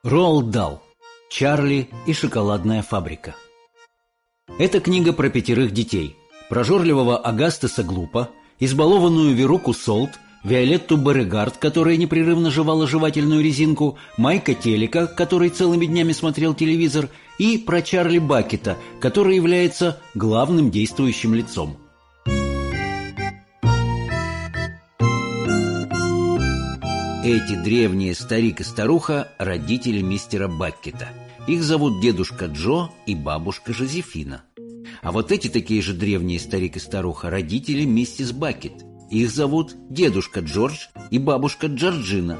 Роальд Дал. Чарли и шоколадная фабрика. Это книга про 5 детей. Прожорливого Агастеса Глупа, избалованную Веруку Солт, Виолетту Берегард, которая непрерывно жевала жевательную резинку, Майка Телека, который целыми днями смотрел телевизор, и про Чарли Бакета, который является главным действующим лицом. Эти древние старик и старуха – родители мистера Баккета. Их зовут дедушка Джо и бабушка Жозефина. А вот эти такие же древние старик и старуха – родители миссис Баккет. Их зовут дедушка Джордж и бабушка Джорджина.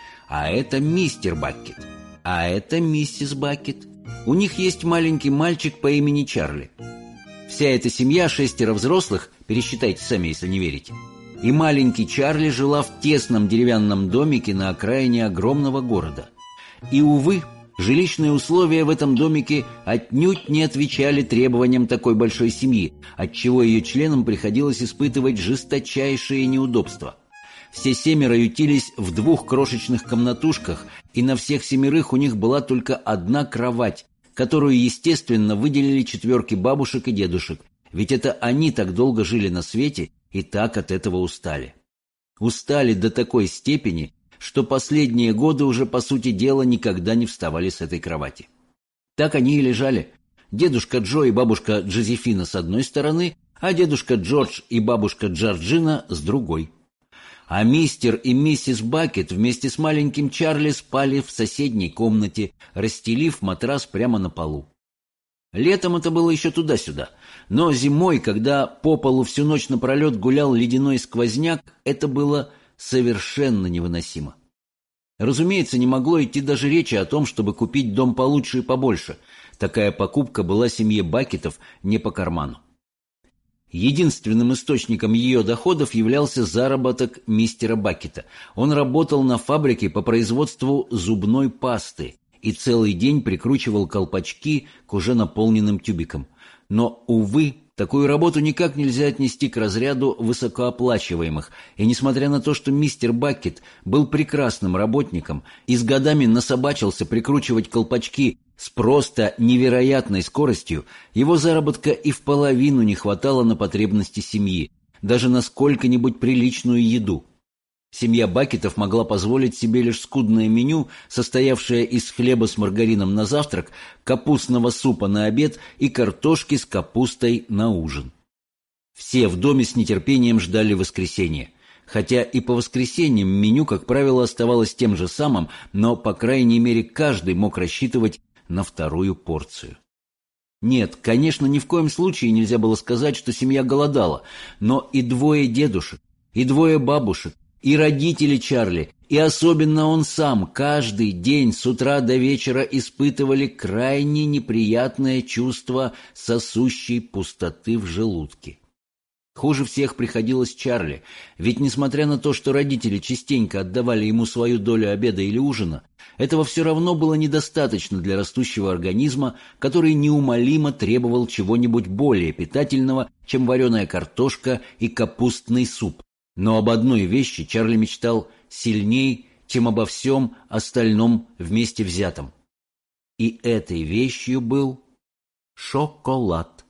А это мистер Баккет. А это миссис Баккет. У них есть маленький мальчик по имени Чарли. Вся эта семья, 6 взрослых, пересчитайте сами, если не верите. И маленький Чарли жила в тесном деревянном домике на окраине огромного города. И, увы, жилищные условия в этом домике отнюдь не отвечали требованиям такой большой семьи, отчего ее членам приходилось испытывать жесточайшие неудобства. Все 7 ютились в 2 крошечных комнатушках, и на всех 7 у них была только одна кровать, которую, естественно, выделили 4 бабушек и дедушек, ведь это они так долго жили на свете и так от этого устали. Устали до такой степени, что последние годы уже, по сути дела, никогда не вставали с этой кровати. Так они и лежали. Дедушка Джо и бабушка Джозефина с одной стороны, а дедушка Джордж и бабушка Джорджина с другой. А мистер и миссис Бакет вместе с маленьким Чарли спали в соседней комнате, расстелив матрас прямо на полу. Летом это было еще туда-сюда, но зимой, когда по полу всю ночь напролет гулял ледяной сквозняк, это было совершенно невыносимо. Разумеется, не могло идти даже речи о том, чтобы купить дом получше и побольше. Такая покупка была семье Бакетов не по карману. Единственным источником ее доходов являлся заработок мистера Бакета. Он работал на фабрике по производству зубной пасты и целый день прикручивал колпачки к уже наполненным тюбикам. Но, увы, такую работу никак нельзя отнести к разряду высокооплачиваемых, и несмотря на то, что мистер Бакет был прекрасным работником и с годами насобачился прикручивать колпачки с просто невероятной скоростью, его заработка и в половину не хватало на потребности семьи, даже на сколько-нибудь приличную еду. Семья Бакетов могла позволить себе лишь скудное меню, состоявшее из хлеба с маргарином на завтрак, капустного супа на обед и картошки с капустой на ужин. Все в доме с нетерпением ждали воскресенья. Хотя и по воскресеньям меню, как правило, оставалось тем же самым, но, по крайней мере, каждый мог рассчитывать на вторую порцию. Нет, конечно, ни в коем случае нельзя было сказать, что семья голодала, но и 2 дедушек, и 2 бабушек, и родители Чарли, и особенно он сам, каждый день с утра до вечера испытывали крайне неприятное чувство сосущей пустоты в желудке. Хуже всех приходилось Чарли, ведь несмотря на то, что родители частенько отдавали ему свою долю обеда или ужина, этого все равно было недостаточно для растущего организма, который неумолимо требовал чего-нибудь более питательного, чем вареная картошка и капустный суп. Но об одной вещи Чарли мечтал сильней, чем обо всем остальном вместе взятом. И этой вещью был шоколад.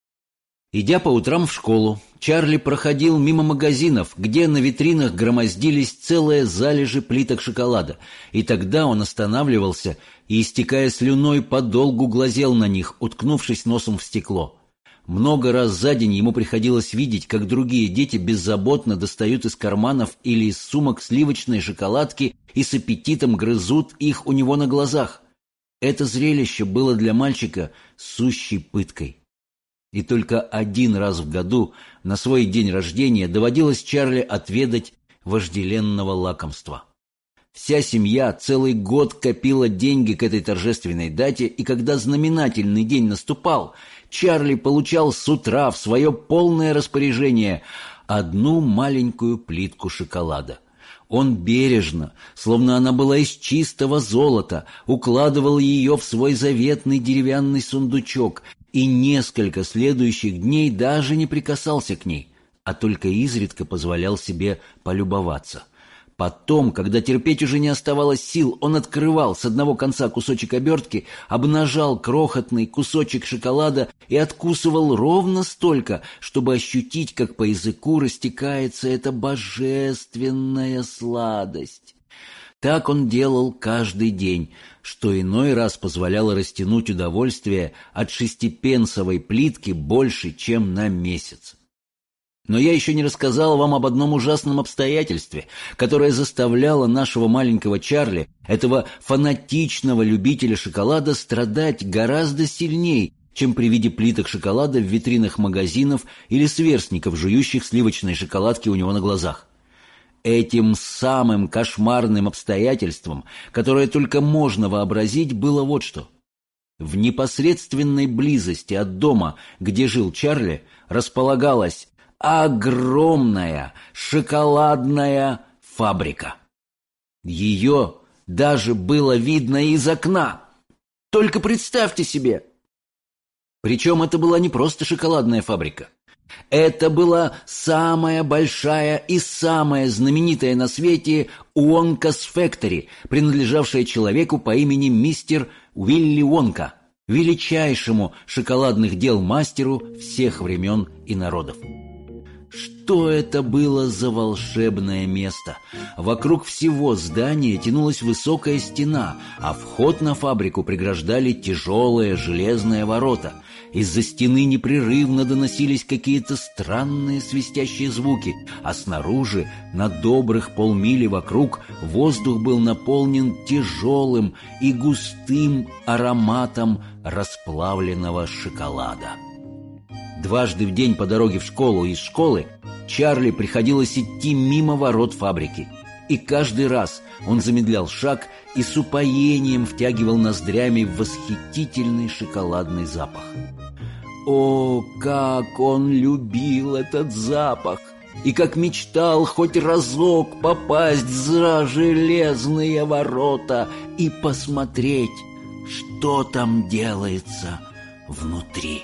Идя по утрам в школу, Чарли проходил мимо магазинов, где на витринах громоздились целые залежи плиток шоколада, и тогда он останавливался и, истекая слюной, подолгу глазел на них, уткнувшись носом в стекло. Много раз за день ему приходилось видеть, как другие дети беззаботно достают из карманов или из сумок сливочные шоколадки и с аппетитом грызут их у него на глазах. Это зрелище было для мальчика сущей пыткой. И только 1 раз в году, на свой день рождения, доводилось Чарли отведать вожделенного лакомства. Вся семья целый год копила деньги к этой торжественной дате, и когда знаменательный день наступал, Чарли получал с утра в свое полное распоряжение 1 маленькую плитку шоколада. Он бережно, словно она была из чистого золота, укладывал ее в свой заветный деревянный сундучок и несколько следующих дней даже не прикасался к ней, а только изредка позволял себе полюбоваться. Потом, когда терпеть уже не оставалось сил, он открывал с одного конца кусочек обертки, обнажал крохотный кусочек шоколада и откусывал ровно столько, чтобы ощутить, как по языку растекается эта божественная сладость. Так он делал каждый день, что иной раз позволяло растянуть удовольствие от шестипенсовой плитки больше, чем на месяц. Но я еще не рассказал вам об одном ужасном обстоятельстве, которое заставляло нашего маленького Чарли, этого фанатичного любителя шоколада, страдать гораздо сильнее, чем при виде плиток шоколада в витринах магазинов или сверстников, жующих сливочные шоколадки у него на глазах. Этим самым кошмарным обстоятельством, которое только можно вообразить, было вот что. В непосредственной близости от дома, где жил Чарли, располагалась огромная шоколадная фабрика. Ее даже было видно из окна. Только представьте себе! Причем это была не просто шоколадная фабрика. Это была самая большая и самая знаменитая на свете Уонкас Фэктори, принадлежавшая человеку по имени мистер Уилли Уонка, величайшему шоколадных дел мастеру всех времен и народов. Что это было за волшебное место? Вокруг всего здания тянулась высокая стена, а вход на фабрику преграждали тяжелые железные ворота. Из-за стены непрерывно доносились какие-то странные свистящие звуки, а снаружи, на добрых полмили вокруг, воздух был наполнен тяжелым и густым ароматом расплавленного шоколада. Дважды в день по дороге в школу и из школы Чарли приходилось идти мимо ворот фабрики. И каждый раз он замедлял шаг и с упоением втягивал ноздрями восхитительный шоколадный запах. О, как он любил этот запах! И как мечтал хоть разок попасть за железные ворота и посмотреть, что там делается внутри.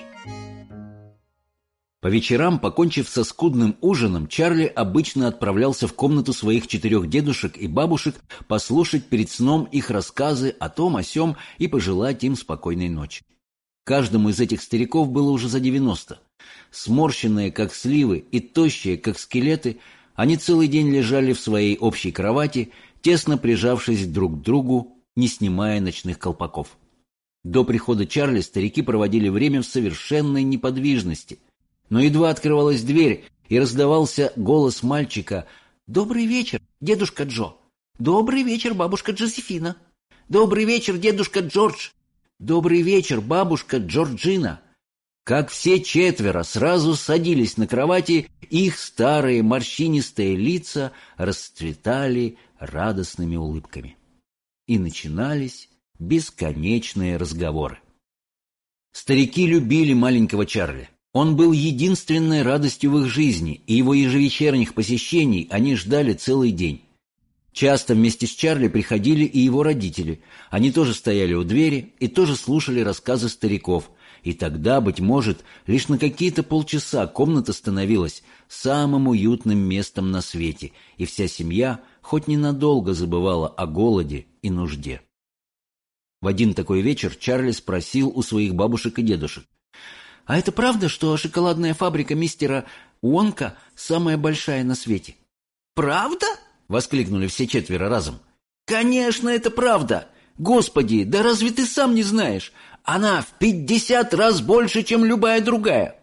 По вечерам, покончив со скудным ужином, Чарли обычно отправлялся в комнату своих 4 дедушек и бабушек послушать перед сном их рассказы о том, о сём и пожелать им спокойной ночи. Каждому из этих стариков было уже за 90. Сморщенные, как сливы, и тощие, как скелеты, они целый день лежали в своей общей кровати, тесно прижавшись друг к другу, не снимая ночных колпаков. До прихода Чарли старики проводили время в совершенной неподвижности. Но едва открывалась дверь, и раздавался голос мальчика: «Добрый вечер, дедушка Джо! Добрый вечер, бабушка Джозефина! Добрый вечер, дедушка Джордж! Добрый вечер, бабушка Джорджина!» Как все 4 сразу садились на кровати, их старые морщинистые лица расцветали радостными улыбками. И начинались бесконечные разговоры. Старики любили маленького Чарли. Он был единственной радостью в их жизни, и его ежевечерних посещений они ждали целый день. Часто вместе с Чарли приходили и его родители. Они тоже стояли у двери и тоже слушали рассказы стариков. И тогда, быть может, лишь на какие-то полчаса комната становилась самым уютным местом на свете, и вся семья хоть ненадолго забывала о голоде и нужде. В один такой вечер Чарли спросил у своих бабушек и дедушек: «А это правда, что шоколадная фабрика мистера Уонка самая большая на свете?» «Правда?» — воскликнули все 4 разом. «Конечно, это правда! Господи, да разве ты сам не знаешь? Она в 50 раз больше, чем любая другая!»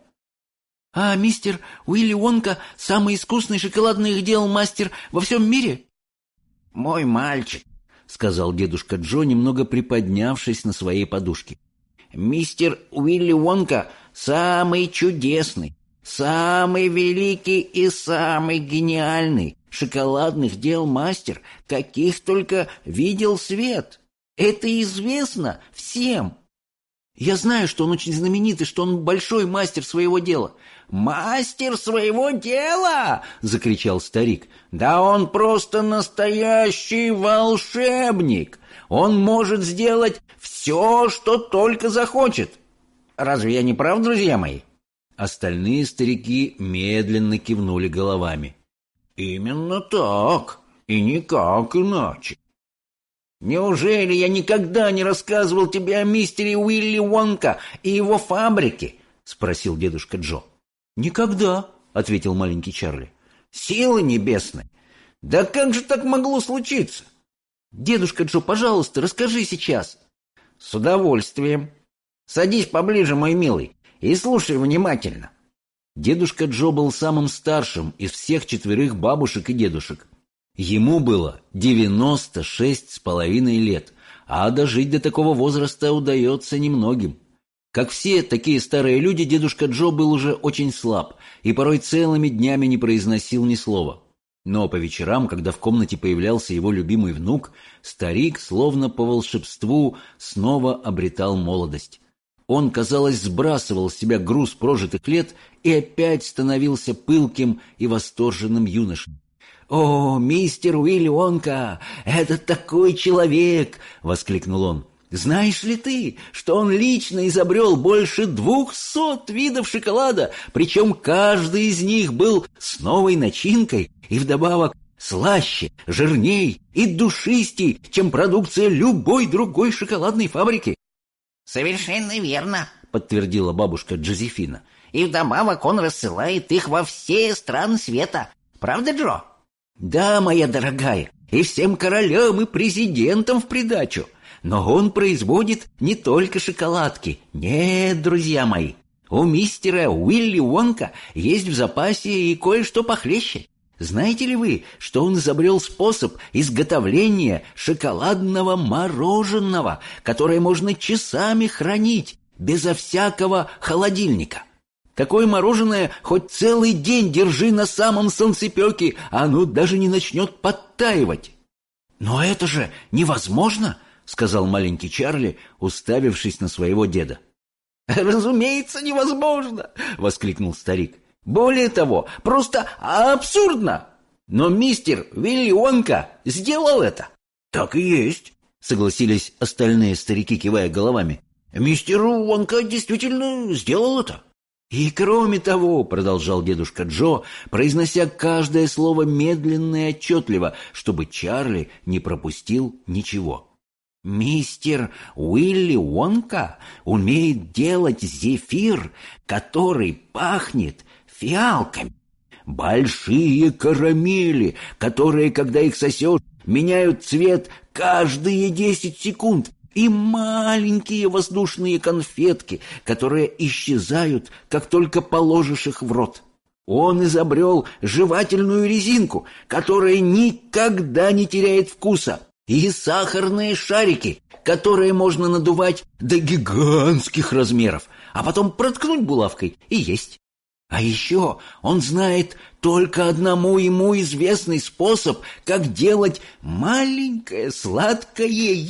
«А мистер Уилли Уонка самый искусный шоколадных дел мастер во всем мире?» «Мой мальчик», — сказал дедушка Джо, немного приподнявшись на своей подушке, «мистер Уилли Уонка самый чудесный, самый великий и самый гениальный шоколадных дел мастер, каких только видел свет. Это известно всем. Я знаю, что он очень знаменитый, что он большой мастер своего дела». «Мастер своего дела!» — закричал старик. «Да он просто настоящий волшебник! Он может сделать все, что только захочет. Разве я не прав, друзья мои?» Остальные старики медленно кивнули головами. «Именно так», И никак иначе. Неужели я никогда не рассказывал тебе о мистере Уилли Уонка и его фабрике? Спросил дедушка Джо. Никогда, ответил маленький Чарли. Силы небесные! Да как же так могло случиться? Дедушка Джо, пожалуйста, расскажи сейчас. С удовольствием. Садись поближе, мой милый, и слушай внимательно. Дедушка Джо был самым старшим из всех 4 бабушек и дедушек. Ему было 96,5 лет, а дожить до такого возраста удается немногим. Как все такие старые люди, дедушка Джо был уже очень слаб и порой целыми днями не произносил ни слова. Но по вечерам, когда в комнате появлялся его любимый внук, старик, словно по волшебству, снова обретал молодость. Он, казалось, сбрасывал с себя груз прожитых лет и опять становился пылким и восторженным юношей. «О, мистер Уилли Уонка, это такой человек!» — воскликнул он. «Знаешь ли ты, что он лично изобрел больше 200 видов шоколада, причем каждый из них был с новой начинкой и вдобавок слаще, жирней и душистей, чем продукция любой другой шоколадной фабрики?» «Совершенно верно», — подтвердила бабушка Джозефина. «И вдобавок он рассылает их во все страны света. Правда, Джо?» «Да, моя дорогая, и всем королям и президентам в придачу. Но он производит не только шоколадки. Нет, друзья мои, у мистера Уилли Уонка есть в запасе и кое-что похлеще. Знаете ли вы, что он изобрел способ изготовления шоколадного мороженого, которое можно часами хранить безо всякого холодильника? Такое мороженое хоть целый день держи на самом солнцепеке, а оно даже не начнет подтаивать». «Но это же невозможно!» — сказал маленький Чарли, уставившись на своего деда. «Разумеется, невозможно!» — воскликнул старик. «Более того, просто абсурдно! Но мистер Уилли Уонка сделал это!» «Так и есть!» — согласились остальные старики, кивая головами. «Мистер Уонка действительно сделал это!» «И кроме того, — продолжал дедушка Джо, произнося каждое слово медленно и отчетливо, чтобы Чарли не пропустил ничего, — мистер Уилли Уонка умеет делать зефир, который пахнет фиалками. Большие карамели, которые, когда их сосешь, меняют цвет каждые 10 секунд. И маленькие воздушные конфетки, которые исчезают, как только положишь их в рот. Он изобрел жевательную резинку, которая никогда не теряет вкуса, и сахарные шарики, которые можно надувать до гигантских размеров, а потом проткнуть булавкой и есть. А еще он знает только одному ему известный способ, как делать маленькое сладкое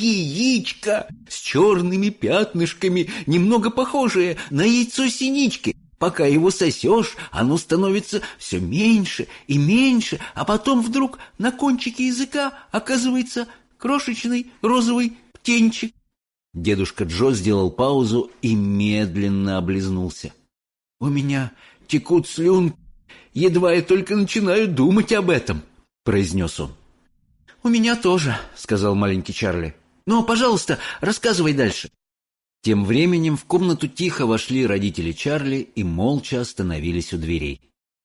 яичко с черными пятнышками, немного похожее на яйцо синички. Пока его сосешь, оно становится все меньше и меньше, а потом вдруг на кончике языка оказывается крошечный розовый птенчик. Дедушка Джо сделал паузу и медленно облизнулся. «У меня текут слюнки, едва я только начинаю думать об этом», — произнес он. «У меня тоже», — сказал маленький Чарли. «Но, пожалуйста, рассказывай дальше». Тем временем в комнату тихо вошли родители Чарли и молча остановились у дверей.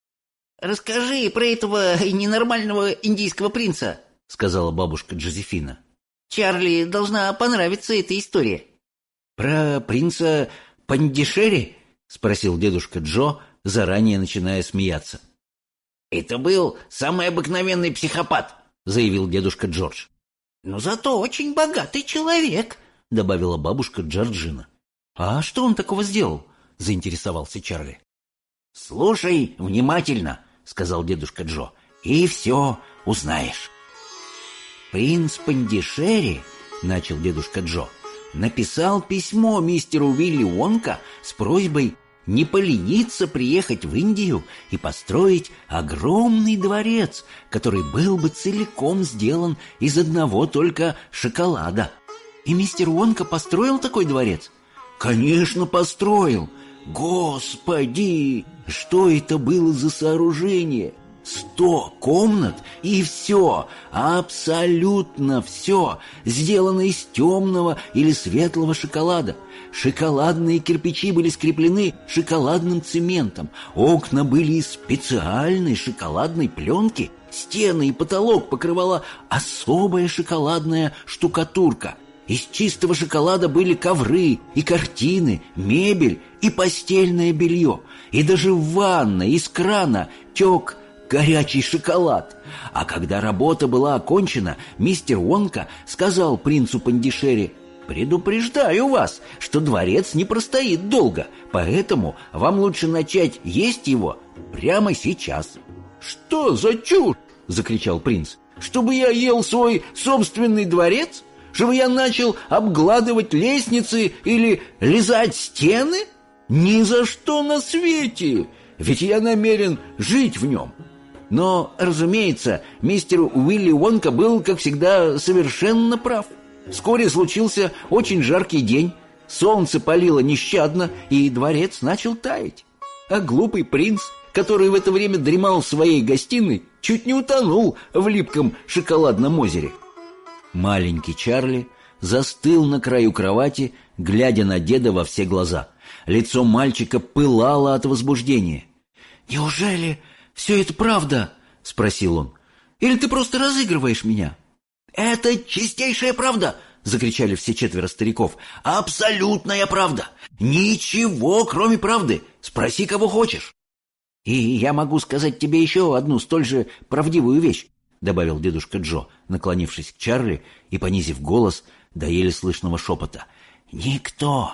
«Расскажи про этого ненормального индийского принца», — сказала бабушка Джозефина. «Чарли должна понравиться эта история». «Про принца Пандишери?» — спросил дедушка Джо, заранее начиная смеяться. «Это был самый обыкновенный психопат», — заявил дедушка Джордж. «Но зато очень богатый человек», — добавила бабушка Джорджина. «А что он такого сделал?» — заинтересовался Чарли. «Слушай внимательно», — сказал дедушка Джо, — «и все узнаешь». «Принц Пандишери, — начал дедушка Джо, — написал письмо мистеру Уилли Уонка с просьбой не полениться приехать в Индию и построить огромный дворец, который был бы целиком сделан из одного только шоколада. И мистер Уонка построил такой дворец? Конечно, построил. Господи, что это было за сооружение? 100 комнат, и все, абсолютно все, сделано из темного или светлого шоколада. Шоколадные кирпичи были скреплены шоколадным цементом, окна были из специальной шоколадной пленки, стены и потолок покрывала особая шоколадная штукатурка. Из чистого шоколада были ковры и картины, мебель и постельное белье. И даже в ванной из крана тек горячий шоколад. А когда работа была окончена, мистер Уонка сказал принцу Пандишери: «Предупреждаю вас, что дворец не простоит долго, поэтому вам лучше начать есть его прямо сейчас». «Что за чушь?» — закричал принц. «Чтобы я ел свой собственный дворец? Чтобы я начал обгладывать лестницы или лизать стены? Ни за что на свете! Ведь я намерен жить в нем». Но, разумеется, мистер Уилли Уонка был, как всегда, совершенно прав. Вскоре случился очень жаркий день, солнце палило нещадно, и дворец начал таять. А глупый принц, который в это время дремал в своей гостиной, чуть не утонул в липком шоколадном озере. Маленький Чарли застыл на краю кровати, глядя на деда во все глаза. Лицо мальчика пылало от возбуждения. «Неужели все это правда?» — спросил он. «Или ты просто разыгрываешь меня?» «Это чистейшая правда!» — закричали все 4 стариков. «Абсолютная правда! Ничего, кроме правды! Спроси, кого хочешь!» «И я могу сказать тебе еще одну столь же правдивую вещь», — добавил дедушка Джо, наклонившись к Чарли и понизив голос до еле слышного шепота. «Никто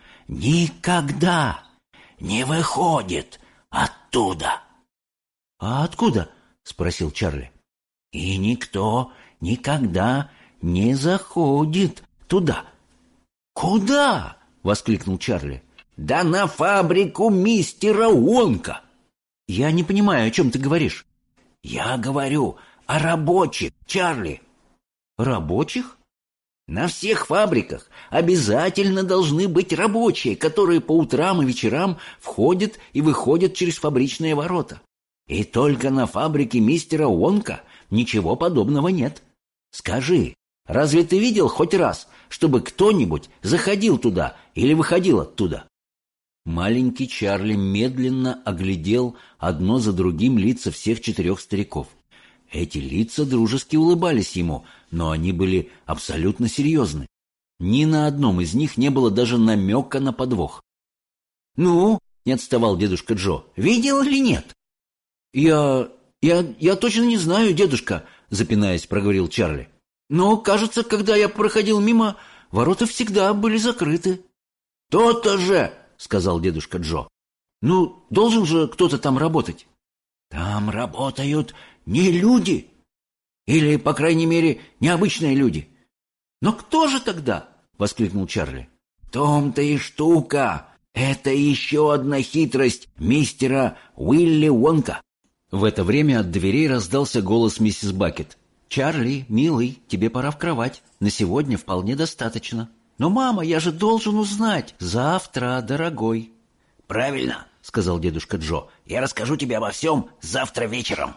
никогда не выходит оттуда». «А откуда?» — спросил Чарли. «И никто никогда не заходит туда». «Куда?» — воскликнул Чарли. «Да на фабрику мистера Уонка». «Я не понимаю, о чем ты говоришь». «Я говорю о рабочих, Чарли». «Рабочих?» «На всех фабриках обязательно должны быть рабочие, которые по утрам и вечерам входят и выходят через фабричные ворота. И только на фабрике мистера Уонка ничего подобного нет. Скажи, разве ты видел хоть раз, чтобы кто-нибудь заходил туда или выходил оттуда?» Маленький Чарли медленно оглядел одно за другим лица всех 4 стариков. Эти лица дружески улыбались ему, но они были абсолютно серьезны. Ни на одном из них не было даже намека на подвох. «Ну?» — не отставал дедушка Джо. «Видел или нет?» «Я точно не знаю, дедушка», — запинаясь, проговорил Чарли. «Но, кажется, когда я проходил мимо, ворота всегда были закрыты». «То-то же!» — сказал дедушка Джо. «Ну, должен же кто-то там работать». «Там работают не люди. Или, по крайней мере, необычные люди». «Но кто же тогда?» — воскликнул Чарли. «В том-то и штука. Это еще одна хитрость мистера Уилли Уонка». В это время от дверей раздался голос миссис Бакет. «Чарли, милый, тебе пора в кровать. На сегодня вполне достаточно». «Но, мама, я же должен узнать. Завтра, дорогой». «Правильно», — сказал дедушка Джо. «Я расскажу тебе обо всем завтра вечером».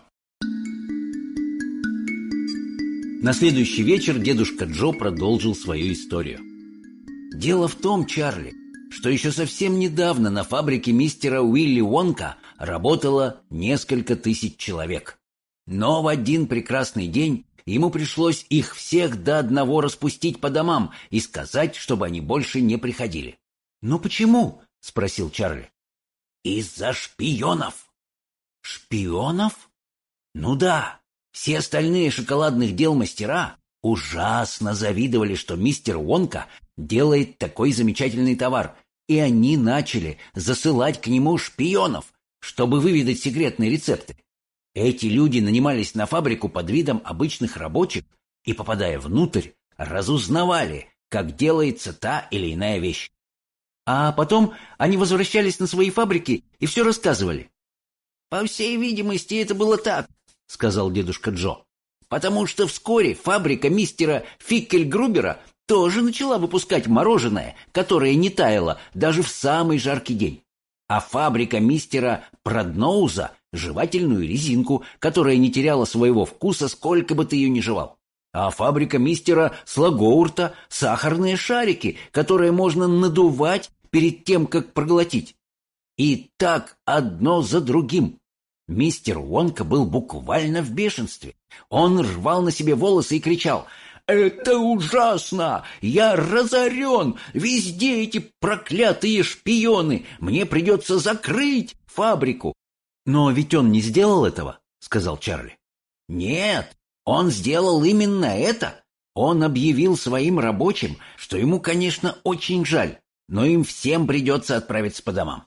На следующий вечер дедушка Джо продолжил свою историю. «Дело в том, Чарли, что еще совсем недавно на фабрике мистера Уилли Уонка работало несколько тысяч человек. Но в один прекрасный день ему пришлось их всех до одного распустить по домам и сказать, чтобы они больше не приходили». «Но почему?» — спросил Чарли. «Из-за шпионов». «Шпионов?» «Ну да, все остальные шоколадных дел мастера ужасно завидовали, что мистер Уонка делает такой замечательный товар, и они начали засылать к нему шпионов, чтобы выведать секретные рецепты. Эти люди нанимались на фабрику под видом обычных рабочих и, попадая внутрь, разузнавали, как делается та или иная вещь. А потом они возвращались на свои фабрики и все рассказывали». «По всей видимости, это было так», — сказал дедушка Джо. «Потому что вскоре фабрика мистера Фиккельгрубера тоже начала выпускать мороженое, которое не таяло даже в самый жаркий день. а фабрика мистера Прадноуза — жевательную резинку, которая не теряла своего вкуса, сколько бы ты ее ни жевал. А фабрика мистера Слагоурта — сахарные шарики, которые можно надувать перед тем, как проглотить. И так одно за другим. Мистер Уонка был буквально в бешенстве. Он рвал на себе волосы и кричал: «Это ужасно! Я разорен! Везде эти проклятые шпионы! Мне придется закрыть фабрику!» «Но ведь он не сделал этого», — сказал Чарли. «Нет, он сделал именно это. Он объявил своим рабочим, что ему, конечно, очень жаль, но им всем придется отправиться по домам.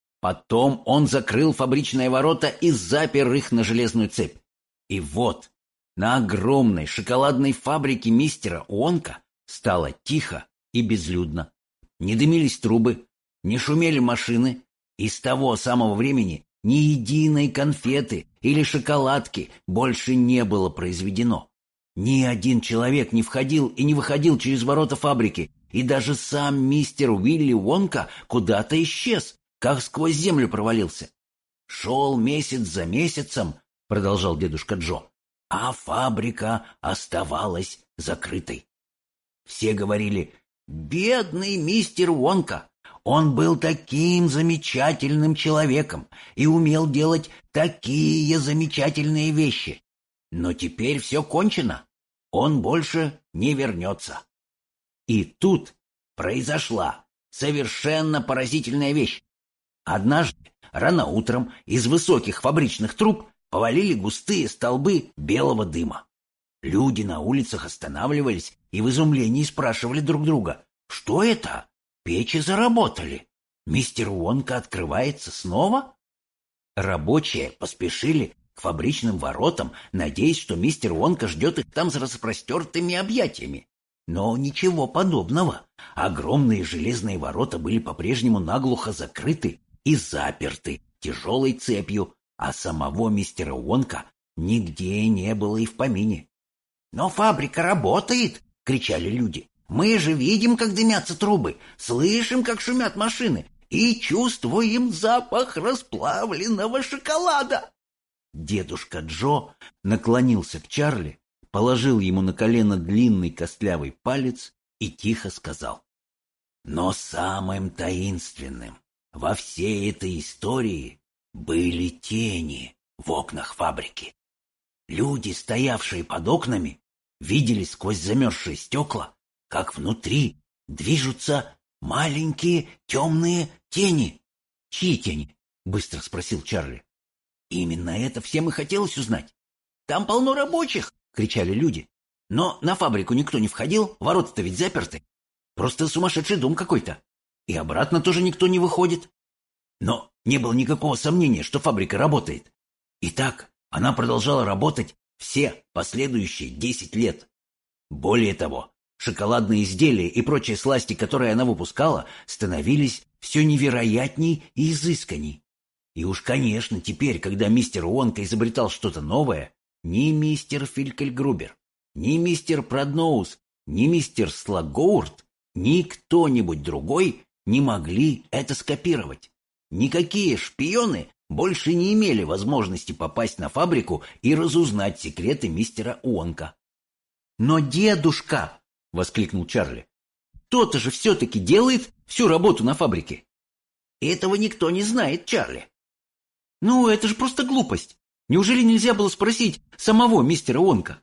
Потом он закрыл фабричные ворота и запер их на железную цепь. И вот на огромной шоколадной фабрике мистера Уонка стало тихо и безлюдно. Не дымились трубы, не шумели машины, и с того самого времени ни единой конфеты или шоколадки больше не было произведено. Ни один человек не входил и не выходил через ворота фабрики, и даже сам мистер Уилли Уонка куда-то исчез, как сквозь землю провалился. «Шел месяц за месяцем», — продолжал дедушка Джо, «а фабрика оставалась закрытой. Все говорили: «Бедный мистер Уонка! Он был таким замечательным человеком и умел делать такие замечательные вещи. Но теперь все кончено. Он больше не вернется». И тут произошла совершенно поразительная вещь. Однажды, рано утром, из высоких фабричных труб повалили густые столбы белого дыма. Люди на улицах останавливались и в изумлении спрашивали друг друга: «Что это? Печи заработали. Мистер Уонка открывается снова?» Рабочие поспешили к фабричным воротам, надеясь, что мистер Уонка ждет их там с распростертыми объятиями. Но ничего подобного. Огромные железные ворота были по-прежнему наглухо закрыты и заперты тяжелой цепью, а самого мистера Уонка нигде не было и в помине. «Но фабрика работает!» — кричали люди. «Мы же видим, как дымятся трубы, слышим, как шумят машины, и чувствуем запах расплавленного шоколада!» Дедушка Джо наклонился к Чарли, положил ему на колено длинный костлявый палец и тихо сказал: «Но самым таинственным во всей этой истории были тени в окнах фабрики. Люди, стоявшие под окнами, видели сквозь замерзшие стекла, как внутри движутся маленькие темные тени». «Чьи тени?» — быстро спросил Чарли. «Именно это всем и хотелось узнать. Там полно рабочих!» — кричали люди. «Но на фабрику никто не входил, ворота-то ведь заперты. Просто сумасшедший дом какой-то. И обратно тоже никто не выходит». Но не было никакого сомнения, что фабрика работает. И так она продолжала работать все последующие 10 лет. Более того, шоколадные изделия и прочие сласти, которые она выпускала, становились все невероятней и изысканней. И уж, конечно, теперь, когда мистер Уонка изобретал что-то новое, ни мистер Филькельгрубер, ни мистер Прадноуз, ни мистер Слагоурт, ни кто-нибудь другой не могли это скопировать. Никакие шпионы больше не имели возможности попасть на фабрику и разузнать секреты мистера Уонка. «Но дедушка!» — воскликнул Чарли. «Кто-то же все-таки делает всю работу на фабрике!» «Этого никто не знает, Чарли!» «Ну, это же просто глупость! Неужели нельзя было спросить самого мистера Уонка?»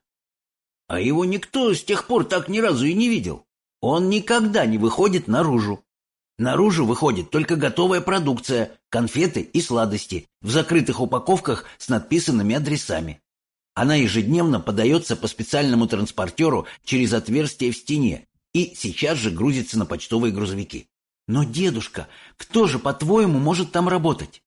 «А его никто с тех пор так ни разу и не видел. Он никогда не выходит наружу. Наружу выходит только готовая продукция, конфеты и сладости в закрытых упаковках с надписанными адресами. Она ежедневно подается по специальному транспортеру через отверстие в стене и сейчас же грузится на почтовые грузовики. Но, дедушка, кто же, по-твоему, может там работать?»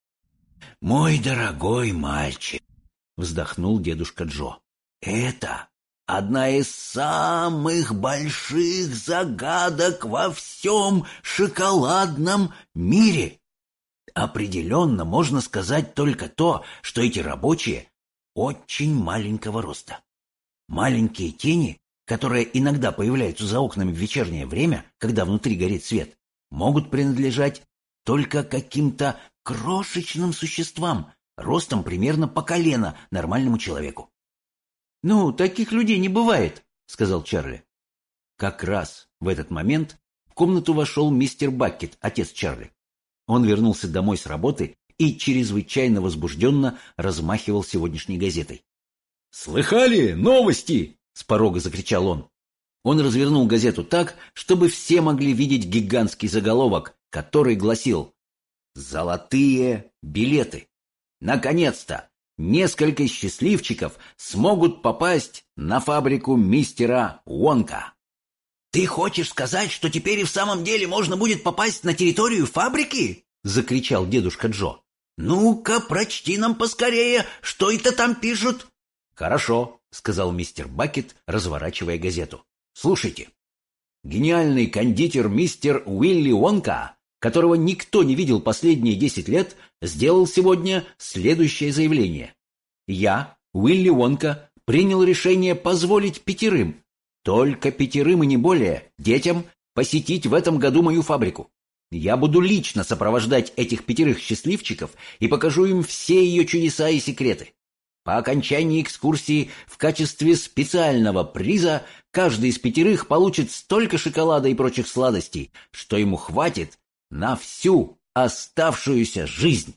«Мой дорогой мальчик», — вздохнул дедушка Джо, — «это одна из самых больших загадок во всем шоколадном мире. Определенно можно сказать только то, что эти рабочие очень маленького роста. Маленькие тени, которые иногда появляются за окнами в вечернее время, когда внутри горит свет, могут принадлежать только каким-то крошечным существам, ростом примерно по колено нормальному человеку. «Ну, таких людей не бывает», — сказал Чарли. Как раз в этот момент в комнату вошел мистер Баккет, отец Чарли. Он вернулся домой с работы и чрезвычайно возбужденно размахивал сегодняшней газетой. «Слыхали новости?» — с порога закричал он. Он развернул газету так, чтобы все могли видеть гигантский заголовок, который гласил: «Золотые билеты! Наконец-то несколько счастливчиков смогут попасть на фабрику мистера Уонка». «Ты хочешь сказать, что теперь и в самом деле можно будет попасть на территорию фабрики?» — закричал дедушка Джо. «Ну-ка, прочти нам поскорее, что это там пишут?» «Хорошо», — сказал мистер Баккет, разворачивая газету. «Слушайте. Гениальный кондитер мистер Уилли Уонка, которого никто не видел последние 10 лет, сделал сегодня следующее заявление. Я, Уилли Уонка, принял решение позволить 5, только 5 и не более, детям посетить в этом году мою фабрику. Я буду лично сопровождать этих 5 счастливчиков и покажу им все ее чудеса и секреты. По окончании экскурсии в качестве специального приза каждый из 5 получит столько шоколада и прочих сладостей, что ему хватит на всю оставшуюся жизнь.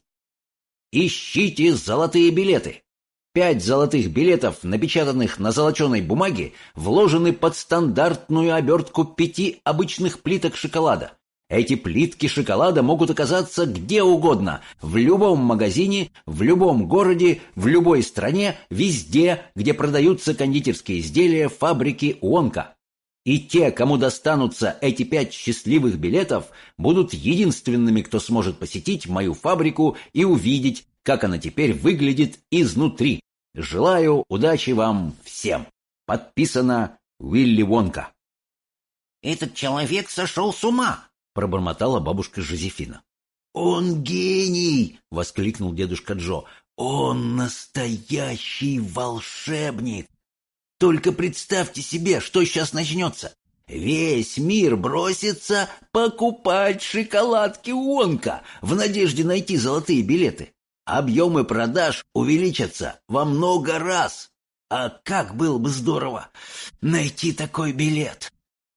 Ищите золотые билеты. 5 золотых билетов, напечатанных на золоченой бумаге, вложены под стандартную обертку 5 обычных плиток шоколада. Эти плитки шоколада могут оказаться где угодно, в любом магазине, в любом городе, в любой стране, везде, где продаются кондитерские изделия фабрики Уонка. И те, кому достанутся эти 5 счастливых билетов, будут единственными, кто сможет посетить мою фабрику и увидеть, как она теперь выглядит изнутри. Желаю удачи вам всем. Подписано Уилли Уонка. «Этот человек сошел с ума!» — пробормотала бабушка Жозефина. «Он гений!» — воскликнул дедушка Джо. «Он настоящий волшебник! Только представьте себе, что сейчас начнется. Весь мир бросится покупать шоколадки Уонка в надежде найти золотые билеты. Объемы продаж увеличатся во много раз. А как было бы здорово найти такой билет!»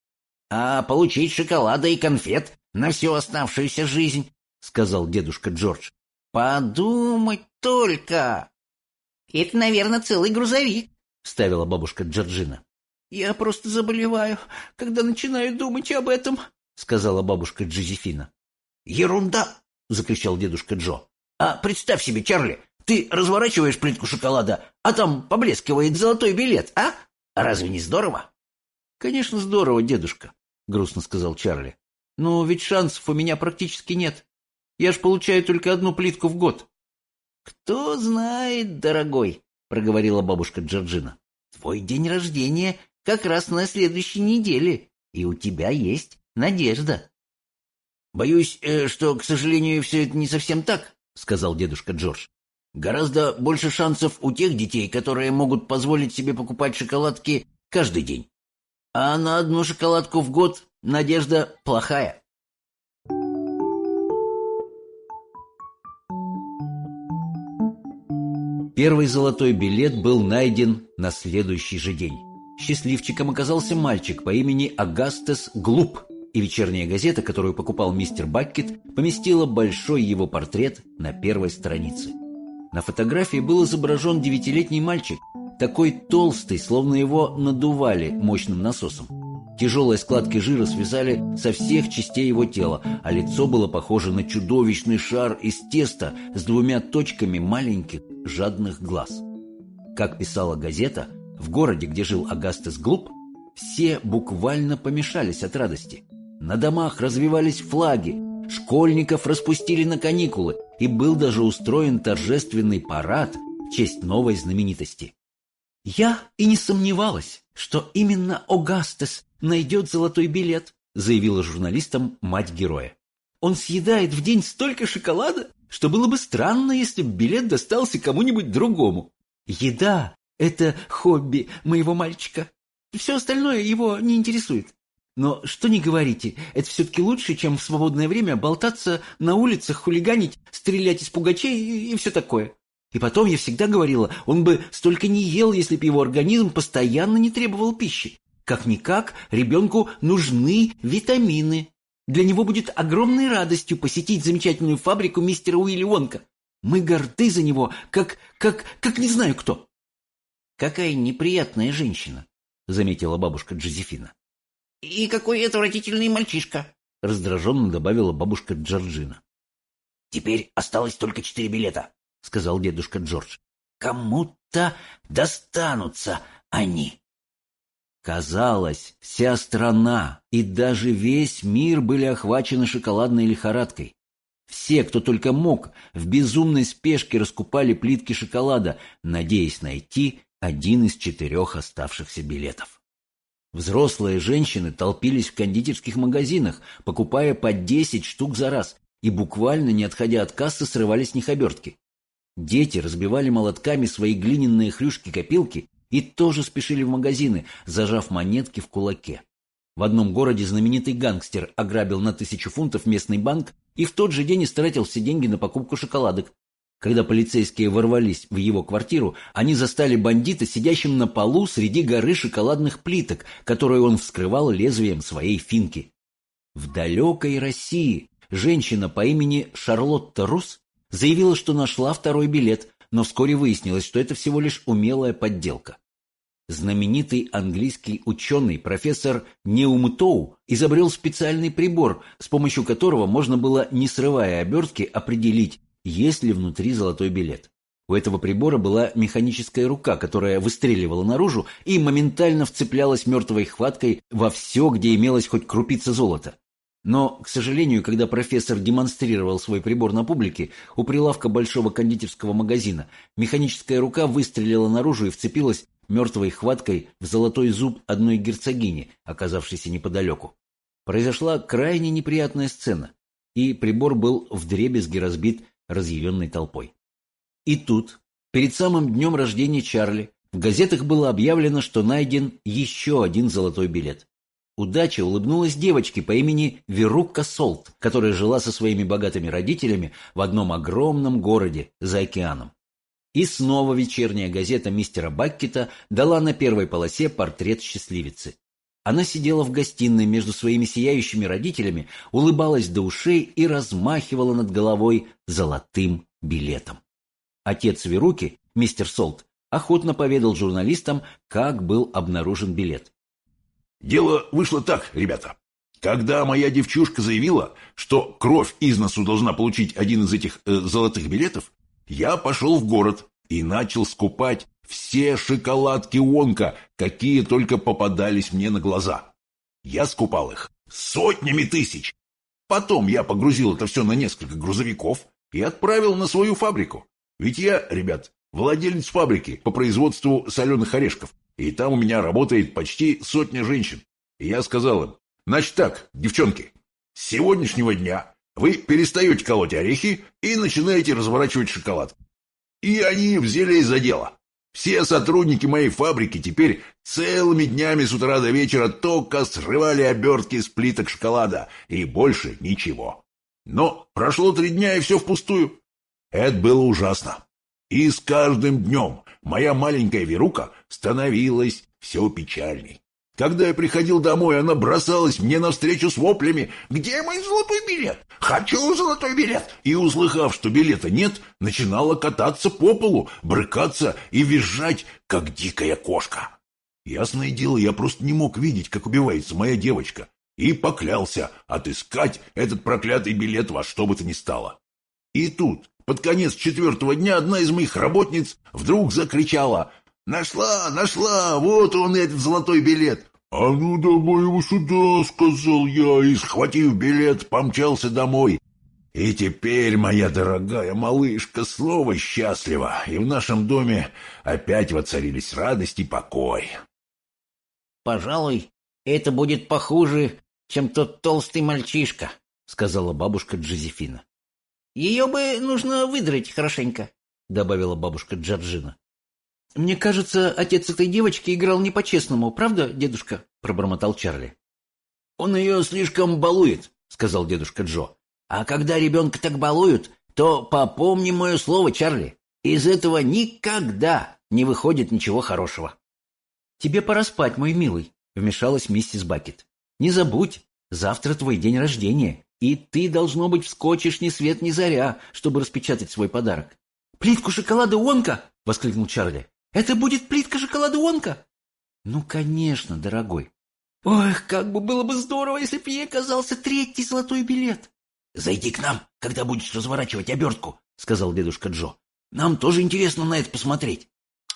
«А получить шоколада и конфет на всю оставшуюся жизнь», — сказал дедушка Джордж. «Подумать только!» «Это, наверное, целый грузовик», — вставила бабушка Джорджина. «Я просто заболеваю, когда начинаю думать об этом», — сказала бабушка Джозефина. «Ерунда!» — закричал дедушка Джо. «А представь себе, Чарли, ты разворачиваешь плитку шоколада, а там поблескивает золотой билет, а? Разве не здорово?» «Конечно, здорово, дедушка», — грустно сказал Чарли. «Но ведь шансов у меня практически нет. Я ж получаю только 1 плитку в год». «Кто знает, дорогой», — проговорила бабушка Джорджина. «Твой день рождения как раз на следующей неделе, и у тебя есть надежда». «Боюсь, что, к сожалению, все это не совсем так», — сказал дедушка Джордж. «Гораздо больше шансов у тех детей, которые могут позволить себе покупать шоколадки каждый день. А на 1 шоколадку в год надежда плохая». Первый золотой билет был найден на следующий же день. Счастливчиком оказался мальчик по имени Агастес Глуп, и вечерняя газета, которую покупал мистер Баккет, поместила большой его портрет на первой странице. На фотографии был изображен 9-летний мальчик, такой толстый, словно его надували мощным насосом. Тяжелые складки жира связали со всех частей его тела, а лицо было похоже на чудовищный шар из теста с 2 точками маленьких жадных глаз. Как писала газета, в городе, где жил Агастес Глуп, все буквально помешались от радости. На домах развивались флаги, школьников распустили на каникулы, и был даже устроен торжественный парад в честь новой знаменитости. «Я и не сомневалась, что именно Агастес найдет золотой билет», — заявила журналистам мать героя. «Он съедает в день столько шоколада, что было бы странно, если бы билет достался кому-нибудь другому. Еда — это хобби моего мальчика. Все остальное его не интересует. Но что ни говорите, это все-таки лучше, чем в свободное время болтаться на улицах, хулиганить, стрелять из пугачей и все такое. И потом я всегда говорила, он бы столько не ел, если бы его организм постоянно не требовал пищи. Как-никак ребенку нужны витамины. Для него будет огромной радостью посетить замечательную фабрику мистера Уилли Вонка. Мы горды за него, как не знаю кто. Какая неприятная женщина, заметила бабушка Джозефина. И какой отвратительный мальчишка, раздраженно добавила бабушка Джорджина. Теперь осталось только 4 билета, сказал дедушка Джордж. Кому-то достанутся они. Казалось, вся страна и даже весь мир были охвачены шоколадной лихорадкой. Все, кто только мог, в безумной спешке раскупали плитки шоколада, надеясь найти один из 4 оставшихся билетов. Взрослые женщины толпились в кондитерских магазинах, покупая по 10 штук за раз, и буквально, не отходя от кассы, срывали с них обертки. Дети разбивали молотками свои глиняные хрюшки-копилки и тоже спешили в магазины, зажав монетки в кулаке. В одном городе знаменитый гангстер ограбил на 1000 фунтов местный банк и в тот же день истратил все деньги на покупку шоколадок. Когда полицейские ворвались в его квартиру, они застали бандита сидящим на полу среди горы шоколадных плиток, которые он вскрывал лезвием своей финки. В далекой России женщина по имени Шарлотта Рус заявила, что нашла 2-й билет, но вскоре выяснилось, что это всего лишь умелая подделка. Знаменитый английский ученый профессор Неумтоу изобрел специальный прибор, с помощью которого можно было, не срывая обертки, определить, есть ли внутри золотой билет. У этого прибора была механическая рука, которая выстреливала наружу и моментально вцеплялась мертвой хваткой во все, где имелась хоть крупица золота. Но, к сожалению, когда профессор демонстрировал свой прибор на публике, у прилавка большого кондитерского магазина механическая рука выстрелила наружу и вцепилась мертвой хваткой в золотой зуб одной герцогини, оказавшейся неподалеку. Произошла крайне неприятная сцена, и прибор был вдребезги разбит разъяренной толпой. И тут, перед самым днем рождения Чарли, в газетах было объявлено, что найден еще один золотой билет. Удача улыбнулась девочке по имени Верукка Солт, которая жила со своими богатыми родителями в одном огромном городе за океаном. И снова вечерняя газета мистера Баккета дала на первой полосе портрет счастливицы. Она сидела в гостиной между своими сияющими родителями, улыбалась до ушей и размахивала над головой золотым билетом. Отец Веруки, мистер Солт, охотно поведал журналистам, как был обнаружен билет. Дело вышло так, ребята. Когда моя девчушка заявила, что кровь из носу должна получить один из этих золотых билетов, я пошел в город и начал скупать все шоколадки Вонка, какие только попадались мне на глаза. Я скупал их сотнями тысяч. Потом я погрузил это все на несколько грузовиков и отправил на свою фабрику. Ведь я, ребят, владелец фабрики по производству соленых орешков, и там у меня работает почти 100 женщин. И я сказал им: значит так, девчонки, с сегодняшнего дня вы перестаете колоть орехи и начинаете разворачивать шоколад. И они взялись за дело. Все сотрудники моей фабрики теперь целыми днями с утра до вечера только срывали обертки с плиток шоколада, и больше ничего. Но прошло 3 дня, и все впустую. Это было ужасно. И с каждым днем моя маленькая Верука становилась все печальней. Когда я приходил домой, она бросалась мне навстречу с воплями: «Где мой золотой билет? Хочу золотой билет!» И, услыхав, что билета нет, начинала кататься по полу, брыкаться и визжать, как дикая кошка. Ясное дело, я просто не мог видеть, как убивается моя девочка, и поклялся отыскать этот проклятый билет во что бы то ни стало. И тут, под конец 4-го дня, одна из моих работниц вдруг закричала: «Нашла, нашла, вот он, этот золотой билет!» «А ну давай его сюда», — сказал я, и, схватив билет, помчался домой. И теперь моя дорогая малышка снова счастлива, и в нашем доме опять воцарились радость и покой. «Пожалуй, это будет похуже, чем тот толстый мальчишка», — сказала бабушка Джозефина. «Ее бы нужно выдрать хорошенько», — добавила бабушка Джорджина. «Мне кажется, отец этой девочки играл не по-честному, правда, дедушка?» — пробормотал Чарли. «Он ее слишком балует», — сказал дедушка Джо. «А когда ребенка так балуют, то попомни мое слово, Чарли, из этого никогда не выходит ничего хорошего». «Тебе пора спать, мой милый», — вмешалась миссис Бакет. «Не забудь, завтра твой день рождения, и ты, должно быть, вскочишь ни свет ни заря, чтобы распечатать свой подарок». «Плитку шоколада Онка!» — воскликнул Чарли. «Это будет плитка шоколада Онка?» «Ну, конечно, дорогой. Ох, как бы было бы здорово, если бы ей оказался 3-й золотой билет!» «Зайди к нам, когда будешь разворачивать обертку», — сказал дедушка Джо. «Нам тоже интересно на это посмотреть».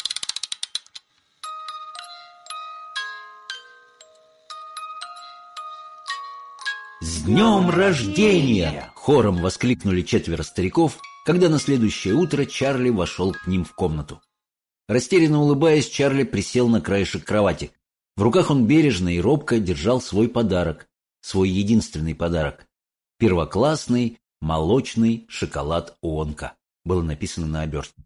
«С днем рождения!» — хором воскликнули 4 стариков, когда на следующее утро Чарли вошел к ним в комнату. Растерянно улыбаясь, Чарли присел на краешек кровати. В руках он бережно и робко держал свой подарок, свой единственный подарок. «Первоклассный молочный шоколад Онка», было написано на обертке.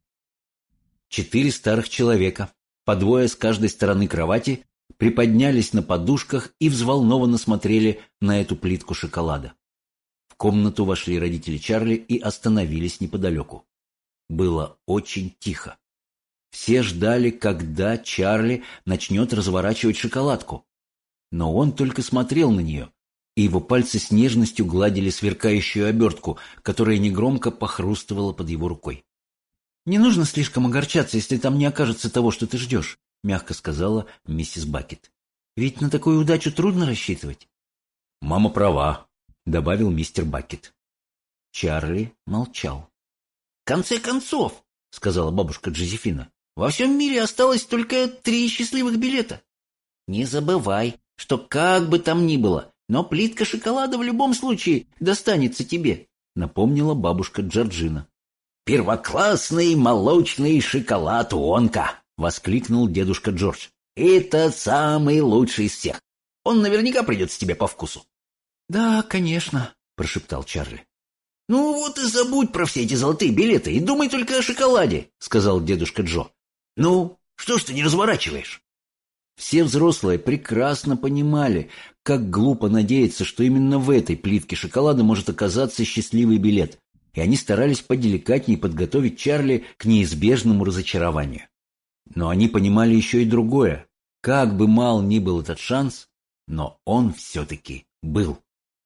4 старых человека, по 2 с каждой стороны кровати, приподнялись на подушках и взволнованно смотрели на эту плитку шоколада. В комнату вошли родители Чарли и остановились неподалеку. Было очень тихо. Все ждали, когда Чарли начнет разворачивать шоколадку. Но он только смотрел на нее, и его пальцы с нежностью гладили сверкающую обертку, которая негромко похрустывала под его рукой. «Не нужно слишком огорчаться, если там не окажется того, что ты ждешь», — мягко сказала миссис Бакет. «Ведь на такую удачу трудно рассчитывать». «Мама права», — добавил мистер Бакет. Чарли молчал. «В конце концов», — сказала бабушка Джозефина, «во всем мире осталось только 3 счастливых билета. Не забывай, что как бы там ни было, но плитка шоколада в любом случае достанется тебе», — напомнила бабушка Джорджина. «Первоклассный молочный шоколад Онка!» — воскликнул дедушка Джордж. «Это самый лучший из всех. Он наверняка придется тебе по вкусу». «Да, конечно», — прошептал Чарли. «Ну вот и забудь про все эти золотые билеты и думай только о шоколаде», — сказал дедушка Джо. «Ну, что ж ты не разворачиваешь?» Все взрослые прекрасно понимали, как глупо надеяться, что именно в этой плитке шоколада может оказаться счастливый билет, и они старались поделикатнее подготовить Чарли к неизбежному разочарованию. Но они понимали еще и другое. Как бы мал ни был этот шанс, но он все-таки был.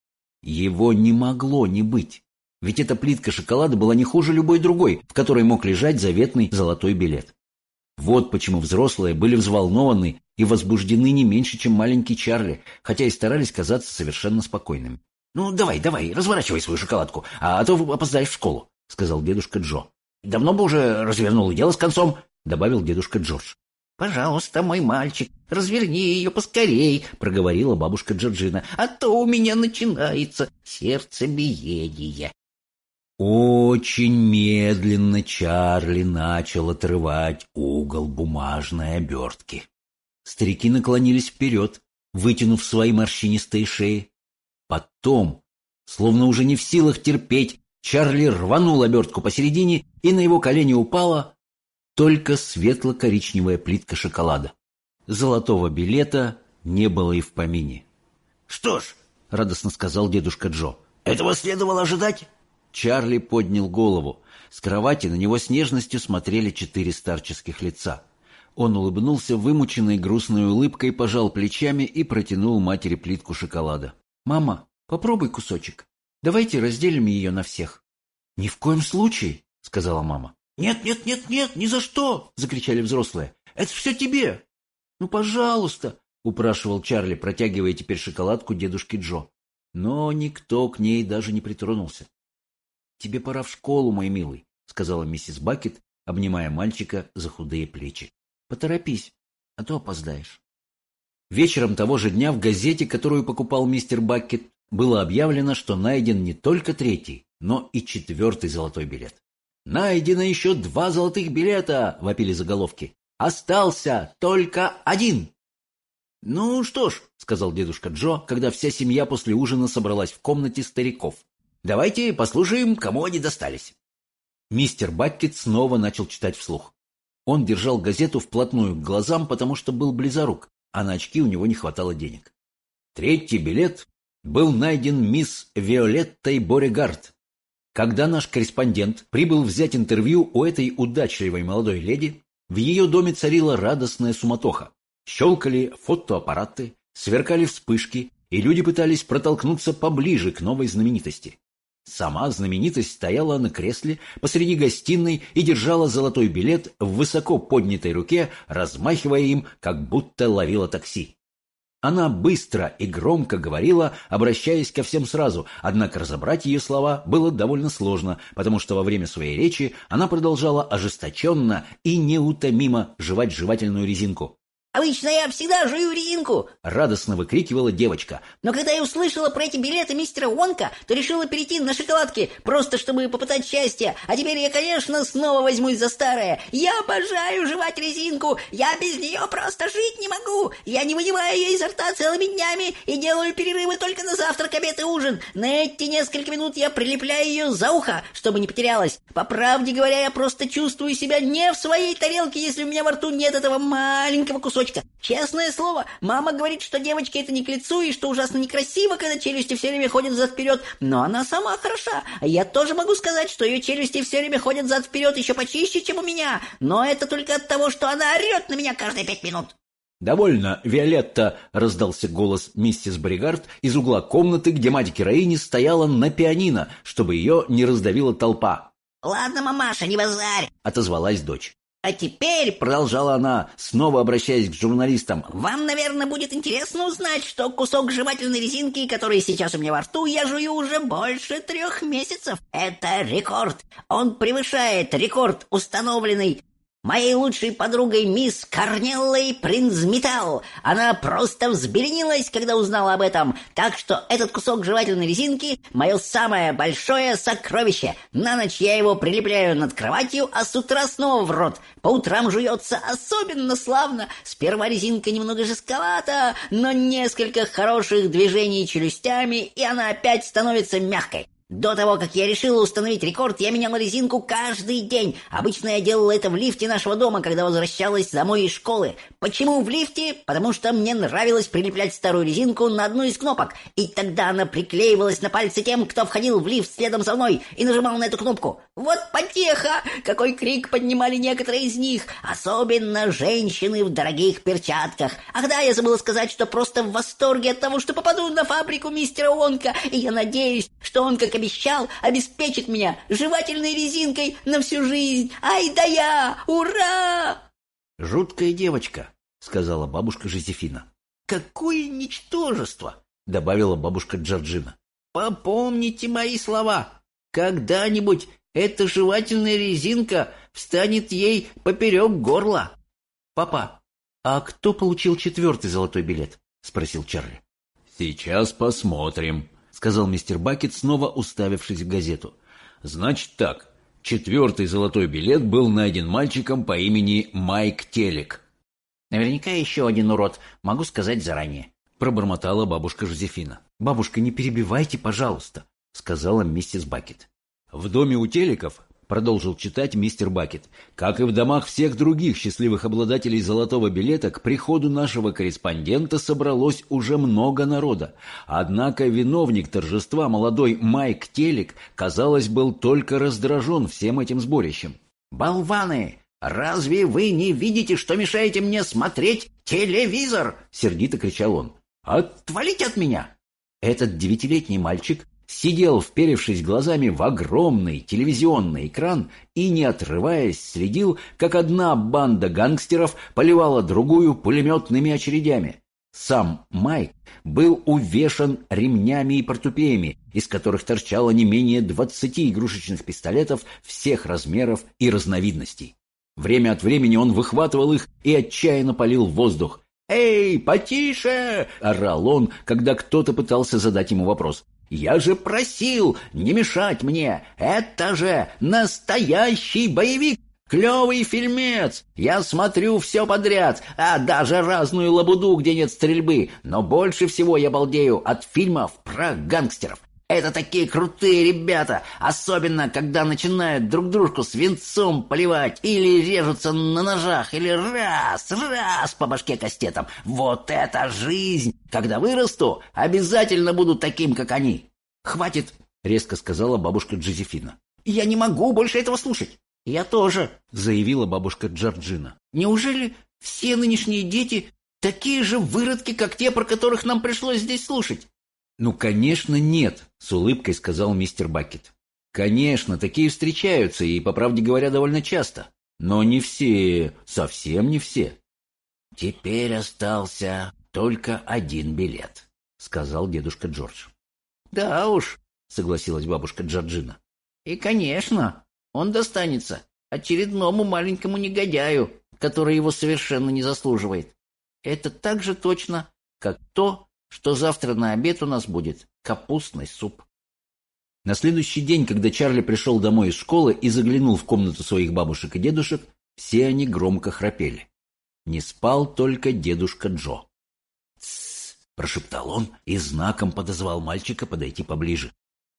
Его не могло не быть, ведь эта плитка шоколада была не хуже любой другой, в которой мог лежать заветный золотой билет. Вот почему взрослые были взволнованы и возбуждены не меньше, чем маленький Чарли, хотя и старались казаться совершенно спокойными. «Ну, давай, разворачивай свою шоколадку, а то опоздаешь в школу», — сказал дедушка Джо. «Давно бы уже развернул и дело с концом», — добавил дедушка Джордж. «Пожалуйста, мой мальчик, разверни ее поскорей», — проговорила бабушка Джорджина, «а то у меня начинается сердцебиение». Очень медленно Чарли начал отрывать угол бумажной обертки. Старики наклонились вперед, вытянув свои морщинистые шеи. Потом, словно уже не в силах терпеть, Чарли рванул обертку посередине, и на его колени упала только светло-коричневая плитка шоколада. Золотого билета не было и в помине. «Что ж», — радостно сказал дедушка Джо, — «этого следовало ожидать». Чарли поднял голову. С кровати на него с нежностью смотрели 4 старческих лица. Он улыбнулся вымученной грустной улыбкой, пожал плечами и протянул матери плитку шоколада. «Мама, попробуй кусочек. Давайте разделим ее на всех». «Ни в коем случае», — сказала мама. «Нет, ни за что!» — закричали взрослые. «Это все тебе!» «Ну, пожалуйста!» — упрашивал Чарли, протягивая теперь шоколадку дедушке Джо. Но никто к ней даже не притронулся. «Тебе пора в школу, мой милый», — сказала миссис Бакет, обнимая мальчика за худые плечи. «Поторопись, а то опоздаешь». Вечером того же дня в газете, которую покупал мистер Бакет, было объявлено, что найден не только 3-й, но и 4-й золотой билет. «Найдено еще 2 золотых билета!» — вопили заголовки. «Остался только 1!» «Ну что ж», — сказал дедушка Джо, когда вся семья после ужина собралась в комнате стариков, «давайте послушаем, кому они достались». Мистер Бакет снова начал читать вслух. Он держал газету вплотную к глазам, потому что был близорук, а на очки у него не хватало денег. Третий билет был найден мисс Виолеттой Борегард. Когда наш корреспондент прибыл взять интервью у этой удачливой молодой леди, в ее доме царила радостная суматоха. Щелкали фотоаппараты, сверкали вспышки, и люди пытались протолкнуться поближе к новой знаменитости. Сама знаменитость стояла на кресле посреди гостиной и держала золотой билет в высоко поднятой руке, размахивая им, как будто ловила такси. Она быстро и громко говорила, обращаясь ко всем сразу, однако разобрать ее слова было довольно сложно, потому что во время своей речи она продолжала ожесточенно и неутомимо жевать жевательную резинку. «Обычно я всегда жую резинку!» — радостно выкрикивала девочка. «Но когда я услышала про эти билеты мистера Уонка, то решила перейти на шоколадки, просто чтобы попытать счастье. А теперь я, конечно, снова возьмусь за старое. Я обожаю жевать резинку! Я без нее просто жить не могу! Я не вынимаю ее изо рта целыми днями и делаю перерывы только на завтрак, обед и ужин. На эти несколько минут я прилепляю ее за ухо, чтобы не потерялась. По правде говоря, я просто чувствую себя не в своей тарелке, если у меня во рту нет этого маленького кусочка. Честное слово, мама говорит, что девочке это не к лицу и что ужасно некрасиво, когда челюсти все время ходят взад-вперед, но она сама хороша. Я тоже могу сказать, что ее челюсти все время ходят взад-вперед еще почище, чем у меня, но это только от того, что она орет на меня каждые 5 минут». «Довольно, Виолетта!» — раздался голос миссис Борегард из угла комнаты, где мать героини стояла на пианино, чтобы ее не раздавила толпа. «Ладно, мамаша, не базарь!» — отозвалась дочь. «А теперь, — продолжала она, снова обращаясь к журналистам, — вам, наверное, будет интересно узнать, что кусок жевательной резинки, который сейчас у меня во рту, я жую уже больше 3 месяцев. Это рекорд. Он превышает рекорд, установленный моей лучшей подругой мисс Корнеллой Принцметал. Она просто взбеленилась, когда узнала об этом. Так что этот кусок жевательной резинки — мое самое большое сокровище. На ночь я его прилепляю над кроватью, а с утра снова в рот. По утрам жуется особенно славно. Сперва резинка немного жестковата, но несколько хороших движений челюстями, и она опять становится мягкой. До того, как я решила установить рекорд, я меняла резинку каждый день. Обычно я делала это в лифте нашего дома, когда возвращалась домой из школы. Почему в лифте? Потому что мне нравилось прилеплять старую резинку на одну из кнопок, и тогда она приклеивалась на пальцы тем, кто входил в лифт следом за мной и нажимал на эту кнопку. Вот потеха! Какой крик поднимали некоторые из них, особенно женщины в дорогих перчатках. Ах да, я забыла сказать, что просто в восторге от того, что попаду на фабрику мистера Уонка, и я надеюсь, что он, как обещал, обеспечит меня жевательной резинкой на всю жизнь. Ай да я! Ура!» «Жуткая девочка», — сказала бабушка Жозефина. «Какое ничтожество!» — добавила бабушка Джорджина. «Попомните мои слова. Когда-нибудь эта жевательная резинка встанет ей поперек горла». «Папа, а кто получил 4-й золотой билет?» — спросил Чарли. «Сейчас посмотрим», — сказал мистер Бакет, снова уставившись в газету. «Значит так, 4-й золотой билет был найден мальчиком по имени Майк Телек». «Наверняка еще один урод, могу сказать заранее», — пробормотала бабушка Жозефина. «Бабушка, не перебивайте, пожалуйста», — сказала миссис Бакет. «В доме у Телеков, — продолжил читать мистер Бакет, — как и в домах всех других счастливых обладателей золотого билета, к приходу нашего корреспондента собралось уже много народа. Однако виновник торжества, молодой Майк Телек, казалось, был только раздражен всем этим сборищем. «Болваны! Разве вы не видите, что мешаете мне смотреть телевизор?» — сердито кричал он. «Отвалите от меня!» Этот 9-летний мальчик сидел, вперевшись глазами в огромный телевизионный экран и, не отрываясь, следил, как одна банда гангстеров поливала другую пулеметными очередями. Сам Майк был увешан ремнями и портупеями, из которых торчало не менее 20 игрушечных пистолетов всех размеров и разновидностей. Время от времени он выхватывал их и отчаянно палил в воздух. «Эй, потише!» — орал он, когда кто-то пытался задать ему вопрос. «Я же просил не мешать мне! Это же настоящий боевик! Клевый фильмец! Я смотрю все подряд, а даже разную лабуду, где нет стрельбы, но больше всего я балдею от фильмов про гангстеров. Это такие крутые ребята, особенно когда начинают друг дружку свинцом поливать или режутся на ножах, или раз по башке кастетом. Вот это жизнь! Когда вырасту, обязательно буду таким, как они. «Хватит!» — резко сказала бабушка Джозефина. Я не могу больше этого слушать. Я тоже, заявила бабушка Джорджина. Неужели все нынешние дети такие же выродки, как те, про которых нам пришлось здесь слушать? «Ну, конечно, нет», — с улыбкой сказал мистер Баккет. «Конечно, такие встречаются, и, по правде говоря, довольно часто. Но не все, совсем не все». «Теперь остался только один билет», — сказал дедушка Джордж. «Да уж», — согласилась бабушка Джорджина. «И, конечно, он достанется очередному маленькому негодяю, который его совершенно не заслуживает. Это так же точно, как то, что завтра на обед у нас будет капустный суп». На следующий день, когда Чарли пришел домой из школы и заглянул в комнату своих бабушек и дедушек, все они громко храпели. Не спал только дедушка Джо. «Тссс!» — прошептал он и знаком подозвал мальчика подойти поближе.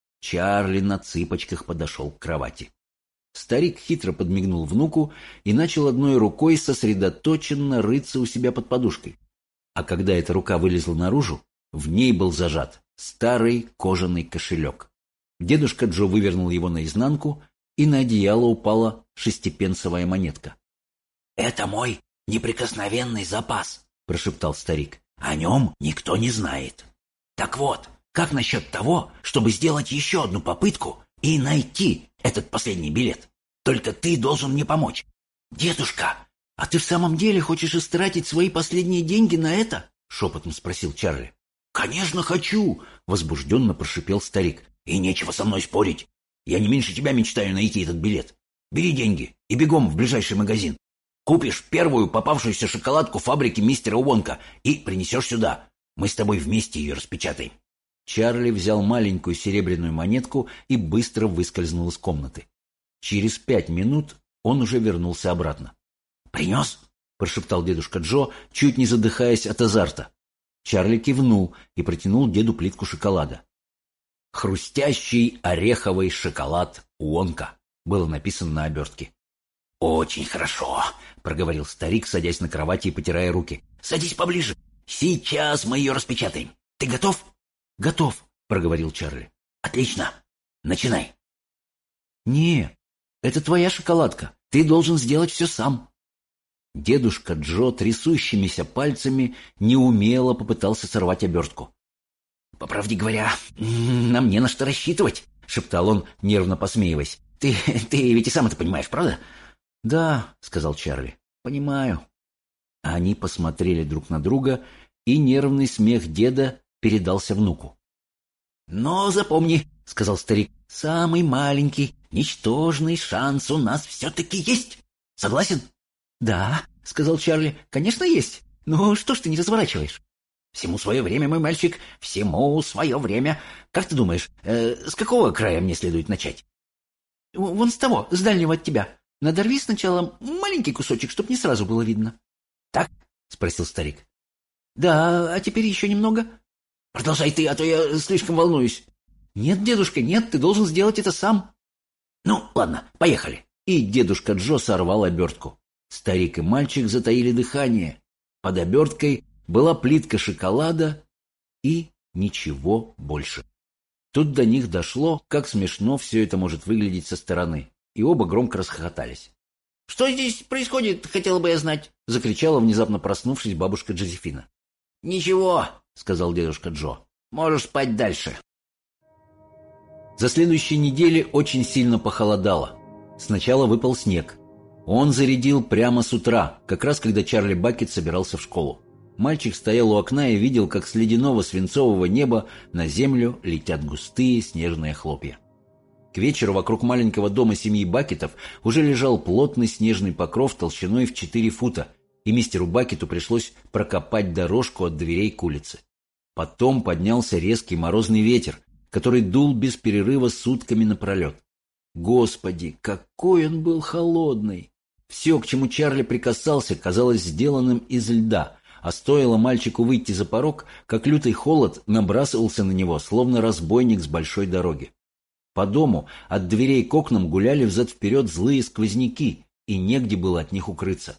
Чарли на цыпочках подошел к кровати. Старик хитро подмигнул внуку и начал одной рукой сосредоточенно рыться у себя под подушкой. А когда эта рука вылезла наружу, в ней был зажат старый кожаный кошелек. Дедушка Джо вывернул его наизнанку, и на одеяло упала шестипенсовая монетка. «Это мой неприкосновенный запас», — прошептал старик. «О нем никто не знает. Так вот, как насчет того, чтобы сделать еще одну попытку и найти этот последний билет? Только ты должен мне помочь». «Дедушка, а ты в самом деле хочешь истратить свои последние деньги на это?» — шепотом спросил Чарли. «Конечно хочу!» — возбужденно прошипел старик. «И нечего со мной спорить. Я не меньше тебя мечтаю найти этот билет. Бери деньги и бегом в ближайший магазин. Купишь первую попавшуюся шоколадку фабрики мистера Уонка и принесешь сюда. Мы с тобой вместе ее распечатаем». Чарли взял маленькую серебряную монетку и быстро выскользнул из комнаты. Через 5 минут он уже вернулся обратно. «Принес?» — прошептал дедушка Джо, чуть не задыхаясь от азарта. Чарли кивнул и протянул деду плитку шоколада. «Хрустящий ореховый шоколад Уонка» было написано на обертке. «Очень хорошо», — проговорил старик, садясь на кровати и потирая руки. «Садись поближе. Сейчас мы ее распечатаем. Ты готов?» «Готов», — проговорил Чарли. «Отлично. Начинай». «Не, это твоя шоколадка. Ты должен сделать все сам». Дедушка Джо трясущимися пальцами неумело попытался сорвать обертку. «По правде говоря, нам не на что рассчитывать», — шептал он, нервно посмеиваясь. «Ты ведь и сам это понимаешь, правда?» «Да», — сказал Чарли, — «понимаю». Они посмотрели друг на друга, и нервный смех деда передался внуку. «Но запомни», — сказал старик, — «самый маленький, ничтожный шанс у нас все-таки есть. Согласен?» «Да», — сказал Чарли, — «конечно есть. Но что ж ты не разворачиваешь?» «Всему свое время, мой мальчик, всему свое время. Как ты думаешь, с какого края мне следует начать?» «Вон с того, с дальнего от тебя. Надорви сначала маленький кусочек, чтоб не сразу было видно». «Так?» — спросил старик. «Да, а теперь еще немного». «Продолжай ты, а то я слишком волнуюсь». «Нет, дедушка, нет, ты должен сделать это сам». «Ну, ладно, поехали». И дедушка Джо сорвал обертку. Старик и мальчик затаили дыхание. Под оберткой была плитка шоколада и ничего больше. Тут до них дошло, как смешно все это может выглядеть со стороны, и оба громко расхохотались. «Что здесь происходит, хотела бы я знать?» — закричала, внезапно проснувшись, бабушка Джозефина. «Ничего», — сказал дедушка Джо, — «можешь спать дальше». За следующей неделе очень сильно похолодало. Сначала выпал снег. Он зарядил прямо с утра, как раз когда Чарли Баккет собирался в школу. Мальчик стоял у окна и видел, как с ледяного свинцового неба на землю летят густые снежные хлопья. К вечеру вокруг маленького дома семьи Баккетов уже лежал плотный снежный покров толщиной в 4 фута, и мистеру Баккету пришлось прокопать дорожку от дверей к улице. Потом поднялся резкий морозный ветер, который дул без перерыва сутками напролет. Господи, какой он был холодный! Все, к чему Чарли прикасался, казалось сделанным из льда, а стоило мальчику выйти за порог, как лютый холод набрасывался на него, словно разбойник с большой дороги. По дому от дверей к окнам гуляли взад-вперед злые сквозняки, и негде было от них укрыться.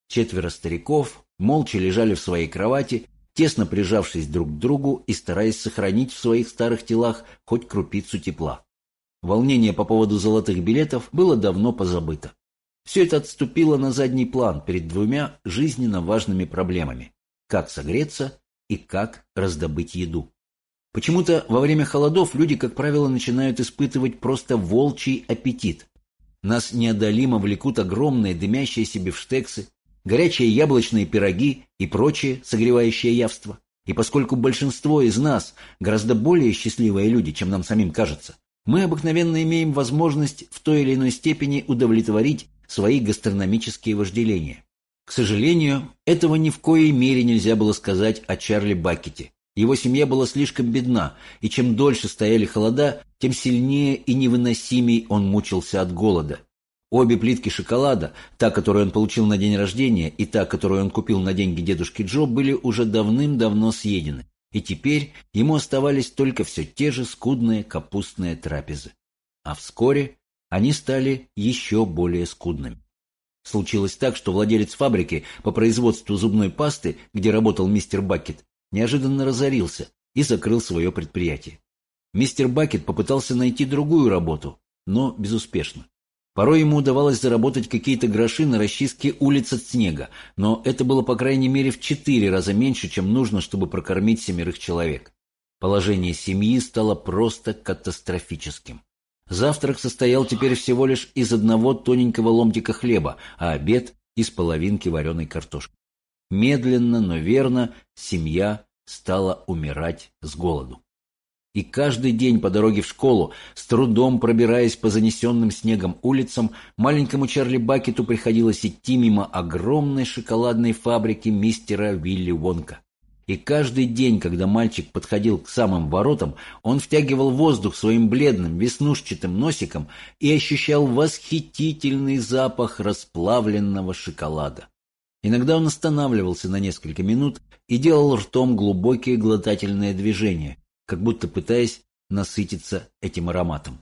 4 стариков молча лежали в своей кровати, тесно прижавшись друг к другу и стараясь сохранить в своих старых телах хоть крупицу тепла. Волнение по поводу золотых билетов было давно позабыто. Все это отступило на задний план перед 2 жизненно важными проблемами – как согреться и как раздобыть еду. Почему-то во время холодов люди, как правило, начинают испытывать просто волчий аппетит. Нас неодолимо влекут огромные дымящиеся бифштексы, горячие яблочные пироги и прочее согревающее явство. И поскольку большинство из нас гораздо более счастливые люди, чем нам самим кажется, мы обыкновенно имеем возможность в той или иной степени удовлетворить свои гастрономические вожделения. К сожалению, этого ни в коей мере нельзя было сказать о Чарли Баккете. Его семья была слишком бедна, и чем дольше стояли холода, тем сильнее и невыносимей он мучился от голода. Обе плитки шоколада, та, которую он получил на день рождения, и та, которую он купил на деньги дедушки Джо, были уже давным-давно съедены, и теперь ему оставались только все те же скудные капустные трапезы. А вскоре они стали еще более скудными. Случилось так, что владелец фабрики по производству зубной пасты, где работал мистер Баккет, неожиданно разорился и закрыл свое предприятие. Мистер Баккет попытался найти другую работу, но безуспешно. Порой ему удавалось заработать какие-то гроши на расчистке улиц от снега, но это было по крайней мере в 4 раза меньше, чем нужно, чтобы прокормить 7 человек. Положение семьи стало просто катастрофическим. Завтрак состоял теперь всего лишь из 1 тоненького ломтика хлеба, а обед – из половинки вареной картошки. Медленно, но верно, семья стала умирать с голоду. И каждый день по дороге в школу, с трудом пробираясь по занесенным снегом улицам, маленькому Чарли Баккету приходилось идти мимо огромной шоколадной фабрики мистера Вилли Вонка. И каждый день, когда мальчик подходил к самым воротам, он втягивал воздух своим бледным, веснушчатым носиком и ощущал восхитительный запах расплавленного шоколада. Иногда он останавливался на несколько минут и делал ртом глубокие глотательные движения, как будто пытаясь насытиться этим ароматом.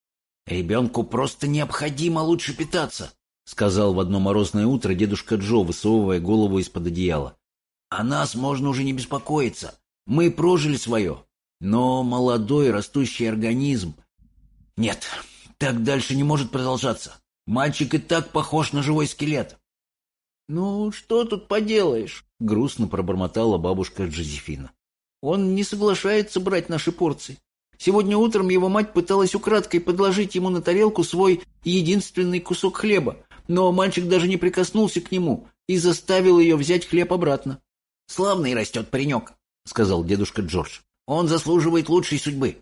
«Ребенку просто необходимо лучше питаться», — сказал в одно морозное утро дедушка Джо, высовывая голову из-под одеяла. «О нас можно уже не беспокоиться. Мы прожили свое. Но молодой растущий организм... Нет, так дальше не может продолжаться. Мальчик и так похож на живой скелет». «Ну, что тут поделаешь?» — грустно пробормотала бабушка Джозефина. «Он не соглашается брать наши порции. Сегодня утром его мать пыталась украдкой подложить ему на тарелку свой единственный кусок хлеба, но мальчик даже не прикоснулся к нему и заставил ее взять хлеб обратно». «Славный растет паренек», — сказал дедушка Джордж. «Он заслуживает лучшей судьбы».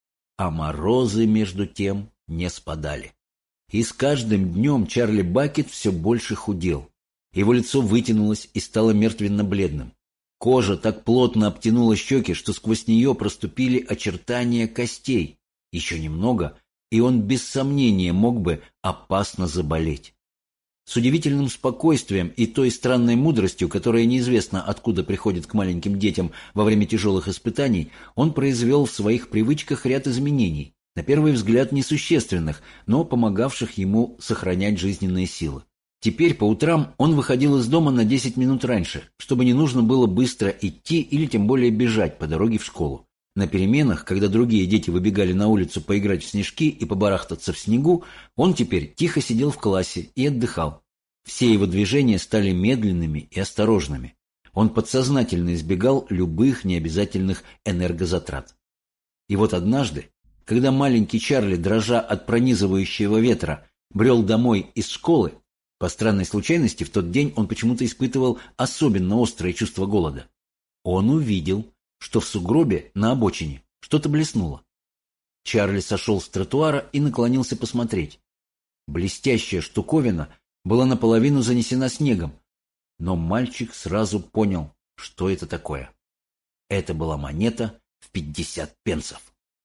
А морозы, между тем, не спадали. И с каждым днем Чарли Баккет все больше худел. Его лицо вытянулось и стало мертвенно-бледным. Кожа так плотно обтянула щеки, что сквозь нее проступили очертания костей. Еще немного, и он без сомнения мог бы опасно заболеть. С удивительным спокойствием и той странной мудростью, которая неизвестно откуда приходит к маленьким детям во время тяжелых испытаний, он произвел в своих привычках ряд изменений, на первый взгляд несущественных, но помогавших ему сохранять жизненные силы. Теперь по утрам он выходил из дома на 10 минут раньше, чтобы не нужно было быстро идти или тем более бежать по дороге в школу. На переменах, когда другие дети выбегали на улицу поиграть в снежки и побарахтаться в снегу, он теперь тихо сидел в классе и отдыхал. Все его движения стали медленными и осторожными. Он подсознательно избегал любых необязательных энергозатрат. И вот однажды, когда маленький Чарли, дрожа от пронизывающего ветра, брел домой из школы, по странной случайности в тот день он почему-то испытывал особенно острое чувство голода. Он увидел, что в сугробе на обочине что-то блеснуло. Чарли сошел с тротуара и наклонился посмотреть. Блестящая штуковина была наполовину занесена снегом, но мальчик сразу понял, что это такое. Это была монета в 50 пенсов.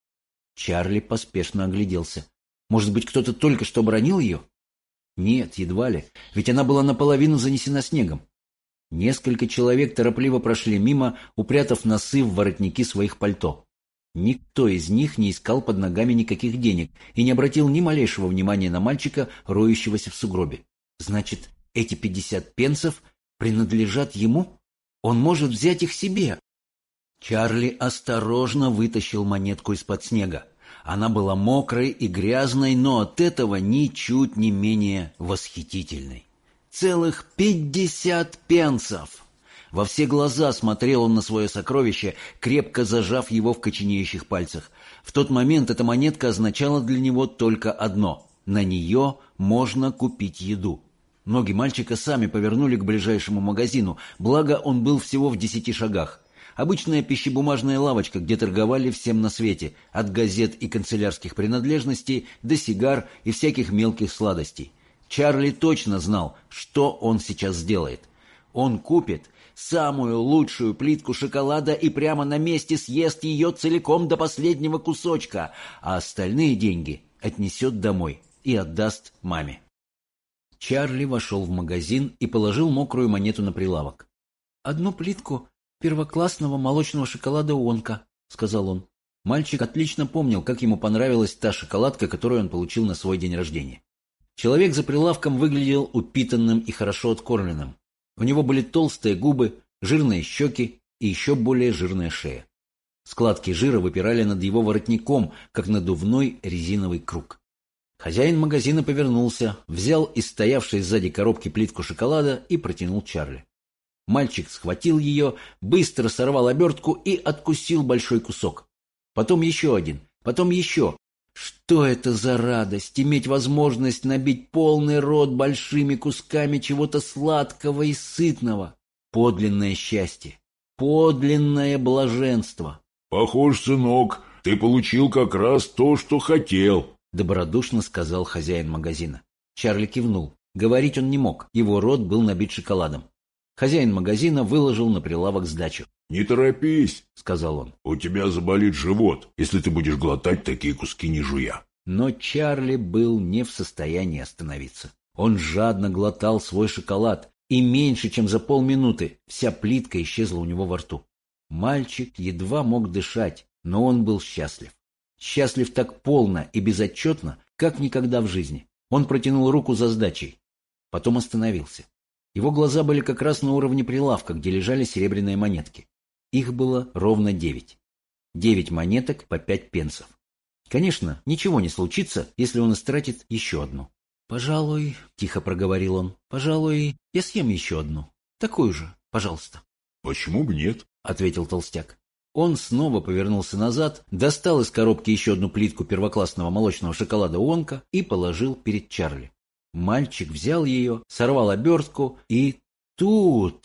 Чарли поспешно огляделся. Может быть, кто-то только что обронил ее? Нет, едва ли, ведь она была наполовину занесена снегом. Несколько человек торопливо прошли мимо, упрятав носы в воротники своих пальто. Никто из них не искал под ногами никаких денег и не обратил ни малейшего внимания на мальчика, роющегося в сугробе. Значит, эти 50 пенсов принадлежат ему? Он может взять их себе. Чарли осторожно вытащил монетку из-под снега. Она была мокрой и грязной, но от этого ничуть не менее восхитительной. Целых 50 пенсов! Во все глаза смотрел он на свое сокровище, крепко зажав его в коченеющих пальцах. В тот момент эта монетка означала для него только одно – на нее можно купить еду. Ноги мальчика сами повернули к ближайшему магазину, благо он был всего в 10 шагах. Обычная пищебумажная лавочка, где торговали всем на свете, от газет и канцелярских принадлежностей до сигар и всяких мелких сладостей. Чарли точно знал, что он сейчас сделает. Он купит самую лучшую плитку шоколада и прямо на месте съест ее целиком до последнего кусочка, а остальные деньги отнесет домой и отдаст маме. Чарли вошел в магазин и положил мокрую монету на прилавок. «Одну плитку первоклассного молочного шоколада Уонка», — сказал он. Мальчик отлично помнил, как ему понравилась та шоколадка, которую он получил на свой день рождения. Человек за прилавком выглядел упитанным и хорошо откормленным. У него были толстые губы, жирные щеки и еще более жирная шея. Складки жира выпирали над его воротником, как надувной резиновый круг. Хозяин магазина повернулся, взял из стоявшей сзади коробки плитку шоколада и протянул Чарли. Мальчик схватил ее, быстро сорвал обертку и откусил большой кусок. Потом еще один, потом еще. Что это за радость, иметь возможность набить полный рот большими кусками чего-то сладкого и сытного. Подлинное счастье, подлинное блаженство. «Похож, сынок, ты получил как раз то, что хотел», — добродушно сказал хозяин магазина. Чарли кивнул. Говорить он не мог, его рот был набит шоколадом. Хозяин магазина выложил на прилавок сдачу. «Не торопись», — сказал он. «У тебя заболит живот, если ты будешь глотать такие куски не жуя». Но Чарли был не в состоянии остановиться. Он жадно глотал свой шоколад, и меньше чем за полминуты вся плитка исчезла у него во рту. Мальчик едва мог дышать, но он был счастлив. Счастлив так полно и безотчетно, как никогда в жизни. Он протянул руку за сдачей. Потом остановился. Его глаза были как раз на уровне прилавка, где лежали серебряные монетки. Их было ровно 9. 9 монеток по 5 пенсов. Конечно, ничего не случится, если он истратит еще одну. «Пожалуй, — тихо проговорил он, — пожалуй, я съем еще одну. Такую же, пожалуйста». «Почему бы нет?» — ответил толстяк. Он снова повернулся назад, достал из коробки еще одну плитку первоклассного молочного шоколада Уонка и положил перед Чарли. Мальчик взял ее, сорвал обертку, и тут,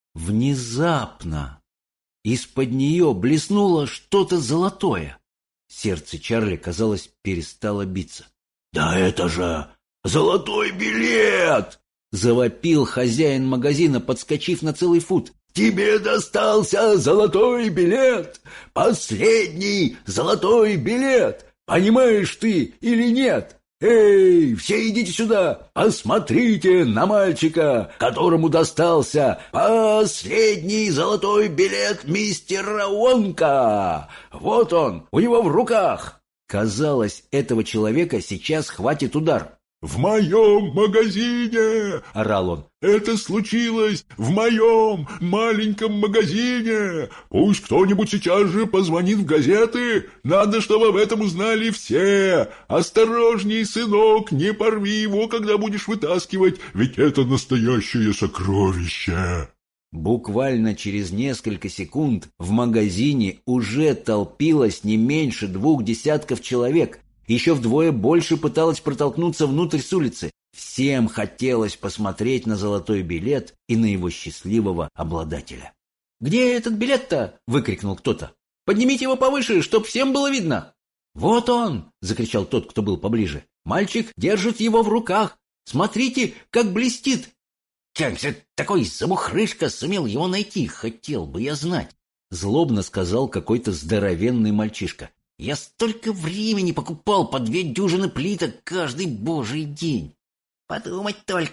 внезапно, из-под нее блеснуло что-то золотое. Сердце Чарли, казалось, перестало биться. «Да это же золотой билет!» — завопил хозяин магазина, подскочив на целый фут. «Тебе достался золотой билет! Последний золотой билет! Понимаешь ты или нет? Эй, все идите сюда! Посмотрите на мальчика, которому достался последний золотой билет мистера Уонка! Вот он, у него в руках!» Казалось, этого человека сейчас хватит удар. «В моем магазине!» — орал он. «Это случилось в моем маленьком магазине! Пусть кто-нибудь сейчас же позвонит в газеты! Надо, чтобы об этом узнали все! Осторожней, сынок, не порви его, когда будешь вытаскивать, ведь это настоящее сокровище!» Буквально через несколько секунд в магазине уже толпилось не меньше 2 десятков человек. Еще вдвое больше пыталось протолкнуться внутрь с улицы. Всем хотелось посмотреть на золотой билет и на его счастливого обладателя. «Где этот билет-то?» — выкрикнул кто-то. «Поднимите его повыше, чтоб всем было видно!» «Вот он!» — закричал тот, кто был поближе. «Мальчик держит его в руках! Смотрите, как блестит!» «Как же такой замухрышка сумел его найти, хотел бы я знать!» — злобно сказал какой-то здоровенный мальчишка. «Я столько времени покупал по 2 дюжины плиток каждый божий день!» Подумать только,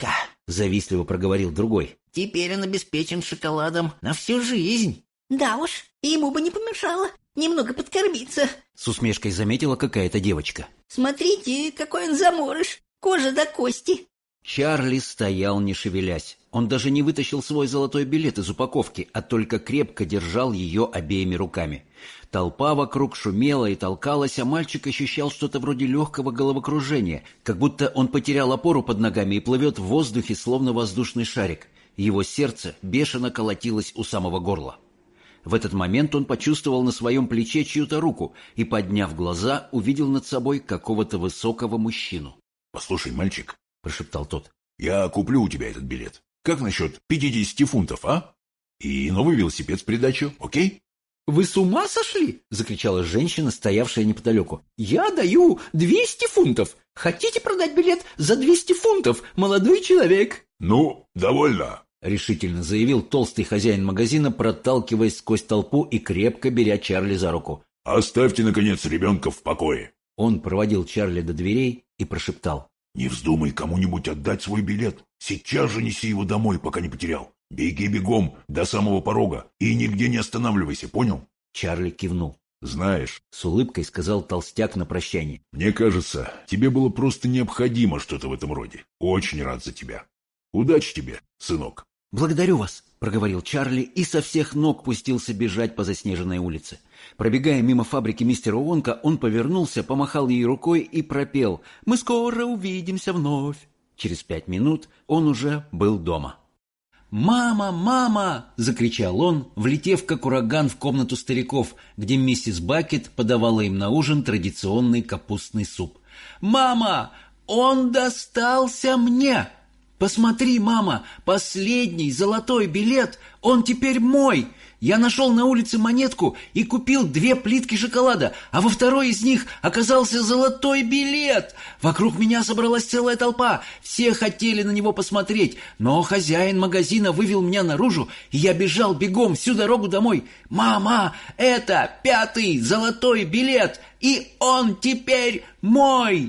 — завистливо проговорил другой. Теперь он обеспечен шоколадом на всю жизнь. Да уж, ему бы не помешало немного подкормиться. С усмешкой заметила какая-то девочка. Смотрите, какой он заморыш, кожа до кости. Чарли стоял, не шевелясь. Он даже не вытащил свой золотой билет из упаковки, а только крепко держал ее обеими руками. Толпа вокруг шумела и толкалась, а мальчик ощущал что-то вроде легкого головокружения, как будто он потерял опору под ногами и плывет в воздухе, словно воздушный шарик. Его сердце бешено колотилось у самого горла. В этот момент он почувствовал на своем плече чью-то руку и, подняв глаза, увидел над собой какого-то высокого мужчину. «Послушай, мальчик», — прошептал тот, — «я куплю у тебя этот билет. Как насчет 50 фунтов, а? И новый велосипед в придачу, окей?» «Вы с ума сошли?» — закричала женщина, стоявшая неподалеку. «Я даю 200 фунтов! Хотите продать билет за 200 фунтов, молодой человек?» «Ну, довольно», — решительно заявил толстый хозяин магазина, проталкиваясь сквозь толпу и крепко беря Чарли за руку. «Оставьте, наконец, ребенка в покое». Он проводил Чарли до дверей и прошептал. «Не вздумай кому-нибудь отдать свой билет. Сейчас же неси его домой, пока не потерял. Беги бегом до самого порога и нигде не останавливайся, понял?» Чарли кивнул. «Знаешь, — с улыбкой сказал толстяк на прощание, — мне кажется, тебе было просто необходимо что-то в этом роде. Очень рад за тебя. Удачи тебе, сынок». «Благодарю вас», — проговорил Чарли и со всех ног пустился бежать по заснеженной улице. Пробегая мимо фабрики мистера Уонка, он повернулся, помахал ей рукой и пропел: «Мы скоро увидимся вновь». Через 5 минут он уже был дома. «Мама, мама!» — закричал он, влетев как ураган в комнату стариков, где миссис Бакет подавала им на ужин традиционный капустный суп. «Мама, он достался мне! Посмотри, мама, последний золотой билет, он теперь мой! Я нашел на улице монетку и купил 2 плитки шоколада, а во второй из них оказался золотой билет. Вокруг меня собралась целая толпа, все хотели на него посмотреть, но хозяин магазина вывел меня наружу, и я бежал бегом всю дорогу домой. Мама, это 5-й золотой билет, и он теперь мой!»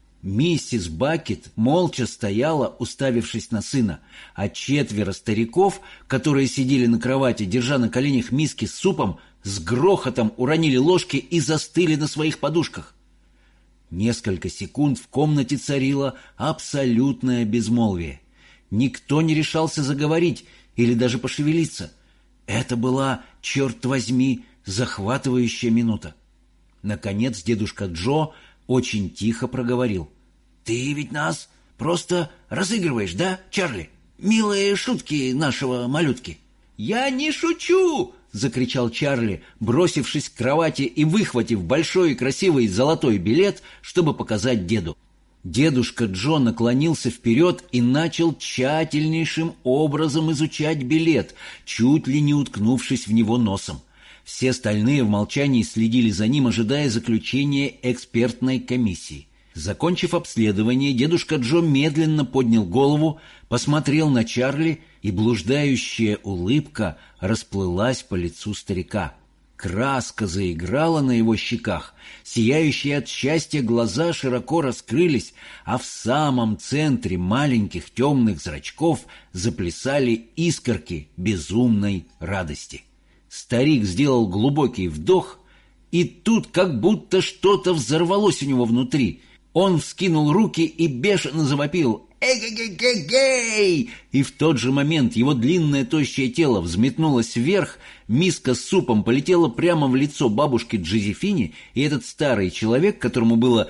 Миссис Бакет молча стояла, уставившись на сына, а 4 стариков, которые сидели на кровати, держа на коленях миски с супом, с грохотом уронили ложки и застыли на своих подушках. Несколько секунд в комнате царило абсолютное безмолвие. Никто не решался заговорить или даже пошевелиться. Это была, черт возьми, захватывающая минута. Наконец дедушка Джо очень тихо проговорил: «Ты ведь нас просто разыгрываешь, да, Чарли? Милые шутки нашего малютки». «Я не шучу!» — закричал Чарли, бросившись к кровати и выхватив большой и красивый золотой билет, чтобы показать деду. Дедушка Джо наклонился вперед и начал тщательнейшим образом изучать билет, чуть ли не уткнувшись в него носом. Все остальные в молчании следили за ним, ожидая заключения экспертной комиссии. Закончив обследование, дедушка Джо медленно поднял голову, посмотрел на Чарли, и блуждающая улыбка расплылась по лицу старика. Краска заиграла на его щеках, сияющие от счастья глаза широко раскрылись, а в самом центре маленьких темных зрачков заплясали искорки безумной радости. Старик сделал глубокий вдох, и тут как будто что-то взорвалось у него внутри. Он вскинул руки и бешено завопил: «Эй-гей-гей-гей!» И в тот же момент его длинное тощее тело взметнулось вверх, миска с супом полетела прямо в лицо бабушки Джозефине, и этот старый человек, которому было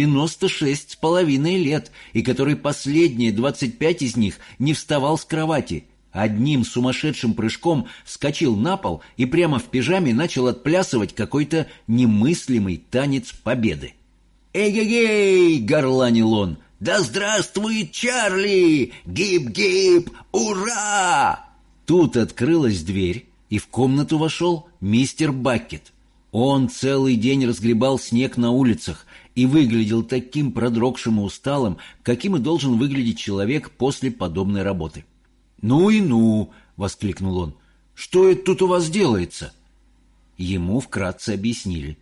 96,5 лет, и который последние 25 из них не вставал с кровати, одним сумасшедшим прыжком вскочил на пол и прямо в пижаме начал отплясывать какой-то немыслимый танец победы. «Эй-гей-гей!» — горланил он. «Да здравствует Чарли! Гип-гип! Ура!» Тут открылась дверь, и в комнату вошел мистер Бакет. Он целый день разгребал снег на улицах и выглядел таким продрогшим и усталым, каким и должен выглядеть человек после подобной работы. «Ну и ну!» — воскликнул он. «Что это тут у вас делается?» Ему вкратце объяснили.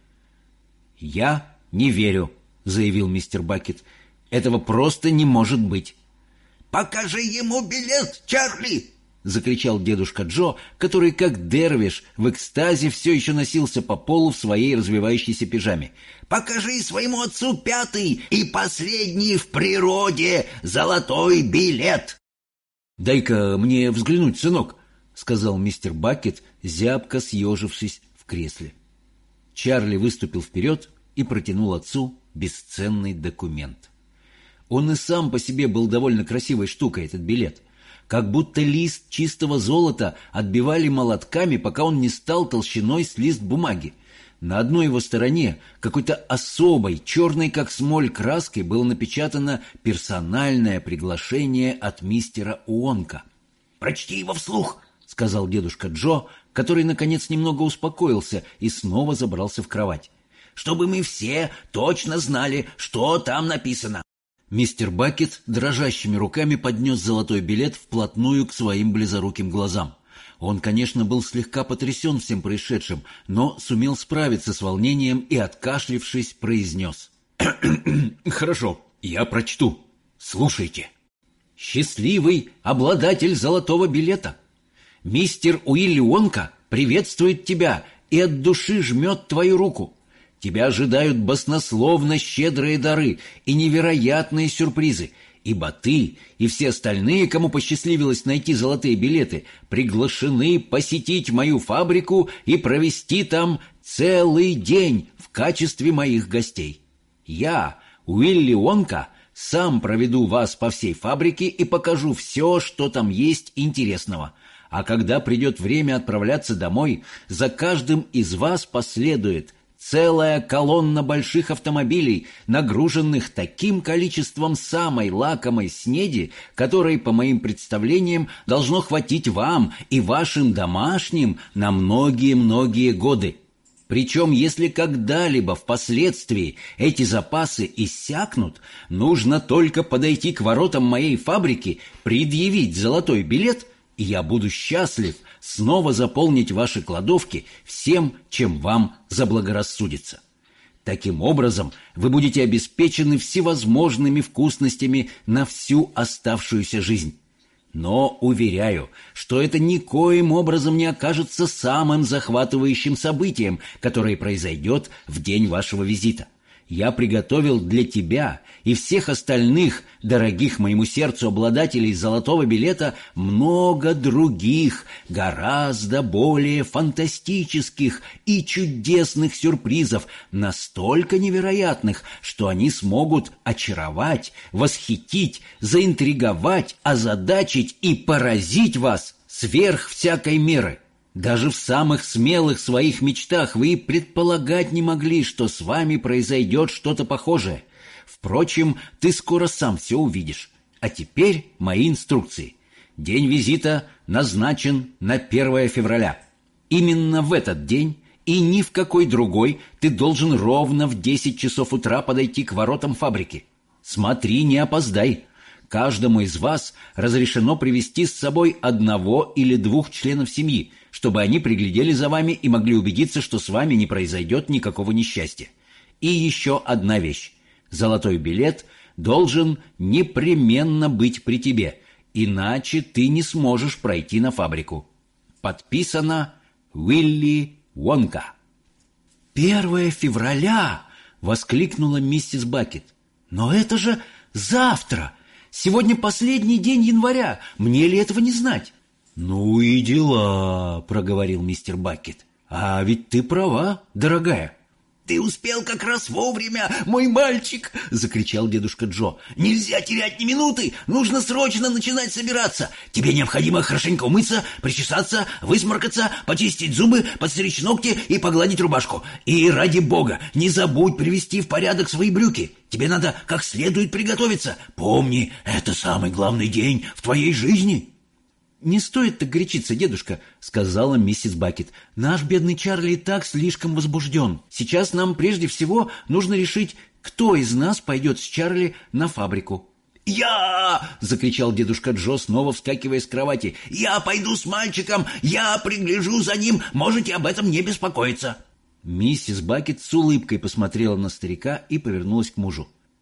«Я не верю», — заявил мистер Бакет. «Этого просто не может быть». Покажи ему билет, Чарли!» — закричал дедушка Джо, который, как дервиш, в экстазе все еще носился по полу в своей развивающейся пижаме. «Покажи своему отцу 5-й и последний в природе золотой билет!» «Дай-ка мне взглянуть, сынок», — сказал мистер Бакет, зябко съежившись в кресле. Чарли выступил вперед и протянул отцу бесценный документ. Он и сам по себе был довольно красивой штукой, этот билет. Как будто лист чистого золота отбивали молотками, пока он не стал толщиной с лист бумаги. На одной его стороне какой-то особой, черной как смоль краской было напечатано персональное приглашение от мистера Уонка. «Прочти его вслух», — сказал дедушка Джо, который, наконец, немного успокоился и снова забрался в кровать. «чтобы мы все точно знали, что там написано». Мистер Бакет дрожащими руками поднес золотой билет вплотную к своим близоруким глазам. Он, конечно, был слегка потрясен всем происшедшим, но сумел справиться с волнением и, откашлившись, произнес. «Хорошо, я прочту. Слушайте. Счастливый обладатель золотого билета. Мистер Уилли Уонка приветствует тебя и от души жмет твою руку. Тебя ожидают баснословно щедрые дары и невероятные сюрпризы, ибо ты и все остальные, кому посчастливилось найти золотые билеты, приглашены посетить мою фабрику и провести там целый день в качестве моих гостей. Я, Уилли Уонка, сам проведу вас по всей фабрике и покажу все, что там есть интересного. А когда придет время отправляться домой, за каждым из вас последует целая колонна больших автомобилей, нагруженных таким количеством самой лакомой снеди, которой, по моим представлениям, должно хватить вам и вашим домашним на многие-многие годы. Причем, если когда-либо впоследствии эти запасы иссякнут, нужно только подойти к воротам моей фабрики, предъявить золотой билет, и я буду счастлив снова заполнить ваши кладовки всем, чем вам заблагорассудится. Таким образом, вы будете обеспечены всевозможными вкусностями на всю оставшуюся жизнь. Но уверяю, что это никоим образом не окажется самым захватывающим событием, которое произойдет в день вашего визита. Я приготовил для тебя и всех остальных, дорогих моему сердцу обладателей золотого билета, много других, гораздо более фантастических и чудесных сюрпризов, настолько невероятных, что они смогут очаровать, восхитить, заинтриговать, озадачить и поразить вас сверх всякой меры. Даже в самых смелых своих мечтах вы и предполагать не могли, что с вами произойдет что-то похожее. Впрочем, ты скоро сам все увидишь. А теперь мои инструкции. День визита назначен на 1 февраля. Именно в этот день и ни в какой другой ты должен ровно в 10 часов утра подойти к воротам фабрики. Смотри, не опоздай. Каждому из вас разрешено привести с собой 1 или 2 членов семьи, чтобы они приглядели за вами и могли убедиться, что с вами не произойдет никакого несчастья. И еще одна вещь. Золотой билет должен непременно быть при тебе, иначе ты не сможешь пройти на фабрику. Подписано Уилли Уонка. 1 февраля! — воскликнула миссис Бакет. Но это же завтра! Сегодня последний день января. Мне ли этого не знать? «Ну и дела», — проговорил мистер Бакет. «А ведь ты права, дорогая». «Ты успел как раз вовремя, мой мальчик!» — закричал дедушка Джо. «Нельзя терять ни минуты! Нужно срочно начинать собираться! Тебе необходимо хорошенько умыться, причесаться, высморкаться, почистить зубы, подстричь ногти и погладить рубашку. И ради бога, не забудь привести в порядок свои брюки! Тебе надо как следует приготовиться! Помни, это самый главный день в твоей жизни!» «Не стоит так горячиться, дедушка», — сказала миссис Бакет. «Наш бедный Чарли и так слишком возбужден. Сейчас нам прежде всего нужно решить, кто из нас пойдет с Чарли на фабрику». «Я!» — закричал дедушка Джо, снова вскакивая с кровати. «Я пойду с мальчиком! Я пригляжу за ним! Можете об этом не беспокоиться!» Миссис Бакет с улыбкой посмотрела на старика и повернулась к мужу.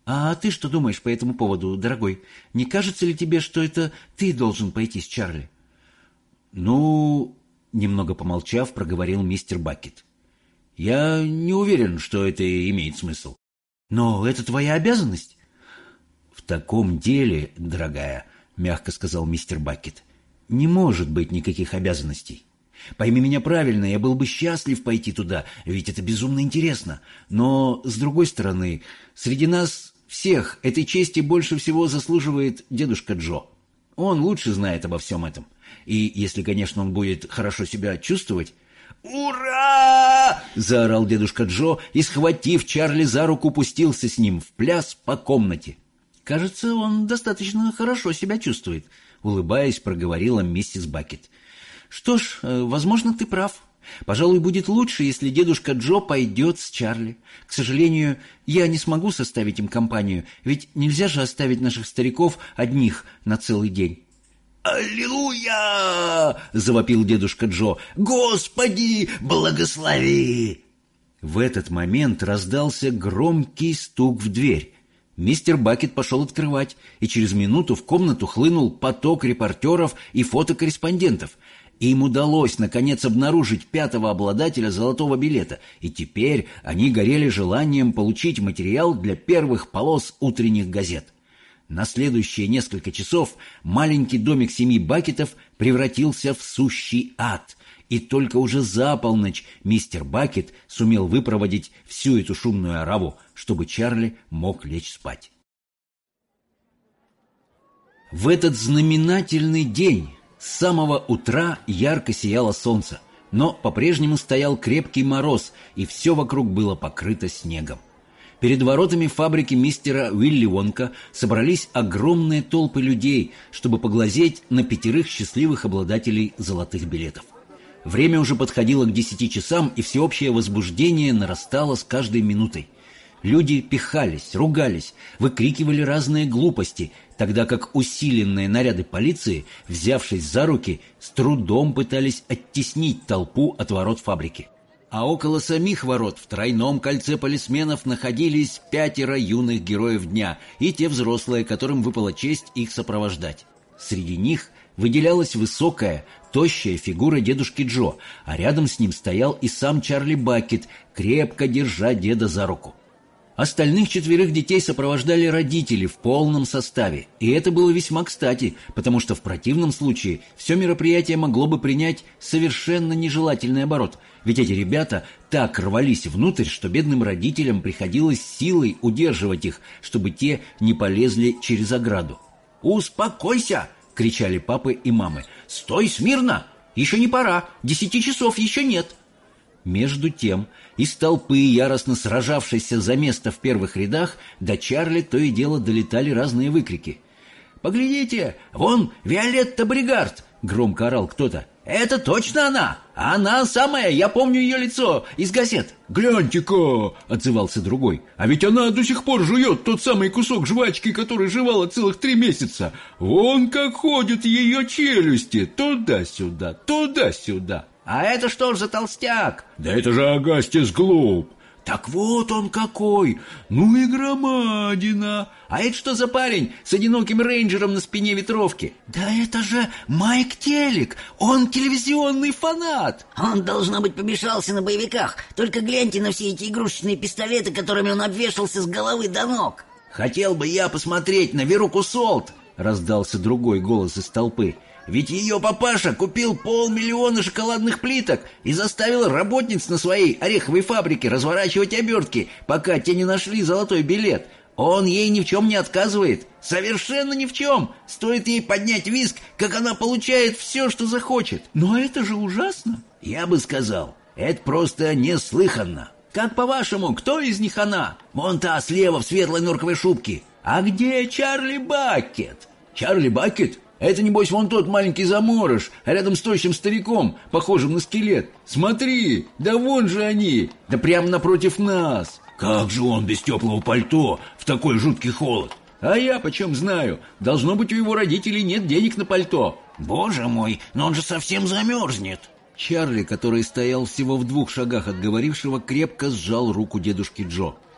А ты что думаешь по этому поводу, дорогой? Не кажется ли тебе, что это ты должен пойти с Чарли? Ну, немного помолчав, проговорил мистер Баккет. Я не уверен, что это имеет смысл. Но это твоя обязанность. В таком деле, дорогая, мягко сказал мистер Баккет, не может быть никаких обязанностей. Пойми меня правильно, я был бы счастлив пойти туда, ведь это безумно интересно. Но, с другой стороны, среди нас всех этой чести больше всего заслуживает дедушка Джо. Он лучше знает обо всем этом. И если, конечно, он будет хорошо себя чувствовать... «Ура!» – заорал дедушка Джо и, схватив Чарли за руку, пустился с ним в пляс по комнате. «Кажется, он достаточно хорошо себя чувствует», – улыбаясь, проговорила миссис Баккет. «Что ж, возможно, ты прав. Пожалуй, будет лучше, если дедушка Джо пойдет с Чарли. К сожалению, я не смогу составить им компанию, ведь нельзя же оставить наших стариков одних на целый день». «Аллилуйя!» — завопил дедушка Джо. «Господи, благослови!» В этот момент раздался громкий стук в дверь. Мистер Баккет пошел открывать, и через минуту в комнату хлынул поток репортеров и фотокорреспондентов. И им удалось, наконец, обнаружить пятого обладателя золотого билета, и теперь они горели желанием получить материал для первых полос утренних газет. На следующие несколько часов маленький домик семьи Баккетов превратился в сущий ад, и только уже за полночь мистер Баккет сумел выпроводить всю эту шумную ораву, чтобы Чарли мог лечь спать. В этот знаменательный день с самого утра ярко сияло солнце, но по-прежнему стоял крепкий мороз, и все вокруг было покрыто снегом. Перед воротами фабрики мистера Уилли Вонка собрались огромные толпы людей, чтобы поглазеть на 5 счастливых обладателей золотых билетов. Время уже подходило к 10 часам, и всеобщее возбуждение нарастало с каждой минутой. Люди пихались, ругались, выкрикивали разные глупости, тогда как усиленные наряды полиции, взявшись за руки, с трудом пытались оттеснить толпу от ворот фабрики. А около самих ворот в тройном кольце полисменов находились 5 юных героев дня и те взрослые, которым выпала честь их сопровождать. Среди них выделялась высокая, тощая фигура дедушки Джо, а рядом с ним стоял и сам Чарли Баккет, крепко держа деда за руку. Остальных 4 детей сопровождали родители в полном составе, и это было весьма кстати, потому что в противном случае все мероприятие могло бы принять совершенно нежелательный оборот, ведь эти ребята так рвались внутрь, что бедным родителям приходилось силой удерживать их, чтобы те не полезли через ограду. «Успокойся!» — кричали папы и мамы. «Стой смирно! Еще не пора! 10 часов еще нет!» Между тем, из толпы, яростно сражавшейся за место в первых рядах, до Чарли то и дело долетали разные выкрики. «Поглядите, вон Виолетта Бригард!» — громко орал кто-то. «Это точно она! Она самая, я помню ее лицо из газет!» «Гляньте-ка!» — отзывался другой. «А ведь она до сих пор жует тот самый кусок жвачки, который жевала целых 3 месяца! Вон как ходят ее челюсти! Туда-сюда, туда-сюда!» «А это что ж за толстяк?» «Да это же Агастис Глоб!» «Так вот он какой! Ну и громадина! «А это что за парень с одиноким рейнджером на спине ветровки?» «Да это же Майк Телик! Он телевизионный фанат!» Он, должно быть, помешался на боевиках. Только гляньте на все эти игрушечные пистолеты, которыми он обвешался с головы до ног. «Хотел бы я посмотреть на Веруку Солт!» — раздался другой голос из толпы. «Ведь ее папаша купил 500 000 шоколадных плиток и заставил работниц на своей ореховой фабрике разворачивать обертки, пока те не нашли золотой билет. Он ей ни в чем не отказывает. Совершенно ни в чем. Стоит ей поднять виск, как она получает все, что захочет. Но это же ужасно!» «Я бы сказал, это просто неслыханно. «Как по-вашему, кто из них она?» Вон та слева в светлой норковой шубке». «А где Чарли Баккет?» «Чарли Баккет? Это, небось, вон тот маленький заморыш, рядом с тощим стариком, похожим на скелет. Смотри, да вон же они, да прямо напротив нас. Как же он без теплого пальто в такой жуткий холод?» «А я почем знаю? Должно быть, у его родителей нет денег на пальто». «Боже мой, но он же совсем замерзнет». Чарли, который стоял всего в 2 шагах от говорившего, крепко сжал руку дедушки Джо.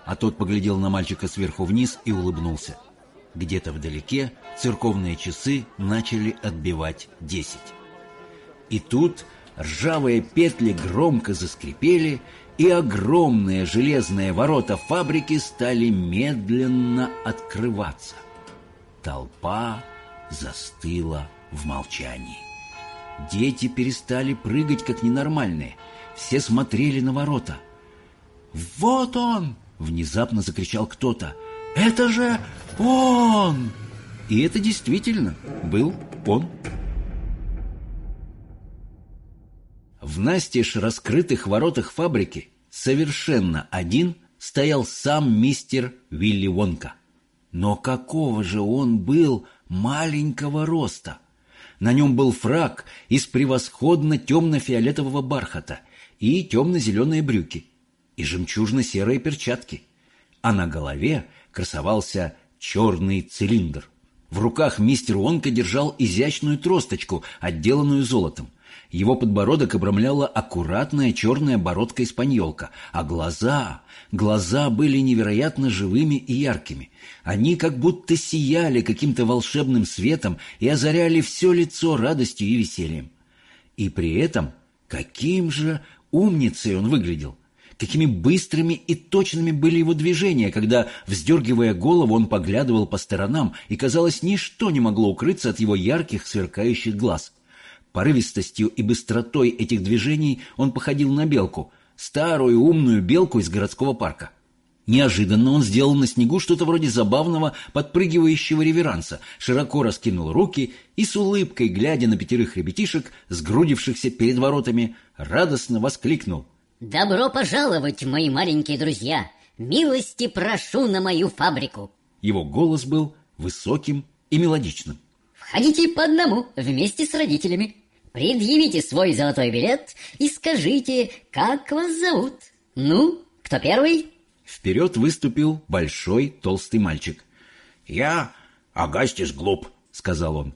А тот поглядел на мальчика сверху вниз и улыбнулся. Где-то вдалеке церковные часы начали отбивать 10. И тут ржавые петли громко заскрипели, и огромные железные ворота фабрики стали медленно открываться. Толпа застыла в молчании. Дети перестали прыгать, как ненормальные. Все смотрели на ворота. «Вот он!» — внезапно закричал кто-то. «Это же он!» И это действительно был он. В настежь раскрытых воротах фабрики совершенно один стоял сам мистер Вилли Вонка. Но какого же он был маленького роста! На нем был фрак из превосходно темно-фиолетового бархата и темно-зеленые брюки, и жемчужно-серые перчатки, а на голове красовался черный цилиндр. В руках мистер Вонка держал изящную тросточку, отделанную золотом. Его подбородок обрамляла аккуратная черная бородка-испаньолка, а глаза были невероятно живыми и яркими. Они как будто сияли каким-то волшебным светом и озаряли все лицо радостью и весельем. И при этом каким же умницей он выглядел! Какими быстрыми и точными были его движения, когда, вздергивая голову, он поглядывал по сторонам, и, казалось, ничто не могло укрыться от его ярких, сверкающих глаз. Порывистостью и быстротой этих движений он походил на белку, старую умную белку из городского парка. Неожиданно он сделал на снегу что-то вроде забавного подпрыгивающего реверанса, широко раскинул руки и с улыбкой, глядя на 5 ребятишек, сгрудившихся перед воротами, радостно воскликнул: «Добро пожаловать, мои маленькие друзья! Милости прошу на мою фабрику!» Его голос был высоким и мелодичным. «Входите по одному, вместе с родителями. Предъявите свой золотой билет и скажите, как вас зовут. Ну, кто первый?» Вперед выступил большой толстый мальчик. «Я Агастис Глуп», — сказал он.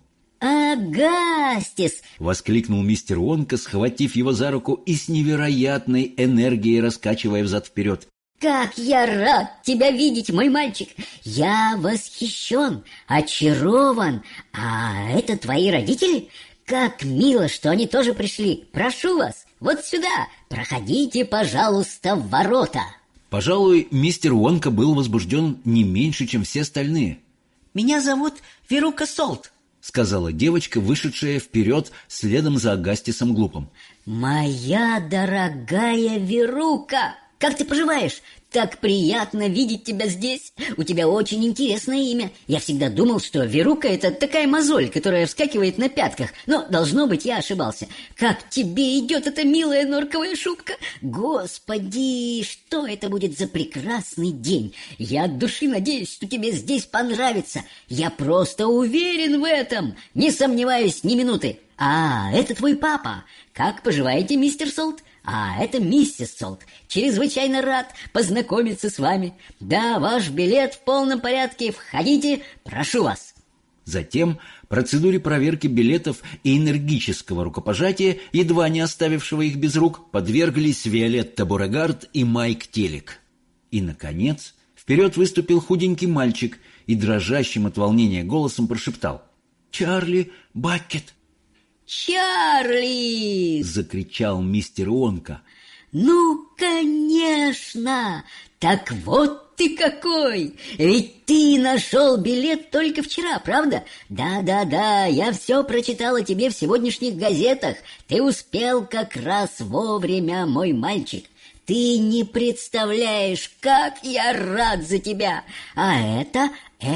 «Агастис!» — воскликнул мистер Вонка, схватив его за руку и с невероятной энергией раскачивая взад-вперед. «Как я рад тебя видеть, мой мальчик! Я восхищен, очарован. А это твои родители? Как мило, что они тоже пришли. Прошу вас, вот сюда. Проходите, пожалуйста, в ворота». Пожалуй, мистер Вонка был возбужден не меньше, чем все остальные. «Меня зовут Верука Солт», — сказала девочка, вышедшая вперед следом за Агастисом Глупом. «Моя дорогая Верука! Как ты поживаешь? Так приятно видеть тебя здесь. У тебя очень интересное имя. Я всегда думал, что Верука — это такая мозоль, которая вскакивает на пятках. Но, должно быть, я ошибался. Как тебе идет эта милая норковая шубка? Господи, что это будет за прекрасный день! Я от души надеюсь, что тебе здесь понравится. Я просто уверен в этом. Не сомневаюсь ни минуты. А, это твой папа. Как поживаете, мистер Солт? А, это миссис Солт. Чрезвычайно рад познакомиться с вами. Да, ваш билет в полном порядке. Входите, прошу вас». Затем процедуре проверки билетов и энергического рукопожатия, едва не оставившего их без рук, подверглись Виолетта Бурегард и Майк Телик. И, наконец, вперед выступил худенький мальчик и дрожащим от волнения голосом прошептал: «Чарли Баккет». «Чарли!» — закричал мистер Вонка. «Ну, конечно! Так вот ты какой! Ведь ты нашел билет только вчера, правда? Да, я все прочитал о тебе в сегодняшних газетах. Ты успел как раз вовремя, мой мальчик. Ты не представляешь, как я рад за тебя! А это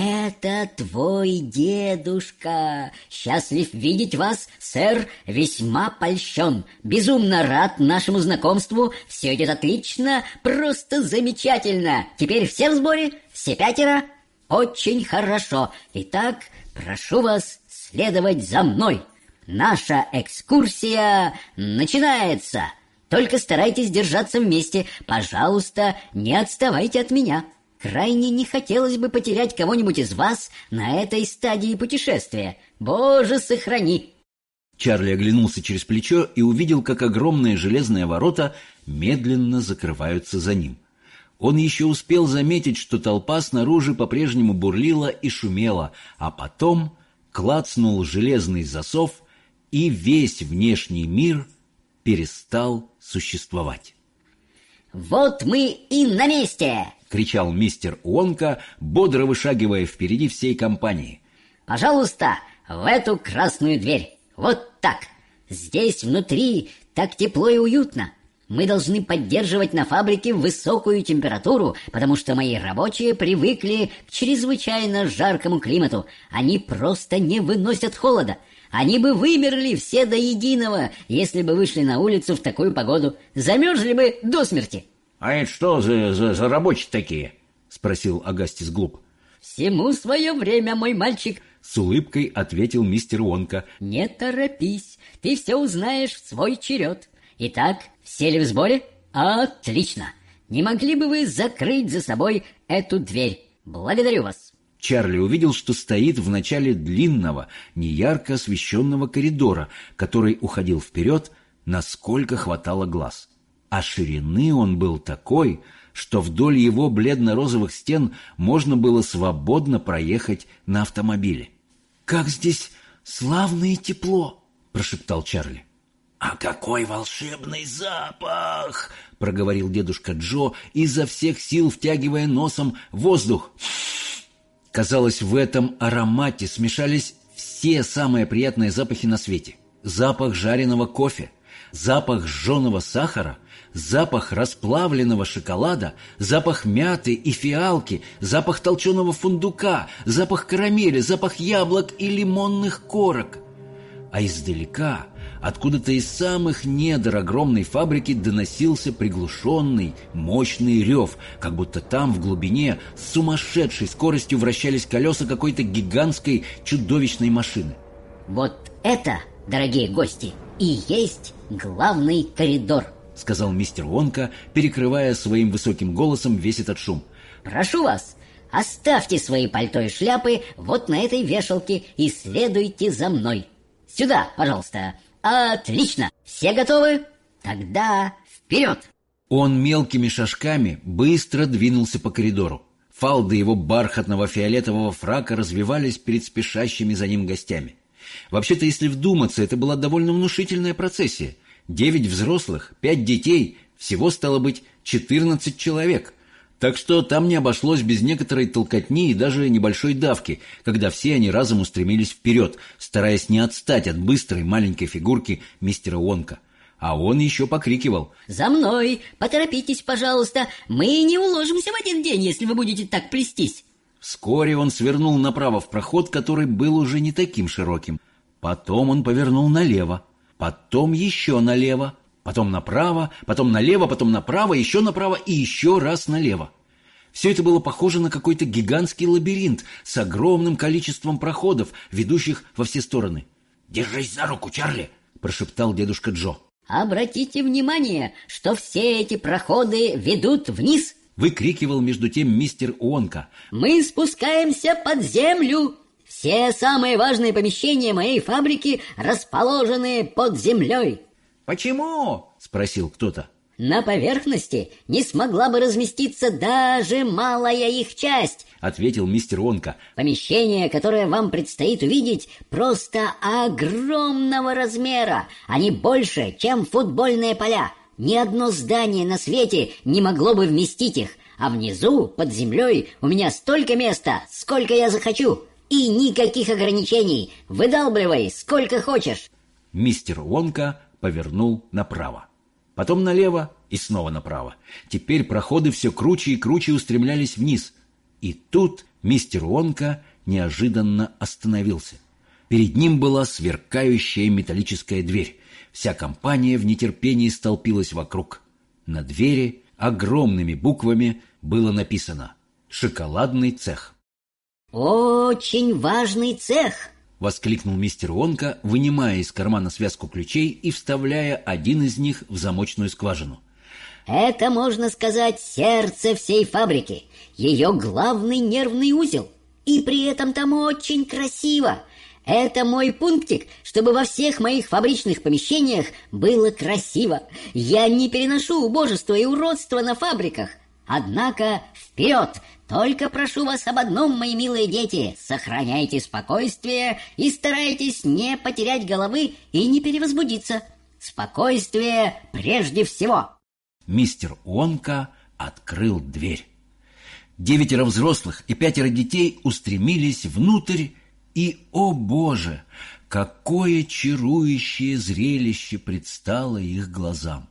твой дедушка. Счастлив видеть вас, сэр, весьма польщен. Безумно рад нашему знакомству. Все идет отлично, просто замечательно. Теперь все в сборе? Все 5? Очень хорошо. Итак, прошу вас следовать за мной. Наша экскурсия начинается. Только старайтесь держаться вместе. Пожалуйста, не отставайте от меня. Крайне не хотелось бы потерять кого-нибудь из вас на этой стадии путешествия. Боже, сохрани!» Чарли оглянулся через плечо и увидел, как огромные железные ворота медленно закрываются за ним. Он еще успел заметить, что толпа снаружи по-прежнему бурлила и шумела, а потом клацнул железный засов, и весь внешний мир перестал существовать. «Вот мы и на месте!» — кричал мистер Уонка, бодро вышагивая впереди всей компании. «Пожалуйста, в эту красную дверь. Вот так. Здесь внутри так тепло и уютно. Мы должны поддерживать на фабрике высокую температуру, потому что мои рабочие привыкли к чрезвычайно жаркому климату. Они просто не выносят холода. Они бы вымерли все до единого, если бы вышли на улицу в такую погоду. Замерзли бы до смерти». «А это что за рабочие такие?» — спросил Агастис Глуп. «Всему свое время, мой мальчик», — с улыбкой ответил мистер Уонка. «Не торопись, ты все узнаешь в свой черед. Итак, все ли в сборе? Отлично. Не могли бы вы закрыть за собой эту дверь? Благодарю вас». Чарли увидел, что стоит в начале длинного, неярко освещенного коридора, который уходил вперед, насколько хватало глаз. А ширины он был такой, что вдоль его бледно-розовых стен можно было свободно проехать на автомобиле. «Как здесь славно и тепло!» — прошептал Чарли. «А какой волшебный запах!» — проговорил дедушка Джо, изо всех сил втягивая носом воздух. Казалось, в этом аромате смешались все самые приятные запахи на свете. Запах жареного кофе, запах жженого сахара, запах расплавленного шоколада, запах мяты и фиалки, запах толченого фундука, запах карамели, запах яблок и лимонных корок. А издалека, откуда-то из самых недр огромной фабрики, доносился приглушенный, мощный рев, как будто там в глубине с сумасшедшей скоростью вращались колеса какой-то гигантской чудовищной машины. «Вот это, дорогие гости, и есть главный коридор», — сказал мистер Уонка, перекрывая своим высоким голосом весь этот шум. «Прошу вас, оставьте свои пальто и шляпы вот на этой вешалке и следуйте за мной. Сюда, пожалуйста. Отлично. Все готовы? Тогда вперед!» Он мелкими шажками быстро двинулся по коридору. Фалды его бархатного фиолетового фрака развивались перед спешащими за ним гостями. Вообще-то, если вдуматься, это была довольно внушительная процессия. 9 взрослых, 5 детей, всего стало быть 14 человек. Так что там не обошлось без некоторой толкотни и даже небольшой давки, когда все они разом устремились вперед, стараясь не отстать от быстрой маленькой фигурки мистера Уонка. А он еще покрикивал: «За мной! Поторопитесь, пожалуйста! Мы не уложимся в один день, если вы будете так плестись!» Вскоре он свернул направо в проход, который был уже не таким широким. Потом он повернул налево, потом еще налево, потом направо, потом налево, потом направо, еще направо и еще раз налево. Все это было похоже на какой-то гигантский лабиринт с огромным количеством проходов, ведущих во все стороны. «Держись за руку, Чарли!» – прошептал дедушка Джо. «Обратите внимание, что все эти проходы ведут вниз!» – выкрикивал между тем мистер Уонка. «Мы спускаемся под землю! Все самые важные помещения моей фабрики расположены под землей!» «Почему?» – спросил кто-то. «На поверхности не смогла бы разместиться даже малая их часть», — ответил мистер Уонка. «Помещения, которое вам предстоит увидеть, просто огромного размера. Они больше, чем футбольные поля. Ни одно здание на свете не могло бы вместить их. А внизу, под землей, у меня столько места, сколько я захочу. И никаких ограничений. Выдалбливай, сколько хочешь». Мистер Уонка повернул направо. Потом налево и снова направо. Теперь проходы все круче и круче устремлялись вниз. И тут мистер Уонка неожиданно остановился. Перед ним была сверкающая металлическая дверь. Вся компания в нетерпении столпилась вокруг. На двери огромными буквами было написано «Шоколадный цех». «Очень важный цех!» — воскликнул мистер Уонка, вынимая из кармана связку ключей и вставляя один из них в замочную скважину. «Это, можно сказать, сердце всей фабрики, ее главный нервный узел. И при этом там очень красиво. Это мой пунктик, чтобы во всех моих фабричных помещениях было красиво. Я не переношу убожество и уродство на фабриках. Однако вперед! Только прошу вас об одном, мои милые дети. Сохраняйте спокойствие и старайтесь не потерять головы и не перевозбудиться. Спокойствие прежде всего. Мистер Уонка открыл дверь. 9 взрослых и 5 детей устремились внутрь, и, о боже, какое чарующее зрелище предстало их глазам!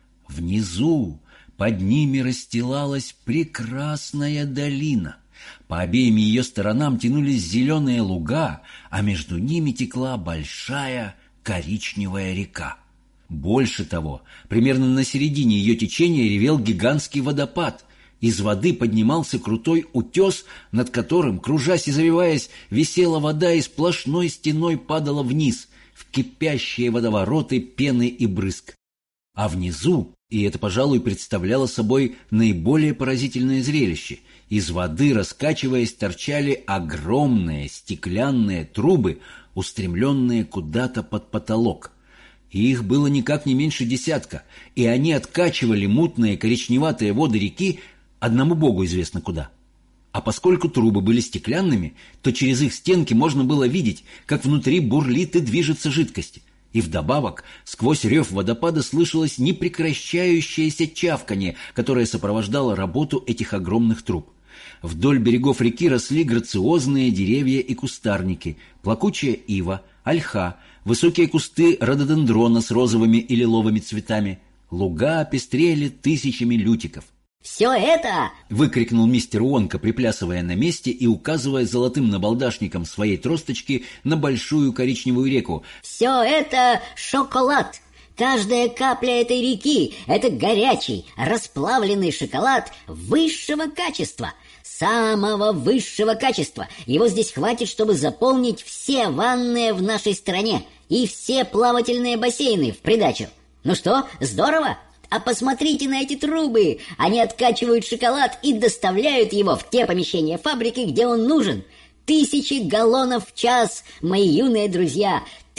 Внизу под ними расстилалась прекрасная долина. По обеим ее сторонам тянулись зеленые луга, а между ними текла большая коричневая река. Больше того, примерно на середине ее течения ревел гигантский водопад. Из воды поднимался крутой утес, над которым, кружась и завиваясь, висела вода и сплошной стеной падала вниз, в кипящие водовороты пены и брызг. А внизу, и это, пожалуй, представляло собой наиболее поразительное зрелище, из воды, раскачиваясь, торчали огромные стеклянные трубы, устремленные куда-то под потолок. И их было никак не меньше 10, и они откачивали мутные коричневатые воды реки, одному богу известно куда. А поскольку трубы были стеклянными, то через их стенки можно было видеть, как внутри бурлит и движется жидкость. И вдобавок, сквозь рев водопада слышалось непрекращающееся чавканье, которое сопровождало работу этих огромных труб. Вдоль берегов реки росли грациозные деревья и кустарники, плакучая ива, ольха, высокие кусты рододендрона с розовыми и лиловыми цветами. Луга пестрели тысячами лютиков. «Все это!» — выкрикнул мистер Уонка, приплясывая на месте и указывая золотым набалдашником своей тросточки на большую коричневую реку. «Все это шоколад! Каждая капля этой реки — это горячий, расплавленный шоколад высшего качества, самого высшего качества. Его здесь хватит, чтобы заполнить все ванные в нашей стране и все плавательные бассейны в придачу. Ну что, здорово? А посмотрите на эти трубы! Они откачивают шоколад и доставляют его в те помещения фабрики, где он нужен. 1000 галлонов в час, мои юные друзья!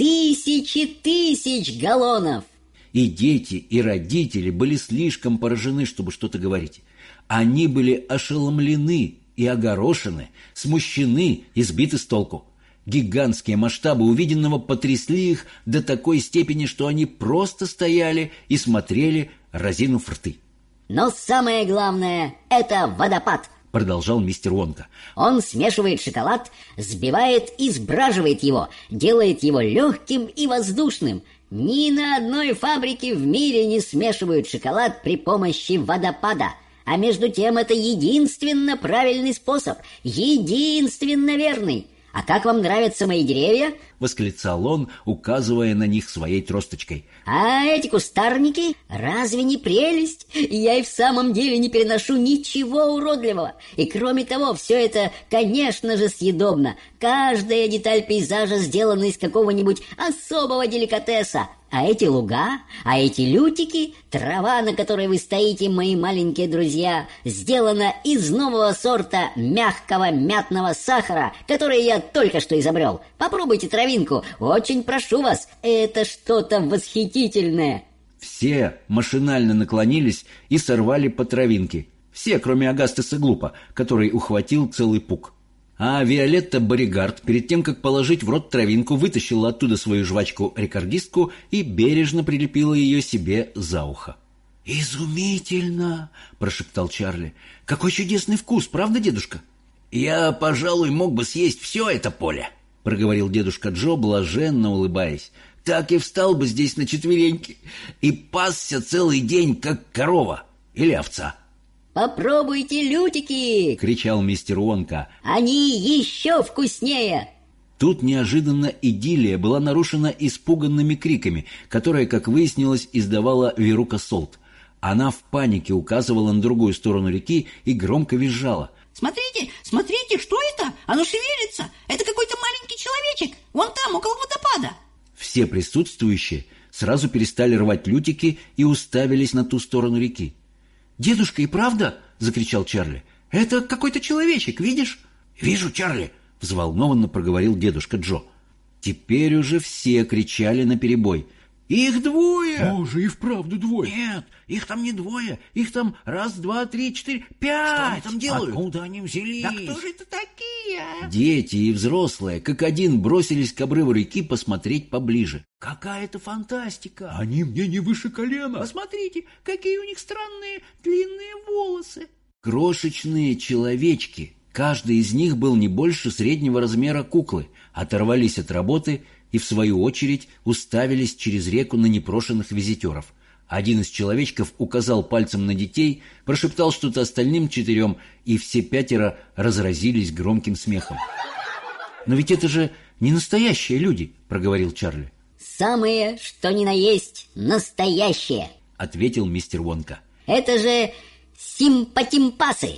1000 галлонов!» И дети, и родители были слишком поражены, чтобы что-то говорить. Они были ошеломлены и огорошены, смущены и сбиты с толку. Гигантские масштабы увиденного потрясли их до такой степени, что они просто стояли и смотрели, разинув рты. «Но самое главное — это водопад», — продолжал мистер Уонка. «Он смешивает шоколад, сбивает и сбраживает его, делает его легким и воздушным. Ни на одной фабрике в мире не смешивают шоколад при помощи водопада. А между тем это единственно правильный способ, единственно верный. А как вам нравятся мои деревья?» — восклицал он, указывая на них своей тросточкой. «А эти кустарники? Разве не прелесть? Я и в самом деле не переношу ничего уродливого. И кроме того, все это, конечно же, съедобно. Каждая деталь пейзажа сделана из какого-нибудь особого деликатеса. А эти луга, а эти лютики, трава, на которой вы стоите, мои маленькие друзья, сделана из нового сорта мягкого мятного сахара, который я только что изобрел. Попробуйте травинку, очень прошу вас, это что-то восхитительное». Все машинально наклонились и сорвали по травинке. Все, кроме Агастеса Глупа, который ухватил целый пук. А Виолетта Боригард, перед тем, как положить в рот травинку, вытащила оттуда свою жвачку-рекордистку и бережно прилепила ее себе за ухо. «Изумительно!» — прошептал Чарли. «Какой чудесный вкус, правда, дедушка?» «Я, пожалуй, мог бы съесть все это поле», — проговорил дедушка Джо, блаженно улыбаясь. «Так и встал бы здесь на четвереньки и пасся целый день, как корова или овца». «Попробуйте лютики!» — кричал мистер Уонка. «Они еще вкуснее!» Тут неожиданно идиллия была нарушена испуганными криками, которые, как выяснилось, издавала Верука Солт. Она в панике указывала на другую сторону реки и громко визжала. «Смотрите, смотрите, что это? Оно шевелится! Это какой-то маленький человечек! Вон там, около водопада!» Все присутствующие сразу перестали рвать лютики и уставились на ту сторону реки. «Дедушка, и правда?» — закричал Чарли. «Это какой-то человечек, видишь?» «Вижу, Чарли!» — взволнованно проговорил дедушка Джо. Теперь уже все кричали наперебой. Их двое! Боже, и вправду двое. Нет, их там не двое. Их там раз, два, три, четыре, пять. Что они там делают? Откуда они взялись? Да кто же это такие, а? Дети и взрослые, как один, бросились к обрыву реки посмотреть поближе. Какая-то фантастика! Они мне не выше колена. Посмотрите, какие у них странные длинные волосы. Крошечные человечки. Каждый из них был не больше среднего размера куклы. Оторвались от работы и, в свою очередь, уставились через реку на непрошенных визитеров. Один из человечков указал пальцем на детей, прошептал что-то остальным 4, и все 5 разразились громким смехом. «Но ведь это же не настоящие люди», — проговорил Чарли. «Самые, что ни на есть, настоящие», — ответил мистер Вонка. «это же симпатимпасы».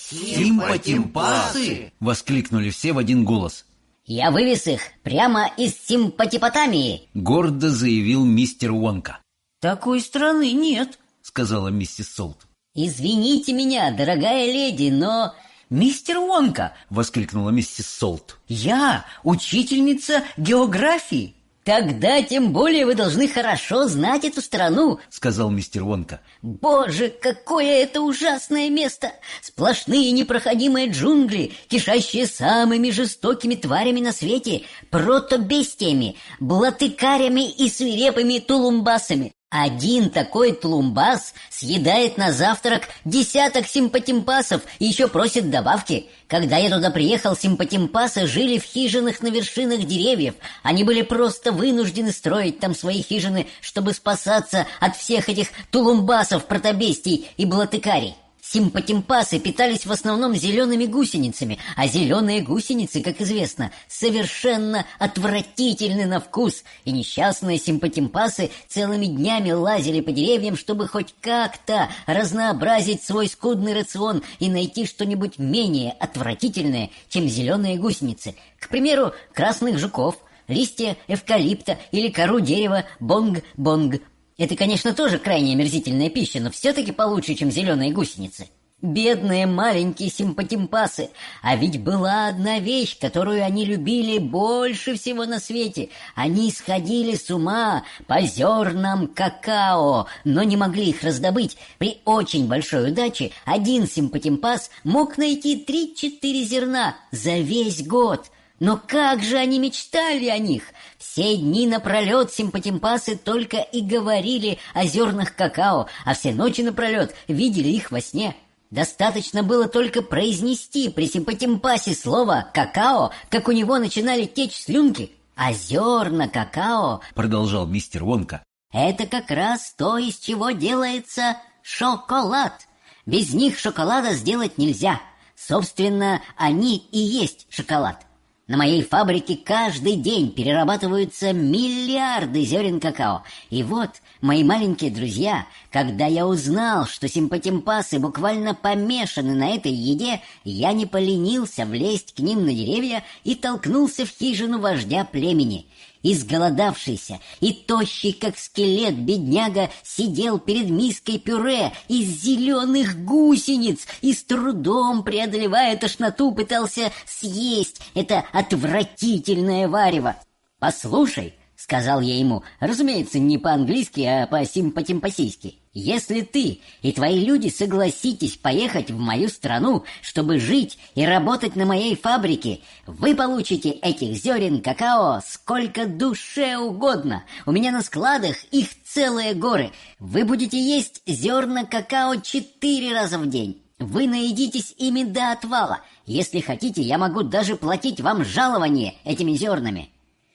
«Симпатимпасы!» — воскликнули все в один голос. «Я вывез их прямо из Симпатипотамии», — гордо заявил мистер Вонка. Такой страны нет, сказала миссис Солт. «Извините меня, дорогая леди, но...» «Мистер Вонка!» — воскликнула миссис Солт. «Я учительница географии!» «Тогда тем более вы должны хорошо знать эту страну», — сказал мистер Вонка. «Боже, какое это ужасное место! Сплошные непроходимые джунгли, кишащие самыми жестокими тварями на свете, протобестиями, блатыкарями и свирепыми тулумбасами. Один такой тулумбас съедает на завтрак 10 симпатимпасов и еще просит добавки. Когда я туда приехал, симпатимпасы жили в хижинах на вершинах деревьев. Они были просто вынуждены строить там свои хижины, чтобы спасаться от всех этих тулумбасов, протобестий и блатыкарей. Симпатимпасы питались в основном зелеными гусеницами, а зеленые гусеницы, как известно, совершенно отвратительны на вкус, и несчастные симпатимпасы целыми днями лазили по деревьям, чтобы хоть как-то разнообразить свой скудный рацион и найти что-нибудь менее отвратительное, чем зеленые гусеницы. К примеру, красных жуков, листья эвкалипта или кору дерева бонг-бонг. Это, конечно, тоже крайне омерзительная пища, но все-таки получше, чем зеленые гусеницы. Бедные маленькие симпатимпасы. А ведь была одна вещь, которую они любили больше всего на свете. Они сходили с ума по зернам какао, но не могли их раздобыть. При очень большой удаче один симпатимпас мог найти 3-4 зерна за весь год. Но как же они мечтали о них! Все дни напролет симпатимпасы только и говорили о зернах какао, а все ночи напролет видели их во сне. Достаточно было только произнести при симпатимпасе слово «какао», как у него начинали течь слюнки. А зерна какао, продолжал мистер Вонка, это как раз то, из чего делается шоколад. Без них шоколада сделать нельзя. Собственно, они и есть шоколад. На моей фабрике каждый день перерабатываются миллиарды зерен какао. И вот, мои маленькие друзья, когда я узнал, что симпатимпасы буквально помешаны на этой еде, я не поленился влезть к ним на деревья и толкнулся в хижину вождя племени. Изголодавшийся и тощий, как скелет, бедняга сидел перед миской пюре из зеленых гусениц и с трудом, преодолевая тошноту, пытался съесть это отвратительное варево. «Послушай», — сказал я ему, разумеется, не по-английски, а по-симпатимпасийски, «если ты и твои люди согласитесь поехать в мою страну, чтобы жить и работать на моей фабрике, вы получите этих зерен какао сколько душе угодно. У меня на складах их целые горы. Вы будете есть зерна какао 4 раза в день. Вы наедитесь ими до отвала. Если хотите, я могу даже платить вам жалование этими зернами».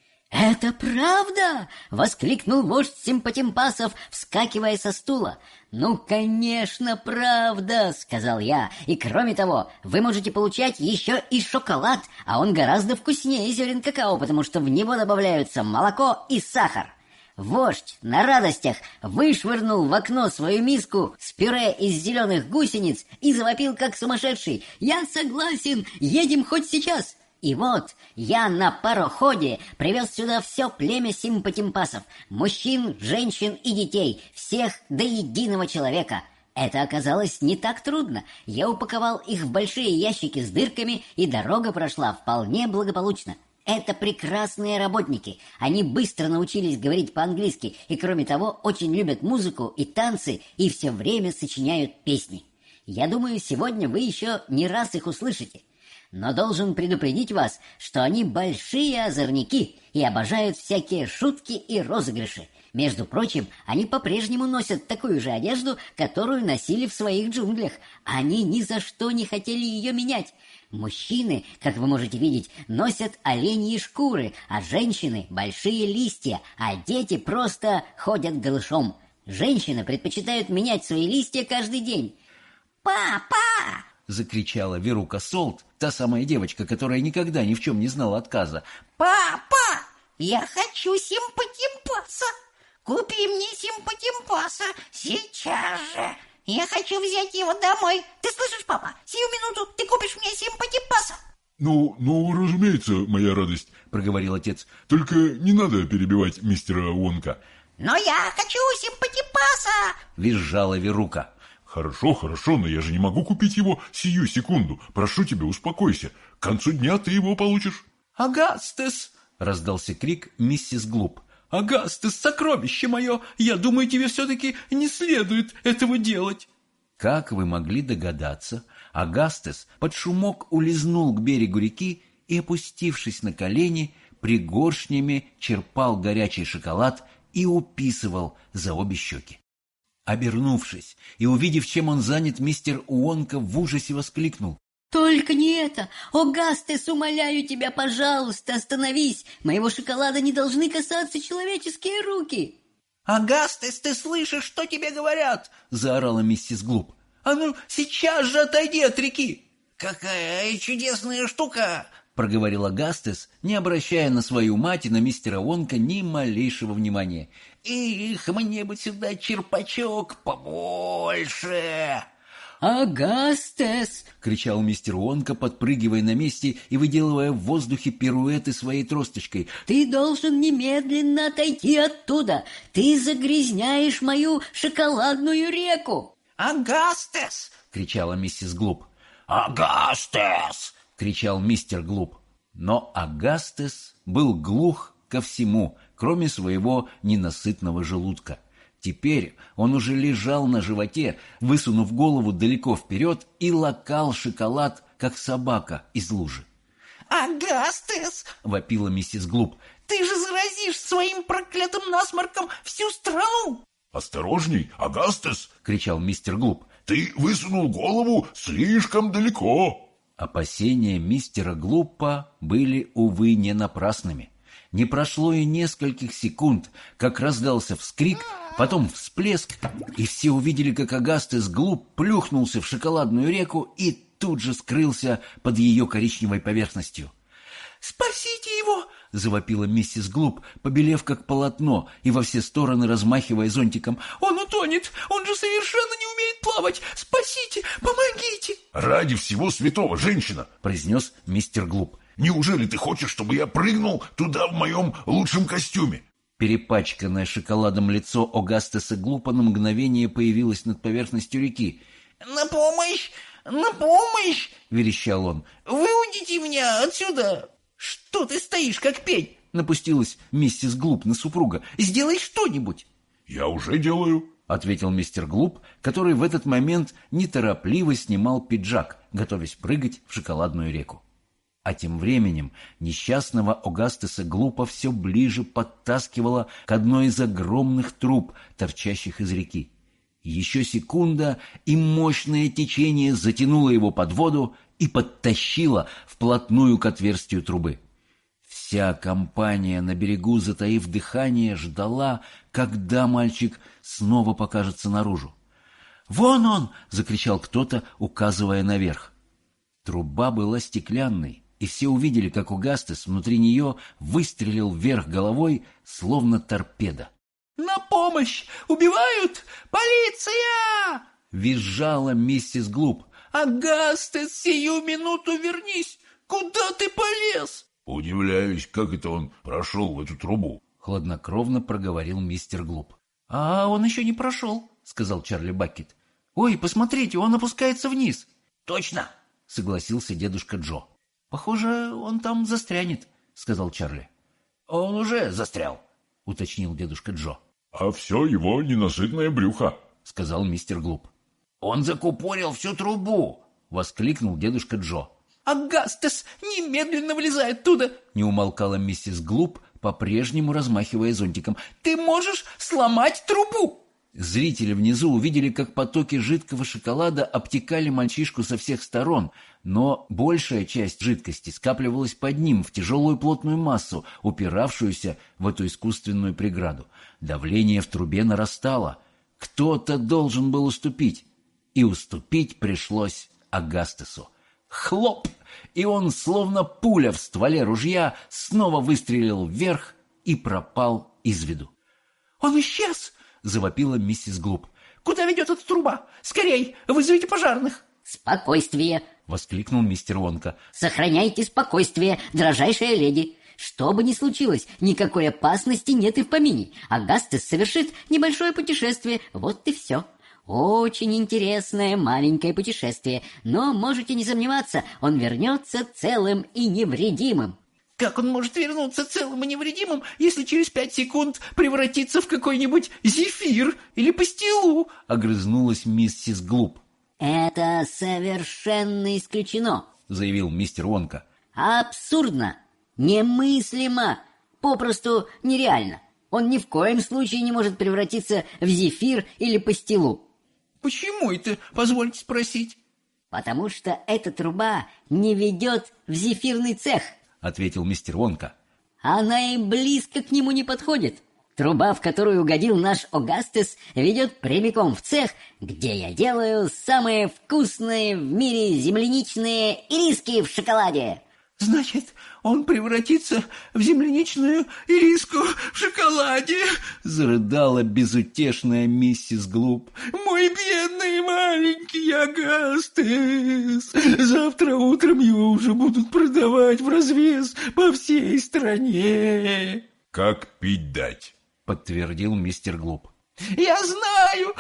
«Это правда?» — воскликнул вождь симпатимпасов, вскакивая со стула. «Ну, конечно, правда!» — сказал я. «И кроме того, вы можете получать еще и шоколад, а он гораздо вкуснее зерен какао, потому что в него добавляются молоко и сахар». Вождь на радостях вышвырнул в окно свою миску с пюре из зеленых гусениц и завопил, как сумасшедший: «Я согласен, едем хоть сейчас!» И вот я на пароходе привез сюда все племя симпатимпасов, мужчин, женщин и детей, всех до единого человека. Это оказалось не так трудно. Я упаковал их в большие ящики с дырками, и дорога прошла вполне благополучно. Это прекрасные работники. Они быстро научились говорить по-английски и, кроме того, очень любят музыку и танцы и все время сочиняют песни. Я думаю, сегодня вы еще не раз их услышите. Но должен предупредить вас, что они большие озорники и обожают всякие шутки и розыгрыши. Между прочим, они по-прежнему носят такую же одежду, которую носили в своих джунглях. Они ни за что не хотели ее менять. Мужчины, как вы можете видеть, носят оленьи шкуры, а женщины – большие листья, а дети просто ходят голышом. Женщины предпочитают менять свои листья каждый день. Папа! — закричала Верука Солт, та самая девочка, которая никогда ни в чем не знала отказа. Папа! Я хочу симпатимпаса! Купи мне симпатимпаса сейчас же! Я хочу взять его домой! Ты слышишь, папа? Сию минуту ты купишь мне симпатимпаса! Ну, разумеется, моя радость, — проговорил отец. Только не надо перебивать мистера Уонка. Но я хочу симпатимпаса! — визжала Верука. Хорошо, но я же не могу купить его сию секунду. Прошу тебя, успокойся. К концу дня ты его получишь. «Агастес!» — раздался крик миссис Глуп. «Агастес, сокровище мое! Я думаю, тебе все-таки не следует этого делать!» Как вы могли догадаться, Агастес под шумок улизнул к берегу реки и, опустившись на колени, пригоршнями черпал горячий шоколад и уписывал за обе щеки. Обернувшись и увидев, чем он занят, мистер Уонка в ужасе воскликнул. «Только не это! Огастес, умоляю тебя, пожалуйста, остановись! Моего шоколада не должны касаться человеческие руки!» «Агастес, ты слышишь, что тебе говорят?» — заорала миссис Глуп. «А ну, сейчас же отойди от реки!» «Какая чудесная штука!» — проговорил Агастес, не обращая на свою мать и на мистера Уонка ни малейшего внимания. «Их, мне бы сюда черпачок побольше!» «Агастес!» — кричал мистер Уонка, подпрыгивая на месте и выделывая в воздухе пируэты своей тросточкой. «Ты должен немедленно отойти оттуда! Ты загрязняешь мою шоколадную реку!» «Агастес!» — кричала миссис Глуп. «Агастес!» — кричал мистер Глуп. Но Агастес был глух ко всему, кроме своего ненасытного желудка. Теперь он уже лежал на животе, высунув голову далеко вперед и лакал шоколад, как собака из лужи. «Агастес!» — вопила миссис Глуп. «Ты же заразишь своим проклятым насморком всю страну!» «Осторожней, Агастес!» — кричал мистер Глуп. «Ты высунул голову слишком далеко!» Опасения мистера Глупа были, увы, не напрасными. Не прошло и нескольких секунд, как раздался вскрик, потом всплеск, и все увидели, как Агастес Глуп плюхнулся в шоколадную реку и тут же скрылся под ее коричневой поверхностью. «Спасите его!» — завопила миссис Глуп, побелев как полотно и во все стороны размахивая зонтиком. «Он утонет! Он же совершенно не умеет плавать! Спасите! Помогите!» «Ради всего святого, женщина!» — произнес мистер Глуп. «Неужели ты хочешь, чтобы я прыгнул туда в моем лучшем костюме?» Перепачканное шоколадом лицо Агастеса Глупа на мгновение появилось над поверхностью реки. «На помощь! На помощь!» — верещал он. «Выудите меня отсюда! Что ты стоишь, как пень?» — напустилась миссис Глуп на супруга. «Сделай что-нибудь!» «Я уже делаю!» — ответил мистер Глуп, который в этот момент неторопливо снимал пиджак, готовясь прыгать в шоколадную реку. А тем временем несчастного Агастеса Глупа все ближе подтаскивало к одной из огромных труб, торчащих из реки. Еще секунда, и мощное течение затянуло его под воду и подтащило вплотную к отверстию трубы. Вся компания на берегу, затаив дыхание, ждала, когда мальчик снова покажется наружу. «Вон он!» — закричал кто-то, указывая наверх. Труба была стеклянной, и все увидели, как Агастес внутри нее выстрелил вверх головой, словно торпеда. «На помощь! Убивают! Полиция!» — визжала миссис Глуп. «Агастес, сию минуту вернись! Куда ты полез?» «Удивляюсь, как это он прошел в эту трубу», — хладнокровно проговорил мистер Глуп. «А он еще не прошел», — сказал Чарли Баккет. «Ой, посмотрите, он опускается вниз». «Точно!» — согласился дедушка Джо. «Похоже, он там застрянет», — сказал Чарли. Он уже застрял, уточнил дедушка Джо. А все его ненасытное брюхо, сказал мистер Глуп. он закупорил всю трубу, Воскликнул дедушка Джо. «Агастес, немедленно вылезай оттуда!» Не умолкала миссис Глуп, по-прежнему размахивая зонтиком. «Ты можешь сломать трубу!» Зрители внизу увидели, как потоки жидкого шоколада обтекали мальчишку со всех сторон, но большая часть жидкости скапливалась под ним в тяжелую плотную массу, упиравшуюся в эту искусственную преграду. Давление в трубе нарастало. Кто-то должен был уступить, и уступить пришлось Агастесу. Хлоп! И он, словно пуля в стволе ружья, снова выстрелил вверх и пропал из виду. «Он исчез!» — завопила миссис Глуп. «Куда ведет эта труба? Скорей, вызовите пожарных!» «Спокойствие!» — воскликнул мистер Вонка. «Сохраняйте спокойствие, дрожайшая леди! Что бы ни случилось, никакой опасности нет и в помине. Агастес совершит небольшое путешествие, вот и все. Очень интересное маленькое путешествие, но можете не сомневаться, он вернется целым и невредимым». «Как он может вернуться целым и невредимым, если через 5 секунд превратится в какой-нибудь зефир или пастилу?» — огрызнулась миссис Глуп. «Это совершенно исключено», — заявил мистер Вонка. «Абсурдно, немыслимо, попросту нереально. Он ни в коем случае не может превратиться в зефир или пастилу». «Почему это, позвольте спросить?» «Потому что эта труба не ведет в зефирный цех», — ответил мистер Вонка. «Она и близко к нему не подходит. Труба, в которую угодил наш Агастес, ведет прямиком в цех, где я делаю самые вкусные в мире земляничные ириски в шоколаде». «Значит, он превратится в земляничную ириску в шоколаде!» — зарыдала безутешная миссис Глуп. «Мой бедный маленький Агастес! Завтра утром его уже будут продавать вразвес по всей стране!» как пить дать, подтвердил мистер Глуп. Я знаю,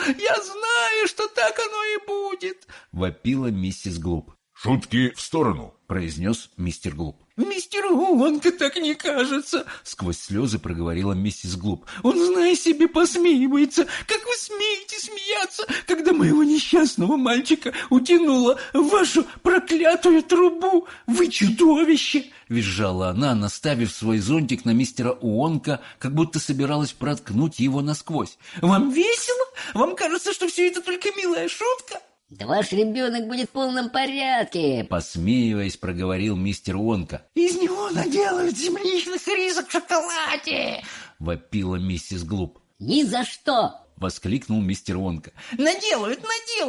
что так оно и будет!» — вопила миссис Глуп. шутки в сторону, произнес мистер Глуп. «Мистеру Вонка так не кажется!» — сквозь слезы проговорила миссис Глуп. «Он, зная себе, посмеивается! Как вы смеете смеяться, когда моего несчастного мальчика утянуло в вашу проклятую трубу? Вы чудовище!» — визжала она, наставив свой зонтик на мистера Уонка, как будто собиралась проткнуть его насквозь. «Вам весело? Вам кажется, что все это только милая шутка?» «Да ваш ребенок будет в полном порядке», — посмеиваясь, проговорил мистер Уонка. «Из него наделают земляничных ирисок в шоколаде!» — вопила миссис Глуп. «Ни за что!» — воскликнул мистер Уонка. «Наделают!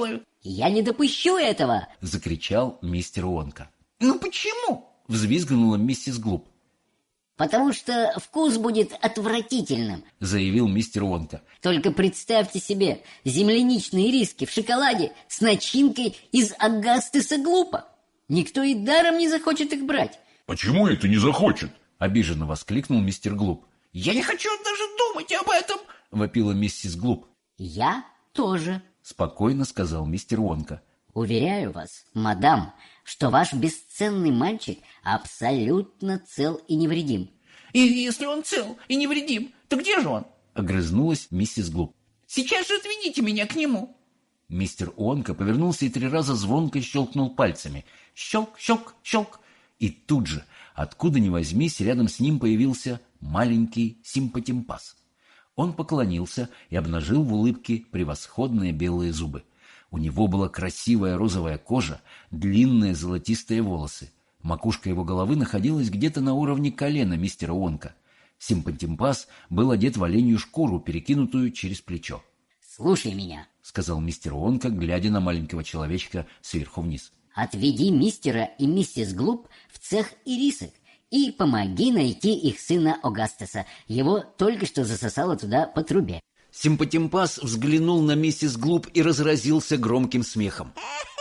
«Я не допущу этого!» — закричал мистер Уонка. «Ну почему?» — взвизгнула миссис Глуп. «Потому что вкус будет отвратительным», — заявил мистер Уонка. «Только представьте себе земляничные ириски в шоколаде с начинкой из Агастеса Глупа. Никто и даром не захочет их брать». почему это не захочет? — обиженно воскликнул мистер Глуп. «Я не хочу даже думать об этом!» — вопила миссис Глуп. «Я тоже», — спокойно сказал мистер Уонка. «Уверяю вас, мадам, что ваш бесценный мальчик абсолютно цел и невредим». «И если он цел и невредим, то где же он?» — огрызнулась миссис Глуп. «Сейчас же отведите меня к нему!» Мистер Уонка повернулся и 3 раза звонко щелкнул пальцами. Щелк, щелк, щелк. И тут же, откуда ни возьмись, рядом с ним появился маленький симпатимпас. Он поклонился и обнажил в улыбке превосходные белые зубы. У него была красивая розовая кожа, длинные золотистые волосы. Макушка его головы находилась где-то на уровне колена мистера Уонка. Симпатимпас был одет в оленью шкуру, перекинутую через плечо. «Слушай меня», — сказал мистер Уонка, глядя на маленького человечка сверху вниз. «Отведи мистера и миссис Глуп в цех ирисок и помоги найти их сына Агастеса. Его только что засосало туда по трубе». Симпатимпас взглянул на миссис Глуп и разразился громким смехом.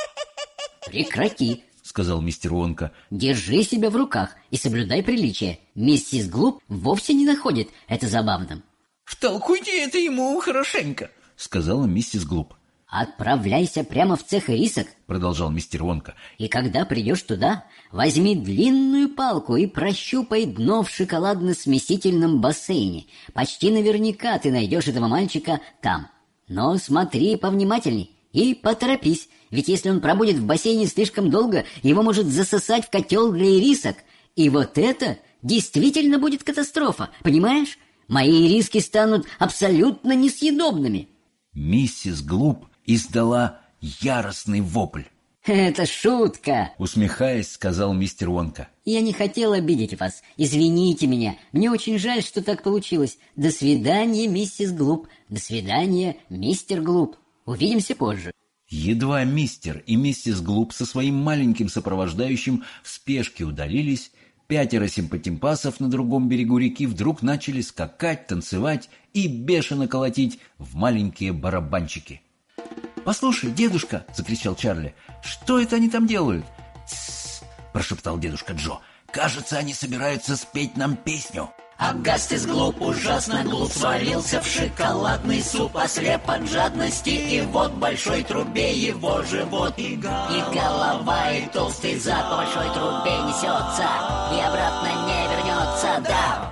«Прекрати», — сказал мистер Уонка. «Держи себя в руках и соблюдай приличие. Миссис Глуп вовсе не находит это забавным». «Втолкуйте это ему хорошенько!» — сказала миссис Глуп. Отправляйся прямо в цех ирисок, продолжал мистер Вонка. и когда придешь туда, возьми длинную палку и прощупай дно в шоколадно-смесительном бассейне. Почти наверняка ты найдешь этого мальчика там. Но смотри повнимательней и поторопись, ведь если он пробудет в бассейне слишком долго, его может засосать в котел для ирисок. И вот это действительно будет катастрофа, понимаешь? Мои ириски станут абсолютно несъедобными. Миссис Глуп издала яростный вопль. Это шутка, Усмехаясь, сказал мистер Вонка. я не хотел обидеть вас. Извините меня. Мне очень жаль, что так получилось. До свидания, миссис Глуп. До свидания, мистер Глуп. Увидимся позже. Едва мистер и миссис Глуп со своим маленьким сопровождающим в спешке удалились, 5 симпатимпасов на другом берегу реки вдруг начали скакать, танцевать и бешено колотить в маленькие барабанчики. «Послушай, дедушка!» — закричал Чарли. «Что это они там делают?» «Тссс!» — прошептал дедушка Джо. «Кажется, они собираются спеть нам песню». Агастис Глуп, ужасно глуп, свалился в шоколадный суп, ослеп от жадности, и вот в большой трубе его живот, и голова, и толстый зад по большой трубе несется, и обратно не вернется, да.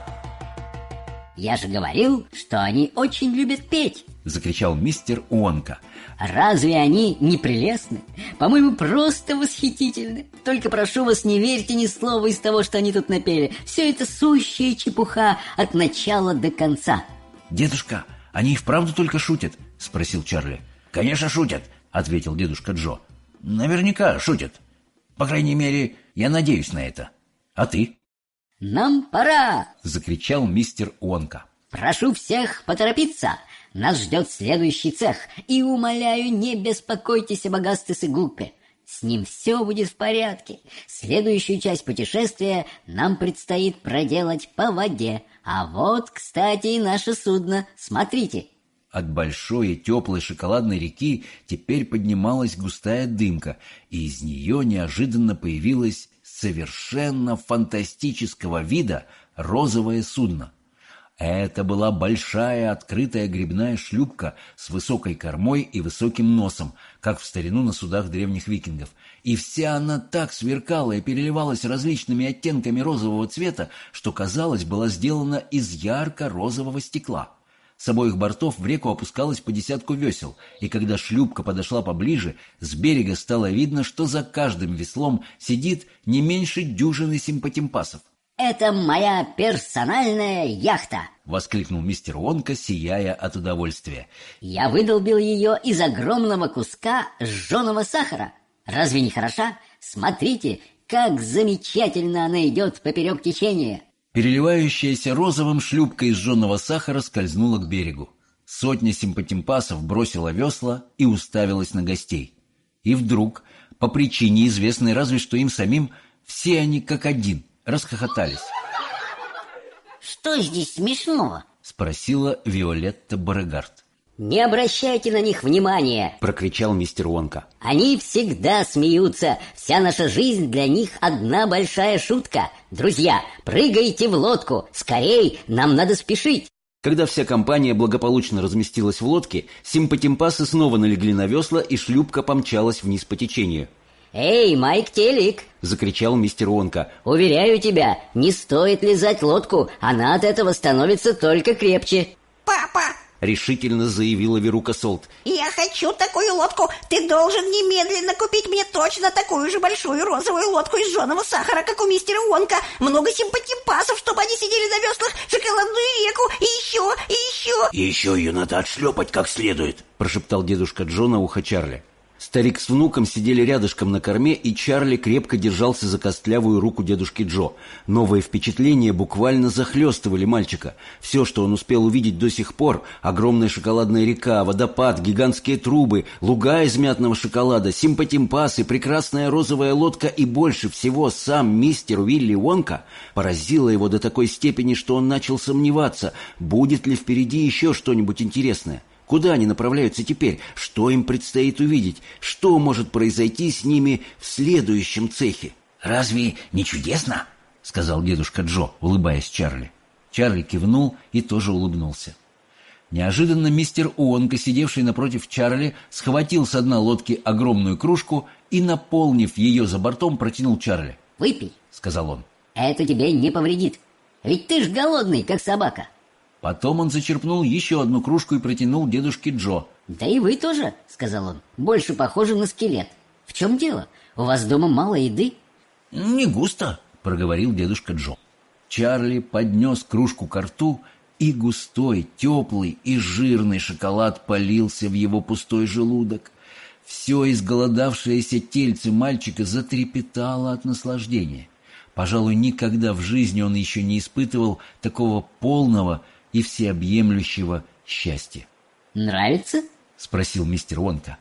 Я же говорил, что они очень любят петь. — закричал мистер Уонка. Разве они не прелестны? По-моему, просто восхитительны. Только прошу вас, не верьте ни слова из того, что они тут напели. Все это сущая чепуха от начала до конца. «Дедушка, они и вправду только шутят?» — спросил Чарли. «Конечно, шутят», — ответил дедушка Джо. «Наверняка шутят. По крайней мере, я надеюсь на это. А ты?» «Нам пора!» — закричал мистер Уонка. «Прошу всех поторопиться! Нас ждет следующий цех, и, умоляю, не беспокойтесь об Агастесе Глупе. С ним все будет в порядке. Следующую часть путешествия нам предстоит проделать по воде. А вот, кстати, и наше судно. Смотрите!» От большой и теплой шоколадной реки теперь поднималась густая дымка, и из нее неожиданно появилось совершенно фантастического вида розовое судно. Это была большая открытая гребная шлюпка с высокой кормой и высоким носом, как в старину на судах древних викингов. И вся она так сверкала и переливалась различными оттенками розового цвета, что, казалось, была сделана из ярко-розового стекла. С обоих бортов в реку опускалось по 10 весел, и когда шлюпка подошла поближе, с берега стало видно, что за каждым веслом сидит не меньше дюжины симпатимпасов. «Это моя персональная яхта!» — воскликнул мистер Уонка, сияя от удовольствия. «Я выдолбил ее из огромного куска жженого сахара. Разве не хороша? Смотрите, как замечательно она идет поперек течения!» Переливающаяся розовым шлюпка из жженого сахара скользнула к берегу. Сотня симпатимпасов бросила весла и уставилась на гостей. И вдруг, по причине, известной разве что им самим, все они как один расхохотались. Что здесь смешного? — спросила Виолетта Beauregard. «Не обращайте на них внимания!» — прокричал мистер Уонка. «Они всегда смеются. Вся наша жизнь для них одна большая шутка. Друзья, прыгайте в лодку. Скорей, нам надо спешить!» Когда вся компания благополучно разместилась в лодке, симпатимпасы снова налегли на весла, и шлюпка помчалась вниз по течению. «Эй, Майк Телик!» — закричал мистер Уонка. «Уверяю тебя, не стоит лизать лодку. Она от этого становится только крепче». Папа, — решительно заявила Верука Солт. я хочу такую лодку. Ты должен немедленно купить мне точно такую же большую розовую лодку из жженого сахара, как у мистера Уонка. Много симпатимпасов, чтобы они сидели на веслах, шоколадную реку, и еще, и еще. «И еще ее надо отшлепать как следует», — прошептал дедушка Джо на ухо Чарли. Старик с внуком сидели рядышком на корме, и Чарли крепко держался за костлявую руку дедушки Джо. Новые впечатления буквально захлестывали мальчика. Все, что он успел увидеть до сих пор — огромная шоколадная река, водопад, гигантские трубы, луга из мятного шоколада, симпатимпасы, прекрасная розовая лодка и больше всего сам мистер Уилли Уонка — поразило его до такой степени, что он начал сомневаться, будет ли впереди еще что-нибудь интересное. Куда они направляются теперь? Что им предстоит увидеть? Что может произойти с ними в следующем цехе? «Разве не чудесно?» — сказал дедушка Джо, улыбаясь Чарли. Чарли кивнул и тоже улыбнулся. Неожиданно мистер Уонка, сидевший напротив Чарли, схватил с дна лодки огромную кружку и, наполнив ее за бортом, протянул Чарли. «Выпей», — сказал он. «это тебе не повредит. Ведь ты ж голодный, как собака». Потом он зачерпнул еще одну кружку и протянул дедушке Джо. «Да и вы тоже», — сказал он, — «больше похожи на скелет. В чем дело? У вас дома мало еды?» «Не густо», — проговорил дедушка Джо. Чарли поднес кружку ко рту, и густой, теплый и жирный шоколад полился в его пустой желудок. Все изголодавшееся тельце мальчика затрепетало от наслаждения. Пожалуй, никогда в жизни он еще не испытывал такого полного и всеобъемлющего счастья. «Нравится?» — спросил мистер Уонка.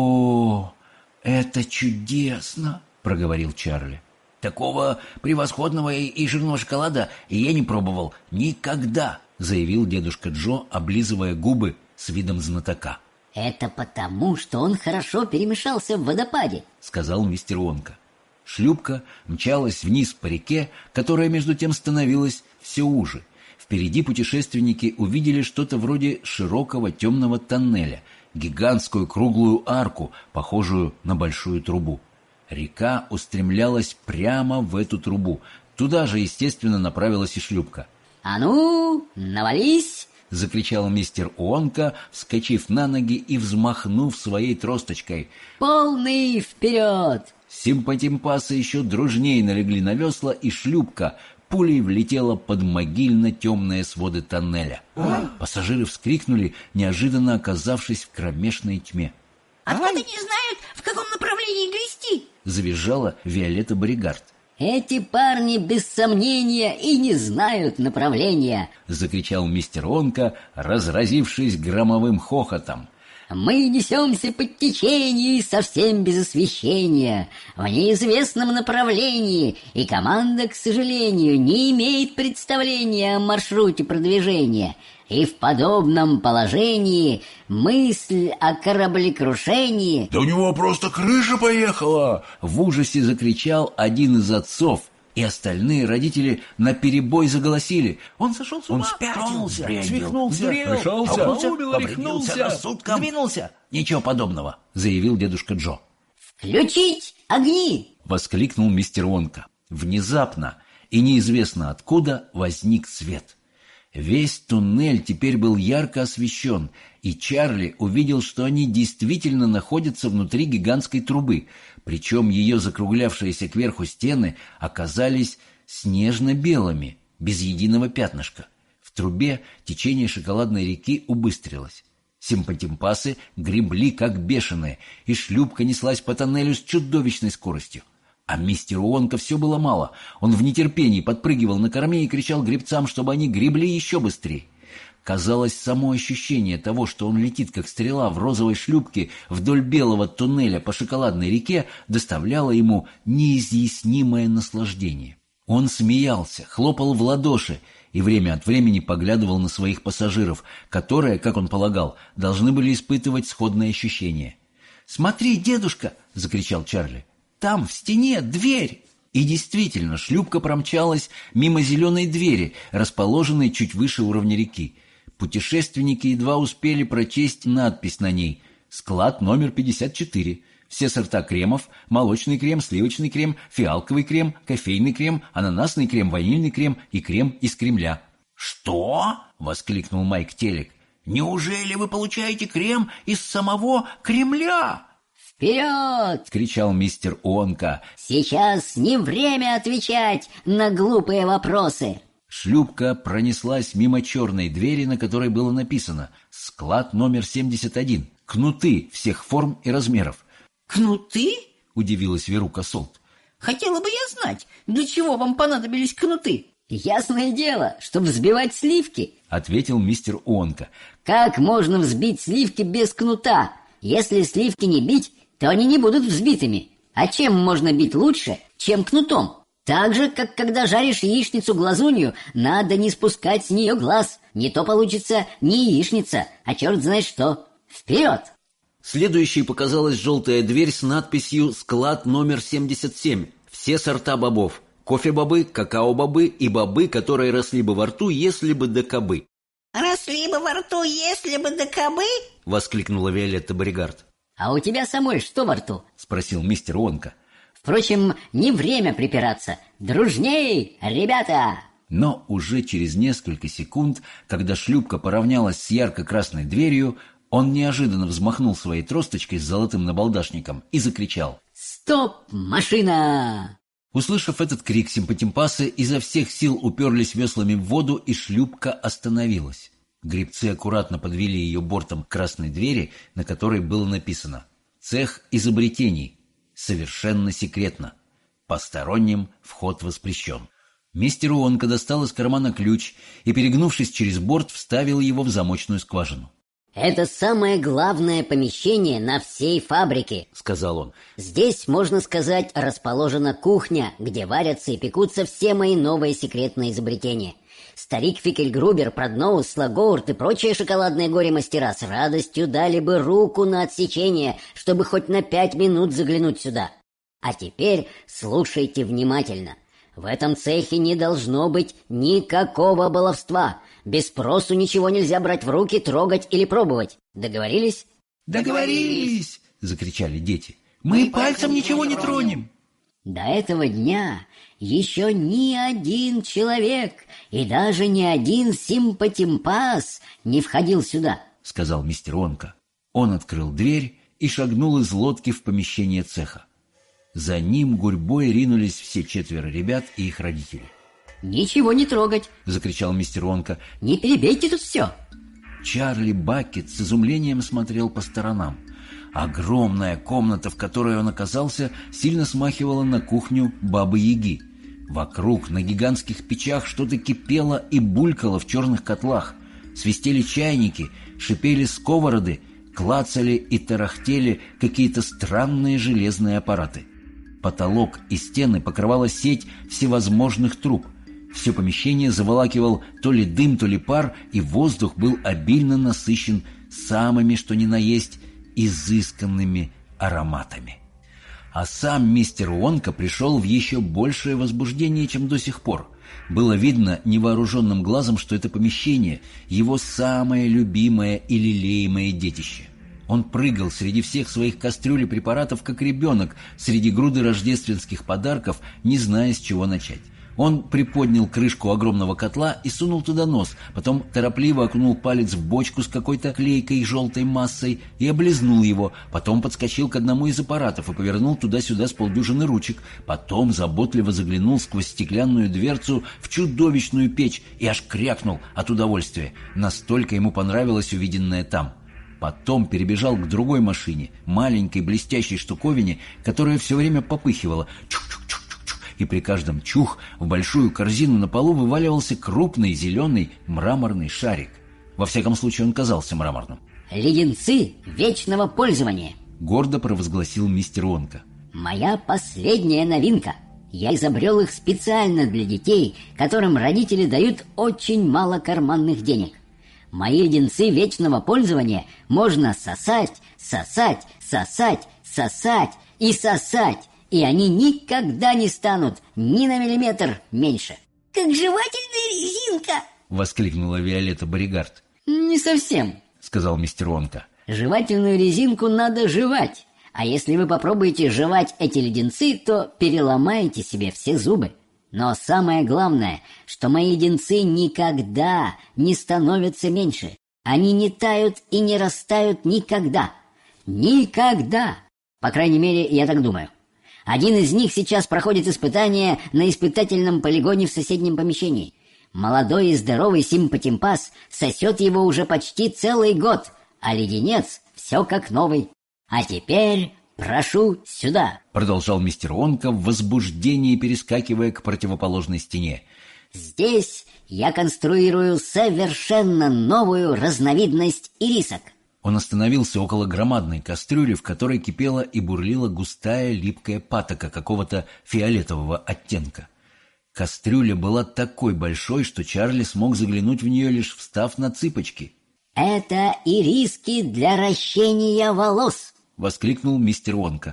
«О, это чудесно!» — проговорил Чарли. «Такого превосходного и жирного шоколада я не пробовал никогда!» — заявил дедушка Джо, облизывая губы с видом знатока. «Это потому, что он хорошо перемешался в водопаде», — сказал мистер Уонка. Шлюпка мчалась вниз по реке, которая между тем становилась все уже. Впереди путешественники увидели что-то вроде широкого темного тоннеля, гигантскую круглую арку, похожую на большую трубу. Река устремлялась прямо в эту трубу. Туда же, естественно, направилась и шлюпка. «А ну, навались!» — закричал мистер Уонка, вскочив на ноги и взмахнув своей тросточкой. «Полный вперед!» Симпатимпасы еще дружнее налегли на весла, и шлюпка пулей влетела под могильно-темные своды тоннеля. Пассажиры вскрикнули, неожиданно оказавшись в кромешной тьме. Откуда не знают, в каком направлении грести? — завизжала Виолетта Боригард. «Эти парни без сомнения и не знают направления!» — закричал мистер Уонка, разразившись громовым хохотом. «Мы несемся по течению совсем без освещения, в неизвестном направлении, и команда, к сожалению, не имеет представления о маршруте продвижения. И в подобном положении мысль о кораблекрушении...» «Да у него просто крыша поехала!» — в ужасе закричал один из отцов, и остальные родители наперебой заголосили. «Он сошел с ума, Он спятил, тронулся, сбрендил, свихнулся, сдурел, решался, обрубил, рехнулся, рассудком». двинулся». «Ничего подобного», — заявил дедушка Джо. «Включить огни!» — воскликнул мистер Уонка. Внезапно и неизвестно откуда возник свет. Весь туннель теперь был ярко освещен, и Чарли увидел, что они действительно находятся внутри гигантской трубы, причем ее закруглявшиеся кверху стены оказались снежно-белыми, без единого пятнышка. В трубе течение шоколадной реки убыстрилось. Симпатимпасы гребли как бешеные, и шлюпка неслась по тоннелю с чудовищной скоростью. А мистеру Уонка все было мало. Он в нетерпении подпрыгивал на корме и кричал гребцам, чтобы они гребли еще быстрее. Казалось, само ощущение того, что он летит, как стрела в розовой шлюпке вдоль белого туннеля по шоколадной реке, доставляло ему неизъяснимое наслаждение. Он смеялся, хлопал в ладоши и время от времени поглядывал на своих пассажиров, которые, как он полагал, должны были испытывать сходные ощущения. «Смотри, дедушка!» — закричал Чарли. «Там, в стене, дверь!» И действительно, шлюпка промчалась мимо зеленой двери, расположенной чуть выше уровня реки. Путешественники едва успели прочесть надпись на ней «Склад номер 54». Все сорта кремов: молочный крем, сливочный крем, фиалковый крем, кофейный крем, ананасный крем, ванильный крем и крем из Кремля. «Что?» — воскликнул Майк Телек. «Неужели вы получаете крем из самого Кремля?» «Вперед!» — кричал мистер Уонка. «Сейчас не время отвечать на глупые вопросы!» Шлюпка пронеслась мимо черной двери, на которой было написано «Склад номер 71. Кнуты всех форм и размеров». Кнуты? — удивилась Верука Солт. Хотела бы я знать, для чего вам понадобились кнуты? «Ясное дело, чтобы взбивать сливки!» — ответил мистер Уонка. «Как можно взбить сливки без кнута? Если сливки не бить, то они не будут взбитыми. А чем можно бить лучше, чем кнутом? Так же, как когда жаришь яичницу-глазунью, надо не спускать с нее глаз. Не то получится не яичница, а черт знает что. Вперед!» Следующей показалась желтая дверь с надписью «Склад номер 77. Все сорта бобов. Кофе-бобы, какао-бобы и бобы, которые росли бы во рту, если бы да кабы». Росли бы во рту, если бы да кабы. — воскликнула Виолетта Боригард. А у тебя самой что во рту? — спросил мистер Вонка. Впрочем, не время припираться. Дружней, ребята! Но уже через несколько секунд, когда шлюпка поравнялась с ярко-красной дверью, он неожиданно взмахнул своей тросточкой с золотым набалдашником и закричал: «Стоп, машина!» Услышав этот крик, симпатимпасы изо всех сил уперлись веслами в воду, и шлюпка остановилась. Гребцы аккуратно подвели ее бортом к красной двери, на которой было написано: «Цех изобретений. Совершенно секретно. Посторонним вход воспрещен». Мистер Вонка достал из кармана ключ и, перегнувшись через борт, вставил его в замочную скважину. «Это самое главное помещение на всей фабрике», — сказал он. «Здесь, можно сказать, расположена кухня, где варятся и пекутся все мои новые секретные изобретения. Старик Фикельгрубер, Продноус, Слагоурт и прочие шоколадные горе-мастера с радостью дали бы руку на отсечение, чтобы хоть на 5 минут заглянуть сюда. А теперь слушайте внимательно. В этом цехе не должно быть никакого баловства. Без спросу ничего нельзя брать в руки, трогать или пробовать. Договорились?» «Договорились!» — закричали дети. «Мы пальцем ничего не тронем!» До этого дня еще ни один человек и даже ни один симпатимпас не входил сюда, — сказал мистер Вонка. Он открыл дверь и шагнул из лодки в помещение цеха. За ним гурьбой ринулись все 4 ребят и их родители. «Ничего не трогать!» — закричал мистер Вонка. «Не перебейте тут все!» Чарли Баккет с изумлением смотрел по сторонам. Огромная комната, в которой он оказался, сильно смахивала на кухню Бабы-Яги. Вокруг на гигантских печах что-то кипело и булькало в черных котлах. Свистели чайники, шипели сковороды, клацали и тарахтели какие-то странные железные аппараты. Потолок и стены покрывала сеть всевозможных труб. Все помещение заволакивал то ли дым, то ли пар, и воздух был обильно насыщен самыми, что ни на есть, изысканными ароматами. А сам мистер Вонка пришел в еще большее возбуждение, чем до сих пор. Было видно невооруженным глазом, что это помещение — его самое любимое и лелеемое детище. Он прыгал среди всех своих кастрюль и препаратов, как ребенок, среди груды рождественских подарков, не зная, с чего начать. Он приподнял крышку огромного котла и сунул туда нос, потом торопливо окунул палец в бочку с какой-то клейкой желтой массой и облизнул его, потом подскочил к одному из аппаратов и повернул туда-сюда с полдюжины ручек, потом заботливо заглянул сквозь стеклянную дверцу в чудовищную печь и аж крякнул от удовольствия. Настолько ему понравилось увиденное там. Потом перебежал к другой машине, маленькой блестящей штуковине, которая все время попыхивала чух-чух-чух, и при каждом чух в большую корзину на полу вываливался крупный зеленый мраморный шарик. Во всяком случае, он казался мраморным. «Леденцы вечного пользования», — гордо провозгласил мистер Вонка. «Моя последняя новинка. Я изобрел их специально для детей, которым родители дают очень мало карманных денег. Мои леденцы вечного пользования можно сосать, сосать, сосать, сосать и сосать, и они никогда не станут ни на миллиметр меньше». «Как жевательная резинка!» — воскликнула Виолетта Боригард. «Не совсем», — сказал мистер Вонка. «Жевательную резинку надо жевать, а если вы попробуете жевать эти леденцы, то переломаете себе все зубы. Но самое главное, что мои леденцы никогда не становятся меньше. Они не тают и не растают никогда. Никогда! По крайней мере, я так думаю. Один из них сейчас проходит испытание на испытательном полигоне в соседнем помещении. Молодой и здоровый симпатимпас сосет его уже почти целый год, а леденец все как новый. А теперь прошу сюда», — продолжал мистер Вонка в возбуждении, перескакивая к противоположной стене. «Здесь я конструирую совершенно новую разновидность ирисок». Он остановился около громадной кастрюли, в которой кипела и бурлила густая липкая патока какого-то фиолетового оттенка. Кастрюля была такой большой, что Чарли смог заглянуть в нее, лишь встав на цыпочки. «Это ириски для ращения волос», — воскликнул мистер Вонка.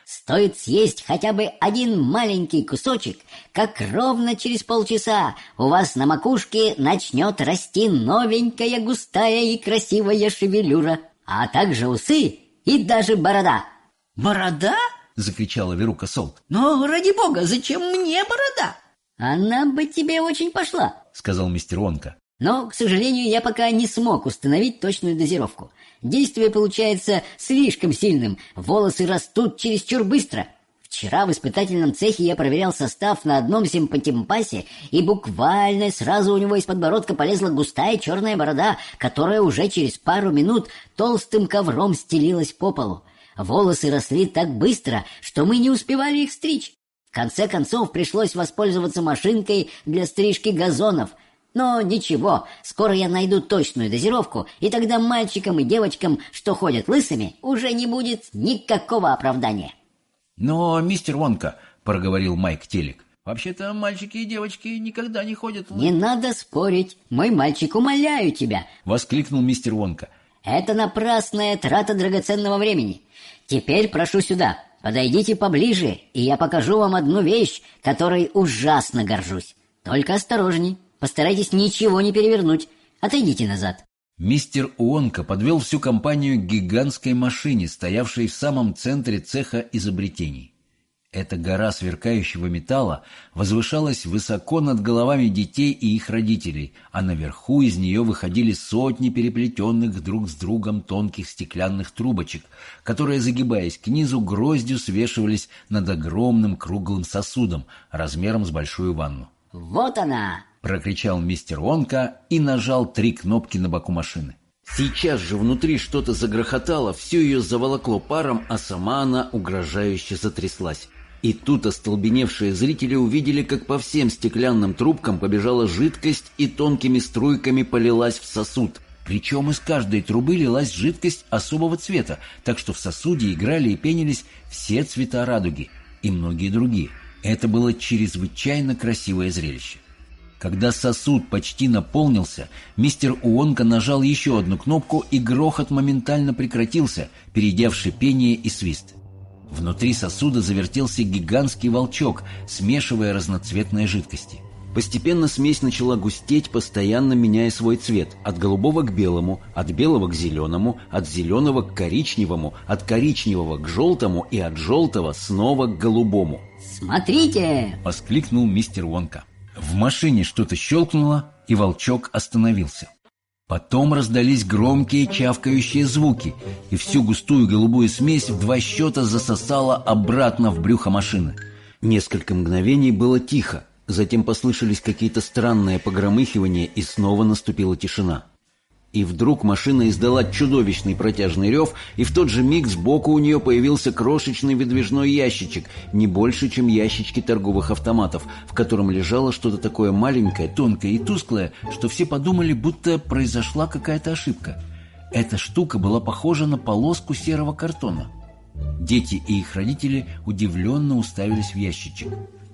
Стоит съесть хотя бы один маленький кусочек, как ровно через полчаса у вас на макушке начнет расти новенькая, густая и красивая шевелюра, а также усы и даже борода». «Борода?» — закричала Верука Солт. «Но, ради бога, зачем мне борода?» «Она бы тебе очень пошла», — сказал мистер Вонка. «но, к сожалению, я пока не смог установить точную дозировку. Действие получается слишком сильным, волосы растут чересчур быстро. Вчера в испытательном цехе я проверял состав на одном симпатимпасе, и буквально сразу у него из подбородка полезла густая черная борода, которая уже через пару минут толстым ковром стелилась по полу. Волосы росли так быстро, что мы не успевали их стричь. В конце концов пришлось воспользоваться машинкой для стрижки газонов. Но ничего, скоро я найду точную дозировку, и тогда мальчикам и девочкам, что ходят лысыми, уже не будет никакого оправдания». «Но, мистер Вонка, — проговорил Майк Телек, — вообще-то мальчики и девочки никогда не ходят...» «Не надо спорить, мой мальчик, умоляю тебя!» — воскликнул мистер Вонка. «Это напрасная трата драгоценного времени. Теперь прошу сюда, подойдите поближе, и я покажу вам одну вещь, которой ужасно горжусь. Только осторожней, постарайтесь ничего не перевернуть. Отойдите назад». Мистер Уонка подвел всю компанию к гигантской машине, стоявшей в самом центре цеха изобретений. Эта гора сверкающего металла возвышалась высоко над головами детей и их родителей, а наверху из нее выходили сотни переплетенных друг с другом тонких стеклянных трубочек, которые, загибаясь к низу, гроздью свешивались над огромным круглым сосудом размером с большую ванну. «Вот она!» — прокричал мистер Вонка и нажал 3 кнопки на боку машины. Сейчас же внутри что-то загрохотало, все ее заволокло паром, а сама она угрожающе затряслась. И тут остолбеневшие зрители увидели, как по всем стеклянным трубкам побежала жидкость и тонкими струйками полилась в сосуд. Причем из каждой трубы лилась жидкость особого цвета, так что в сосуде играли и пенились все цвета радуги и многие другие. Это было чрезвычайно красивое зрелище. Когда сосуд почти наполнился, мистер Уонка нажал еще одну кнопку, и грохот моментально прекратился, перейдя в шипение и свист. Внутри сосуда завертелся гигантский волчок, смешивая разноцветные жидкости. Постепенно смесь начала густеть, постоянно меняя свой цвет, от голубого к белому, от белого к зеленому, от зеленого к коричневому, от коричневого к желтому и от желтого снова к голубому. «Смотрите!» — воскликнул мистер Вонка. В машине что-то щелкнуло, и волчок остановился. Потом раздались громкие чавкающие звуки, и всю густую голубую смесь в 2 счета засосало обратно в брюхо машины. Несколько мгновений было тихо, затем послышались какие-то странные погромыхивания, и снова наступила тишина. И вдруг машина издала чудовищный протяжный рев, и в тот же миг сбоку у нее появился крошечный выдвижной ящичек, не больше, чем ящички торговых автоматов, в котором лежало что-то такое маленькое, тонкое и тусклое, что все подумали, будто произошла какая-то ошибка. Эта штука была похожа на полоску серого картона. Дети и их родители удивленно уставились в ящичек.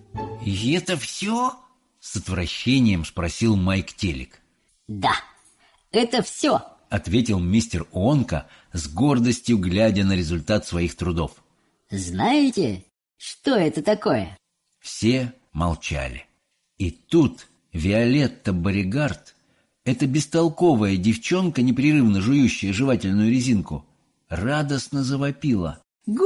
«И это все?» — с отвращением спросил Майк Телек. «Да, это все», — ответил мистер Уонка, с гордостью глядя на результат своих трудов. «Знаете, что это такое?» Все молчали. И тут Виолетта Боригард, эта бестолковая девчонка, непрерывно жующая жевательную резинку, радостно завопила.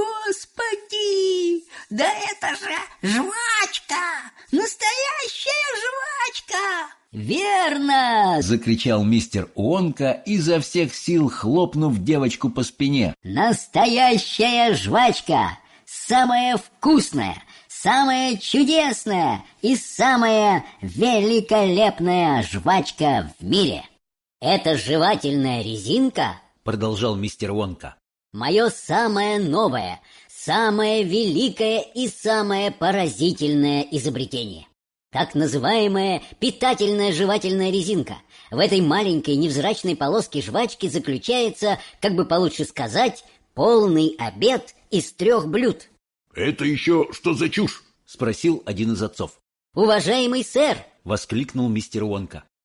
«Господи! Да это же жвачка! Настоящая жвачка!» «Верно!» — закричал мистер Уонка, изо всех сил хлопнув девочку по спине. «Настоящая жвачка! Самая вкусная, самая чудесная и самая великолепная жвачка в мире! Эта жевательная резинка, — продолжал мистер Уонка, — мое самое новое, самое великое и самое поразительное изобретение. Так называемая питательная жевательная резинка. В этой маленькой невзрачной полоске жвачки заключается, как бы получше сказать, полный обед из 3 блюд. «Это еще что за чушь?» — спросил один из отцов. «Уважаемый сэр!» — воскликнул мистер Уонка.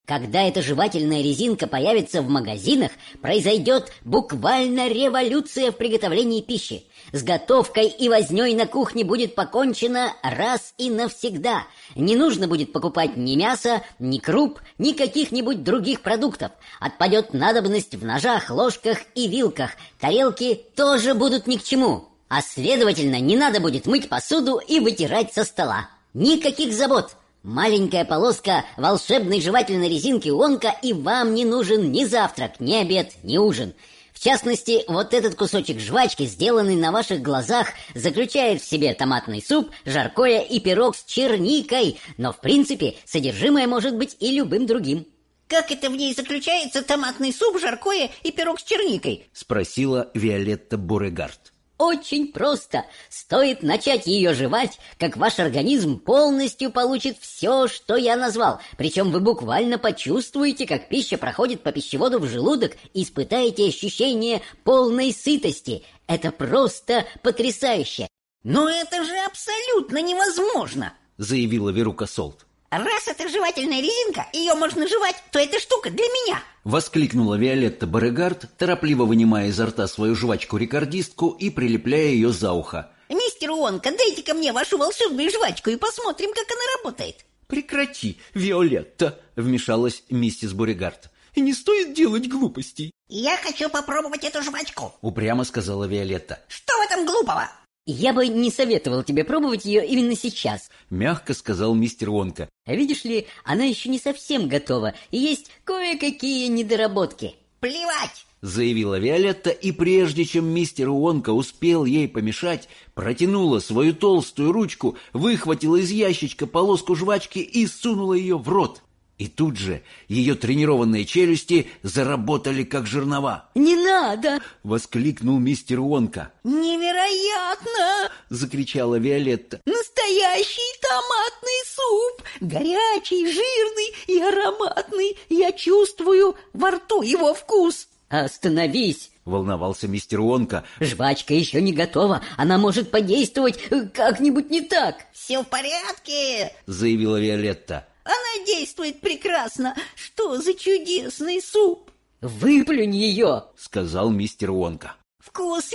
Когда эта жевательная резинка появится в магазинах, произойдет буквально революция в приготовлении пищи. С готовкой и вознёй на кухне будет покончено раз и навсегда. Не нужно будет покупать ни мяса, ни круп, ни каких-нибудь других продуктов. Отпадет надобность в ножах, ложках и вилках. Тарелки тоже будут ни к чему. А следовательно, не надо будет мыть посуду и вытирать со стола. Никаких забот. Маленькая полоска волшебной жевательной резинки Уонка, и вам не нужен ни завтрак, ни обед, ни ужин. В частности, вот этот кусочек жвачки, сделанный на ваших глазах, заключает в себе томатный суп, жаркое и пирог с черникой, но в принципе содержимое может быть и любым другим. Как это в ней заключается томатный суп, жаркое и пирог с черникой? Спросила Виолетта Бурегард. Очень просто. Стоит начать ее жевать, как ваш организм полностью получит все, что я назвал. Причем вы буквально почувствуете, как пища проходит по пищеводу в желудок и испытаете ощущение полной сытости. Это просто потрясающе. Но это же абсолютно невозможно, заявила Верука Солт. Раз это жевательная резинка, ее можно жевать, то эта штука для меня. Воскликнула Виолетта Бурегард, торопливо вынимая изо рта свою жвачку-рекордистку и прилепляя ее за ухо. Мистер Уонка, дайте-ка мне вашу волшебную жвачку и посмотрим, как она работает. Прекрати, Виолетта, вмешалась миссис Бурегард. И не стоит делать глупостей. Я хочу попробовать эту жвачку, упрямо сказала Виолетта. Что в этом глупого? Я бы не советовал тебе пробовать ее именно сейчас, мягко сказал мистер Уонка. Видишь ли, она еще не совсем готова, и есть кое-какие недоработки. Плевать! Заявила Виолетта, и прежде чем мистер Уонка успел ей помешать, протянула свою толстую ручку, выхватила из ящичка полоску жвачки и сунула ее в рот. И тут же ее тренированные челюсти заработали как жернова. «Не надо!» — воскликнул мистер Уонка. «Невероятно!» — закричала Виолетта. «Настоящий томатный суп! Горячий, жирный и ароматный! Я чувствую во рту его вкус!» «Остановись!» — волновался мистер Уонка. «Жвачка еще не готова, она может подействовать как-нибудь не так!» «Все в порядке!» — заявила Виолетта. «Она действует прекрасно! Что за чудесный суп!» «Выплюнь ее!» — сказал мистер Уонка. «Вкус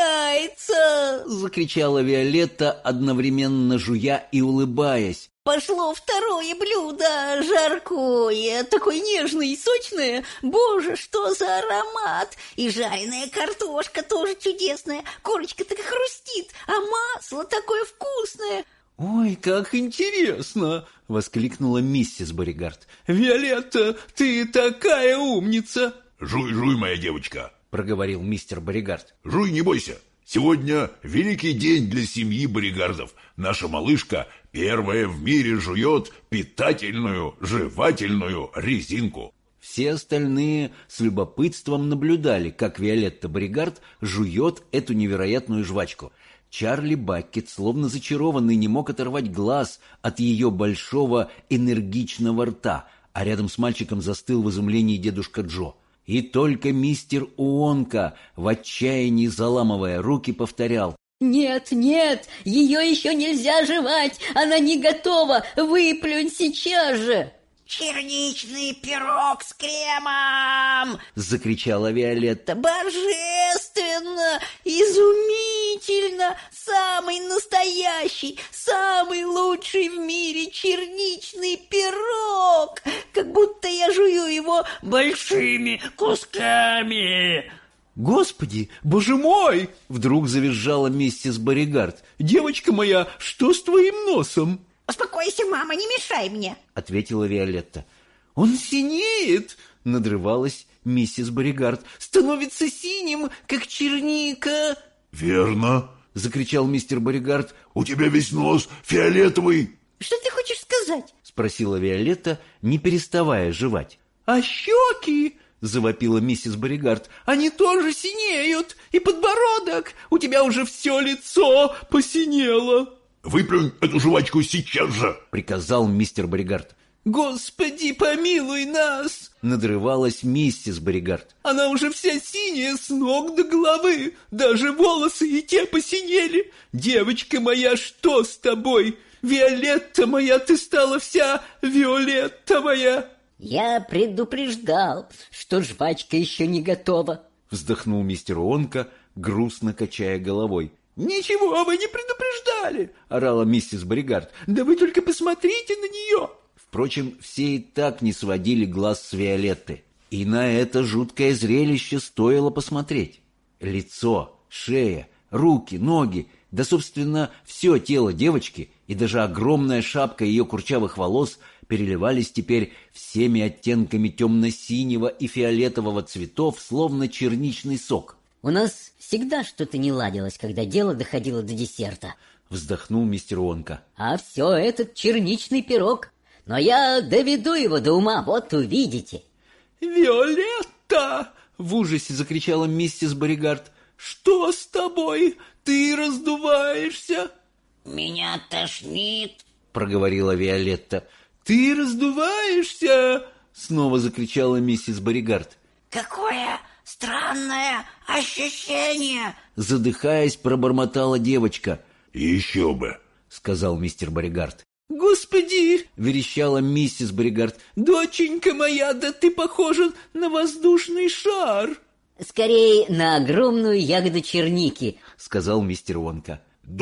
меняется!» — закричала Виолетта, одновременно жуя и улыбаясь. «Пошло второе блюдо, жаркое, такое нежное и сочное! Боже, что за аромат! И жареная картошка тоже чудесная, корочка так хрустит, а масло такое вкусное!» «Ой, как интересно!» — воскликнула миссис Бурегард. «Виолетта, ты такая умница!» «Жуй, жуй, моя девочка!» — проговорил мистер Бурегард. «Жуй, не бойся! Сегодня великий день для семьи Бурегардов. Наша малышка первая в мире жует питательную, жевательную резинку». Все остальные с любопытством наблюдали, как Виолетта Бурегард жует эту невероятную жвачку. Чарли Баккет, словно зачарованный, не мог оторвать глаз от ее большого энергичного рта, а рядом с мальчиком застыл в изумлении дедушка Джо. И только мистер Уонка, в отчаянии заламывая руки, повторял: «Нет, нет, ее еще нельзя жевать, она не готова, выплюнь сейчас же!» «Черничный пирог с кремом!» — закричала Виолетта. «Божественно! Изумительно! Самый настоящий, самый лучший в мире черничный пирог! Как будто я жую его большими кусками!» «Господи, боже мой!» — вдруг завизжала миссис Бурегард. «Девочка моя, что с твоим носом?» «Успокойся, мама, не мешай мне!» — ответила Виолетта. «Он синеет!» — надрывалась миссис Бурегард. «Становится синим, как черника!» «Верно!» — закричал мистер Бурегард. «У тебя весь нос фиолетовый!» «Что ты хочешь сказать?» — спросила Виолетта, не переставая жевать. «А щеки!» — завопила миссис Бурегард. «Они тоже синеют! И подбородок! У тебя уже все лицо посинело!» «Выплюнь эту жвачку сейчас же!» — приказал мистер Бурегард. «Господи, помилуй нас!» — надрывалась миссис Бурегард. «Она уже вся синяя с ног до головы! Даже волосы и те посинели! Девочка моя, что с тобой? Виолетта моя, ты стала вся виолеттовая!» Я предупреждал, что жвачка еще не готова. Вздохнул мистер Уонка, грустно качая головой. «Ничего вы не предупреждали!» — орала миссис Боригард. «Да вы только посмотрите на нее!» Впрочем, все и так не сводили глаз с Виолетты. И на это жуткое зрелище стоило посмотреть. Лицо, шея, руки, ноги, да, собственно, все тело девочки и даже огромная шапка ее курчавых волос переливались теперь всеми оттенками темно-синего и фиолетового цветов, словно черничный сок. У нас всегда что-то не ладилось, когда дело доходило до десерта. Вздохнул мистер Уонка. А все этот черничный пирог. Но я доведу его до ума, вот увидите. «Виолетта!» — в ужасе закричала миссис Боригард. «Что с тобой? Ты раздуваешься?» Меня тошнит. проговорила Виолетта. «Ты раздуваешься?» — снова закричала миссис Боригард. Какое странное ощущение. Задыхаясь, пробормотала девочка. Еще бы. — сказал мистер Боригард. «Господи!» — верещала миссис Боригард. «Доченька моя, да ты похожа на воздушный шар!» Скорее, на огромную ягоду черники, — сказал мистер Уонка.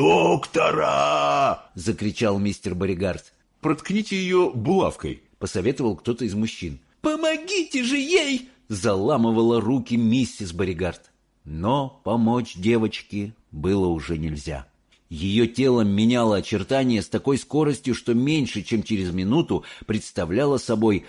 «Доктора!» — закричал мистер Боригард. «Проткните ее булавкой», — посоветовал кто-то из мужчин. «Помогите же ей!» — заламывала руки миссис Боригард. Но помочь девочке было уже нельзя. Ее тело меняло очертания с такой скоростью, что меньше чем через минуту представляло собой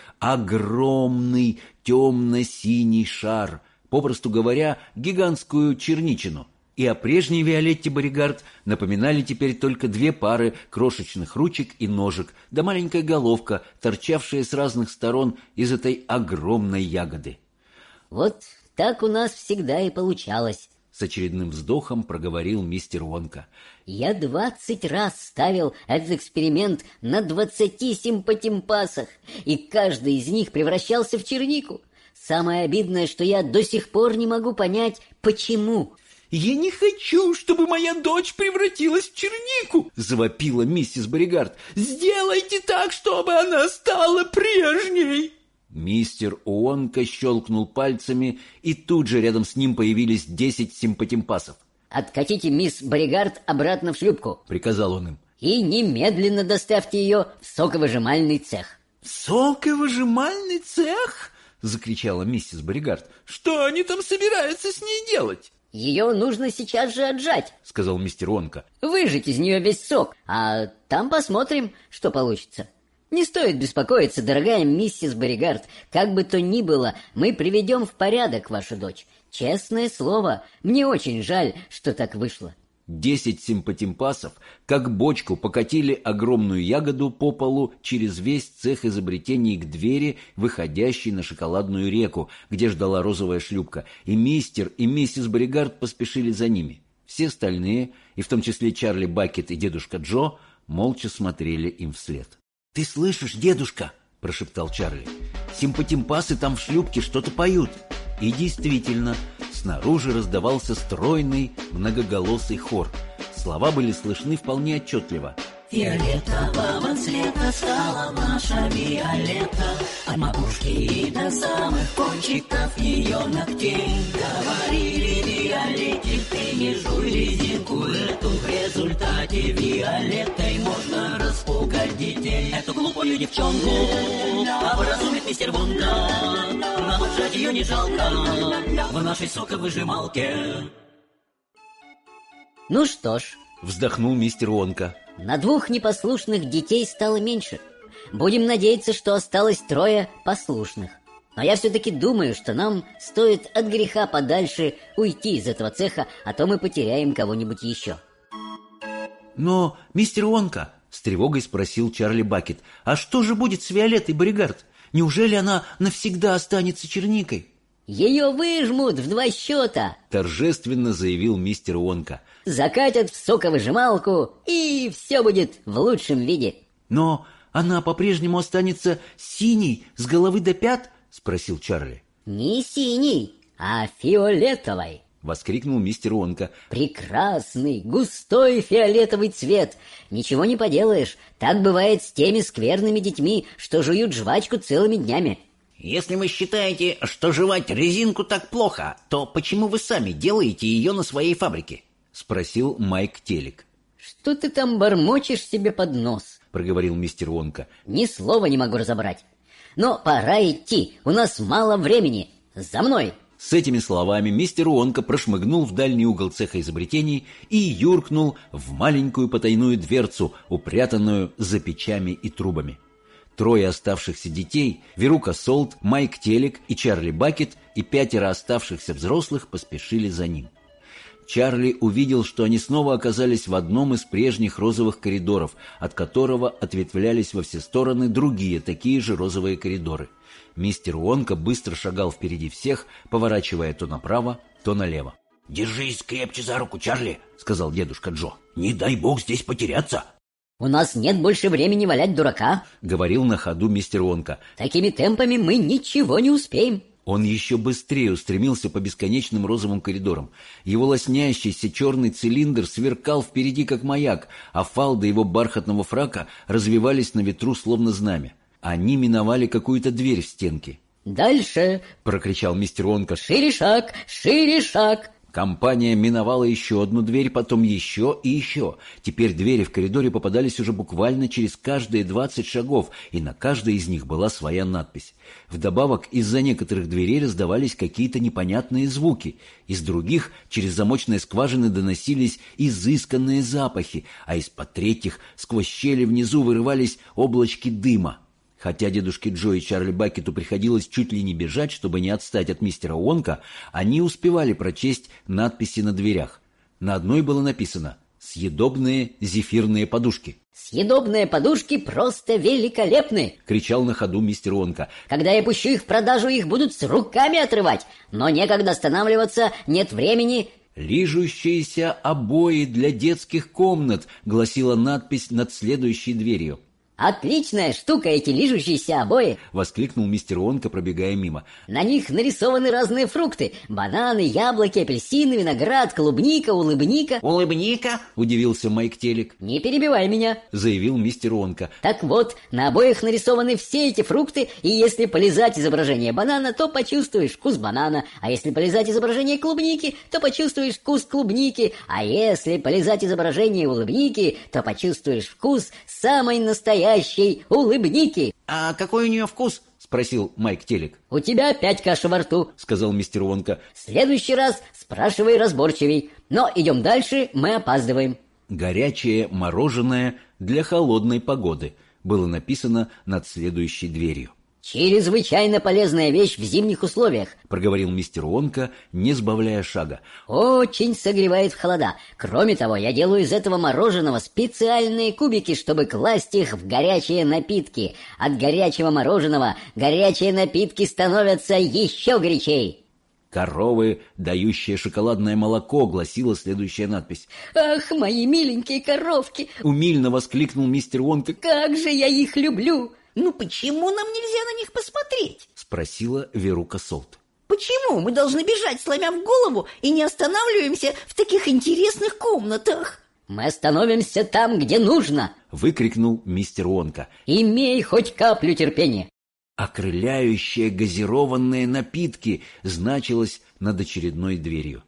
огромный темно-синий шар, попросту говоря, гигантскую черничину. И о прежней Виолетте Боригард напоминали теперь только две пары крошечных ручек и ножек, да маленькая головка, торчавшая с разных сторон из этой огромной ягоды. Вот так у нас всегда и получалось. С очередным вздохом проговорил мистер Уонка. Я 20 раз ставил этот эксперимент на 20 симпатимпасах, и каждый из них превращался в чернику. Самое обидное, что я до сих пор не могу понять, почему. «Я не хочу, чтобы моя дочь превратилась в чернику!» — завопила миссис Боригард. «Сделайте так, чтобы она стала прежней!» Мистер Уонка щелкнул пальцами, и тут же рядом с ним появились 10 симпатимпасов. «Откатите мисс Боригард обратно в шлюпку», — приказал он им. «и немедленно доставьте ее в соковыжимальный цех». «Соковыжимальный цех?» — закричала миссис Боригард. «Что они там собираются с ней делать?» «Ее нужно сейчас же отжать», — сказал мистер Уонка. «Выжать из нее весь сок, а там посмотрим, что получится». Не стоит беспокоиться, дорогая миссис Боригард. Как бы то ни было, мы приведем в порядок вашу дочь. Честное слово, мне очень жаль, что так вышло. 10 симпатимпасов, как бочку, покатили огромную ягоду по полу через весь цех изобретений к двери, выходящей на шоколадную реку, где ждала розовая шлюпка, и мистер и миссис Боригард поспешили за ними. Все остальные, и в том числе Чарли Бакет и дедушка Джо, молча смотрели им вслед. «Ты слышишь, дедушка?» – прошептал Чарли. «Симпатимпасы там в шлюпке что-то поют». И действительно, снаружи раздавался стройный, многоголосый хор. Слова были слышны вполне отчетливо. Фиолетового цвета стала наша Виолетта, от макушки и до самых кончиков ее ногтей. Говорили Виолетте, ты не жуй резинку эту, в результате Виолеттой можно распугать детей. Эту глупую девчонку образумит мистер Вонка, нам отжать ее не жалко в нашей соковыжималке. Ну что ж, вздохнул мистер Уонка. На 2 непослушных детей стало меньше. Будем надеяться, что осталось 3 послушных. Но я все-таки думаю, что нам стоит от греха подальше уйти из этого цеха, а то мы потеряем кого-нибудь еще. «Но, мистер Уонка, — с тревогой спросил Чарли Бакет, — а что же будет с Виолеттой Боригард? Неужели она навсегда останется черникой?» Ее выжмут в 2 счета, — торжественно заявил мистер Уонка. закатят в соковыжималку, и все будет в лучшем виде. «Но она по-прежнему останется синей с головы до пят?» — спросил Чарли. Не синий, а фиолетовой. — воскликнул мистер Уонка. Прекрасный, густой фиолетовый цвет. Ничего не поделаешь, так бывает с теми скверными детьми, что жуют жвачку целыми днями. Если вы считаете, что жевать резинку так плохо, то почему вы сами делаете ее на своей фабрике? Спросил Майк Телек. Что ты там бормочешь себе под нос? Проговорил мистер Уонка. Ни слова не могу разобрать. Но пора идти, у нас мало времени. За мной! С этими словами мистер Уонка прошмыгнул в дальний угол цеха изобретений и юркнул в маленькую потайную дверцу, упрятанную за печами и трубами. Трое оставшихся детей, Верука Солт, Майк Телек и Чарли Бакет, и 5 оставшихся взрослых поспешили за ним. Чарли увидел, что они снова оказались в одном из прежних розовых коридоров, от которого ответвлялись во все стороны другие такие же розовые коридоры. Мистер Уонка быстро шагал впереди всех, поворачивая то направо, то налево. «Держись крепче за руку, Чарли», — сказал дедушка Джо. «Не дай бог здесь потеряться». «У нас нет больше времени валять дурака», — говорил на ходу мистер Уонка. «Такими темпами мы ничего не успеем». Он еще быстрее устремился по бесконечным розовым коридорам. Его лоснящийся черный цилиндр сверкал впереди, как маяк, а фалды его бархатного фрака развивались на ветру, словно знамя. Они миновали какую-то дверь в стенке. «Дальше!» — прокричал мистер Уонка. «Шире шаг! Шире шаг!» Компания миновала еще одну дверь, потом еще и еще. Теперь двери в коридоре попадались уже буквально через каждые 20 шагов, и на каждой из них была своя надпись. Вдобавок, из-за некоторых дверей раздавались какие-то непонятные звуки. Из других через замочные скважины доносились изысканные запахи, а из-под третьих сквозь щели внизу вырывались облачки дыма. Хотя дедушке Джо и Чарли Бакету приходилось чуть ли не бежать, чтобы не отстать от мистера Уонка, они успевали прочесть надписи на дверях. На одной было написано «Съедобные зефирные подушки». «Съедобные подушки просто великолепны!» — кричал на ходу мистер Уонка. «Когда я пущу их в продажу, их будут с руками отрывать, но некогда останавливаться, нет времени». «Лижущиеся обои для детских комнат», — гласила надпись над следующей дверью. «Отличная штука эти лижущиеся обои!» — воскликнул мистер Уонка, пробегая мимо. «На них нарисованы разные фрукты: бананы, яблоки, апельсины, виноград, клубника, улыбника». «Улыбника?» — удивился Майк Телек. «Не перебивай меня», — заявил мистер Уонка. «Так вот, на обоих нарисованы все эти фрукты, и если полизать изображение банана, то почувствуешь вкус банана, а если полизать изображение клубники, то почувствуешь вкус клубники, а если полизать изображение улыбники, то почувствуешь вкус самой настоящей улыбники». «А какой у нее вкус?» — спросил Майк Телек. «У тебя опять каша во рту», — сказал мистер Уонка. «В следующий раз спрашивай разборчивей. Но идем дальше, мы опаздываем». «Горячее мороженое для холодной погоды» было написано над следующей дверью. «Чрезвычайно полезная вещь в зимних условиях», — проговорил мистер Уонка, не сбавляя шага. «Очень согревает в холода. Кроме того, я делаю из этого мороженого специальные кубики, чтобы класть их в горячие напитки. От горячего мороженого горячие напитки становятся еще горячей». «Коровы, дающие шоколадное молоко», — гласила следующая надпись. «Ах, мои миленькие коровки!» — умильно воскликнул мистер Уонка. «Как же я их люблю!» «Ну почему нам нельзя на них посмотреть?» — спросила Верука Солт. «Почему мы должны бежать, сломя в голову, и не останавливаемся в таких интересных комнатах?» «Мы остановимся там, где нужно!» — выкрикнул мистер Уонка. «Имей хоть каплю терпения!» «Окрыляющие газированные напитки» значилось над очередной дверью.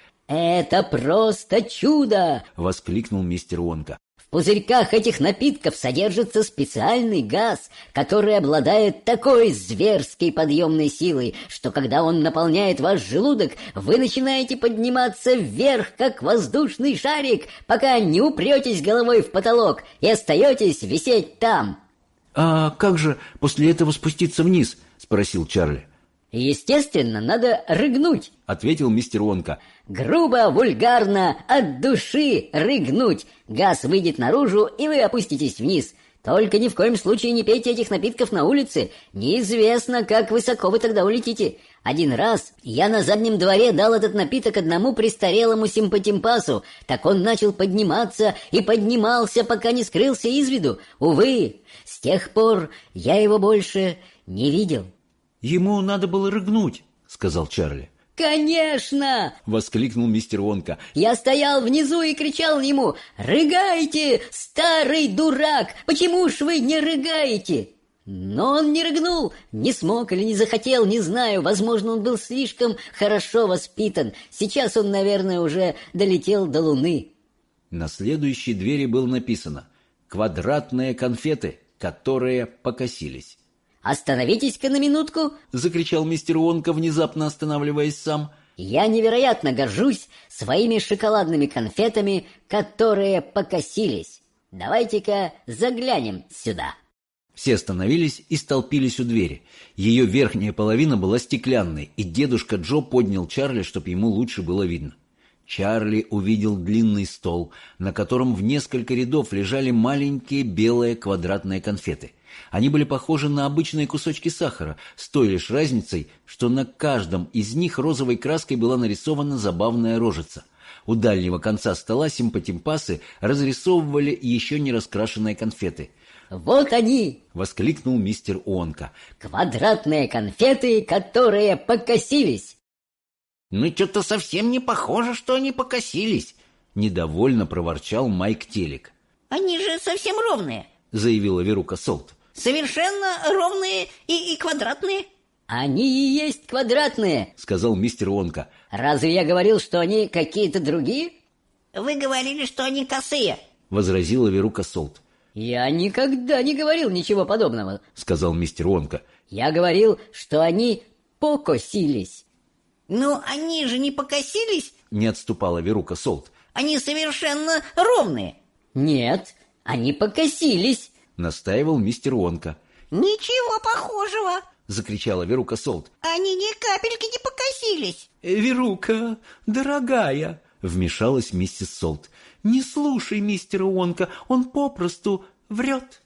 «Это просто чудо!» — воскликнул мистер Уонка. «В пузырьках этих напитков содержится специальный газ, который обладает такой зверской подъемной силой, что когда он наполняет ваш желудок, вы начинаете подниматься вверх, как воздушный шарик, пока не упретесь головой в потолок и остаетесь висеть там». «А как же после этого спуститься вниз?» — спросил Чарли. «Естественно, надо рыгнуть», — ответил мистер Уонка. «Грубо, вульгарно, от души рыгнуть. Газ выйдет наружу, и вы опуститесь вниз. Только ни в коем случае не пейте этих напитков на улице. Неизвестно, как высоко вы тогда улетите. Один раз я на заднем дворе дал этот напиток одному престарелому симпатимпасу. Так он начал подниматься и поднимался, пока не скрылся из виду. Увы, с тех пор я его больше не видел». «Ему надо было рыгнуть», — сказал Чарли. «Конечно!» — воскликнул мистер Вонка. Я стоял внизу и кричал ему: «Рыгайте, старый дурак! Почему ж вы не рыгаете?» Но он не рыгнул, не смог или не захотел, не знаю. Возможно, он был слишком хорошо воспитан. Сейчас он, наверное, уже долетел до Луны. На следующей двери было написано: «Квадратные конфеты, которые покосились». «Остановитесь-ка на минутку!» — закричал мистер Вонка, внезапно останавливаясь сам. «Я невероятно горжусь своими шоколадными конфетами, которые покосились. Давайте-ка заглянем сюда». Все остановились и столпились у двери. Ее верхняя половина была стеклянной, и дедушка Джо поднял Чарли, чтобы ему лучше было видно. Чарли увидел длинный стол, на котором в несколько рядов лежали маленькие белые квадратные конфеты. Они были похожи на обычные кусочки сахара, с той лишь разницей, что на каждом из них розовой краской была нарисована забавная рожица. У дальнего конца стола симпатимпасы разрисовывали еще не раскрашенные конфеты. «Вот они!» — воскликнул мистер Уонка. «Квадратные конфеты, которые покосились!» «Ну, что-то совсем не похоже, что они покосились», — недовольно проворчал Майк Телек. Они же совсем ровные. — заявила Верука Солт. Совершенно ровные и квадратные. «Они и есть квадратные», — сказал мистер Уонка. «Разве я говорил, что они какие-то другие?» Вы говорили, что они косые. — возразила Верука Солт. «Я никогда не говорил ничего подобного», — сказал мистер Уонка. «Я говорил, что они покосились». Но они же не покосились. — не отступала Верука Солт. Они совершенно ровные. «Нет, они покосились», — настаивал мистер Уонка. Ничего похожего. — закричала Верука Солт. Они ни капельки не покосились. «Верука, дорогая!» — вмешалась миссис Солт. «Не слушай мистера Уонка, он попросту врет».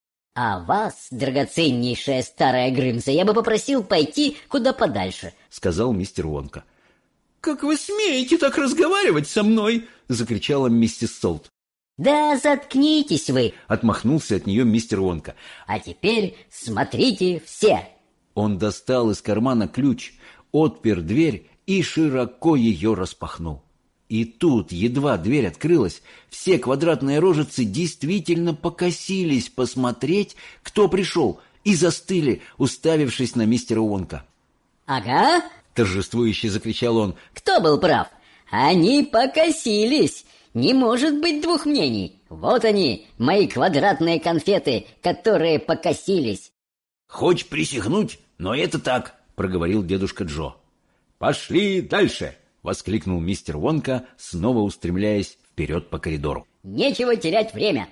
«А вас, драгоценнейшая старая Грымза, я бы попросил пойти куда подальше», — сказал мистер Уонка. «Как вы смеете так разговаривать со мной?» — закричала миссис Солт. «Да заткнитесь вы!» — отмахнулся от нее мистер Уонка. «А теперь смотрите все!» Он достал из кармана ключ, отпер дверь и широко ее распахнул. И тут, едва дверь открылась, все квадратные рожицы действительно покосились посмотреть, кто пришел, и застыли, уставившись на мистера Уонка. «Ага!» — торжествующе закричал он. «Кто был прав? Они покосились! Не может быть двух мнений! Вот они, мои квадратные конфеты, которые покосились!» «Хочешь присягнуть? Но это так», — проговорил дедушка Джо. «Пошли дальше!» — воскликнул мистер Уонка, снова устремляясь вперед по коридору. «Нечего терять время!»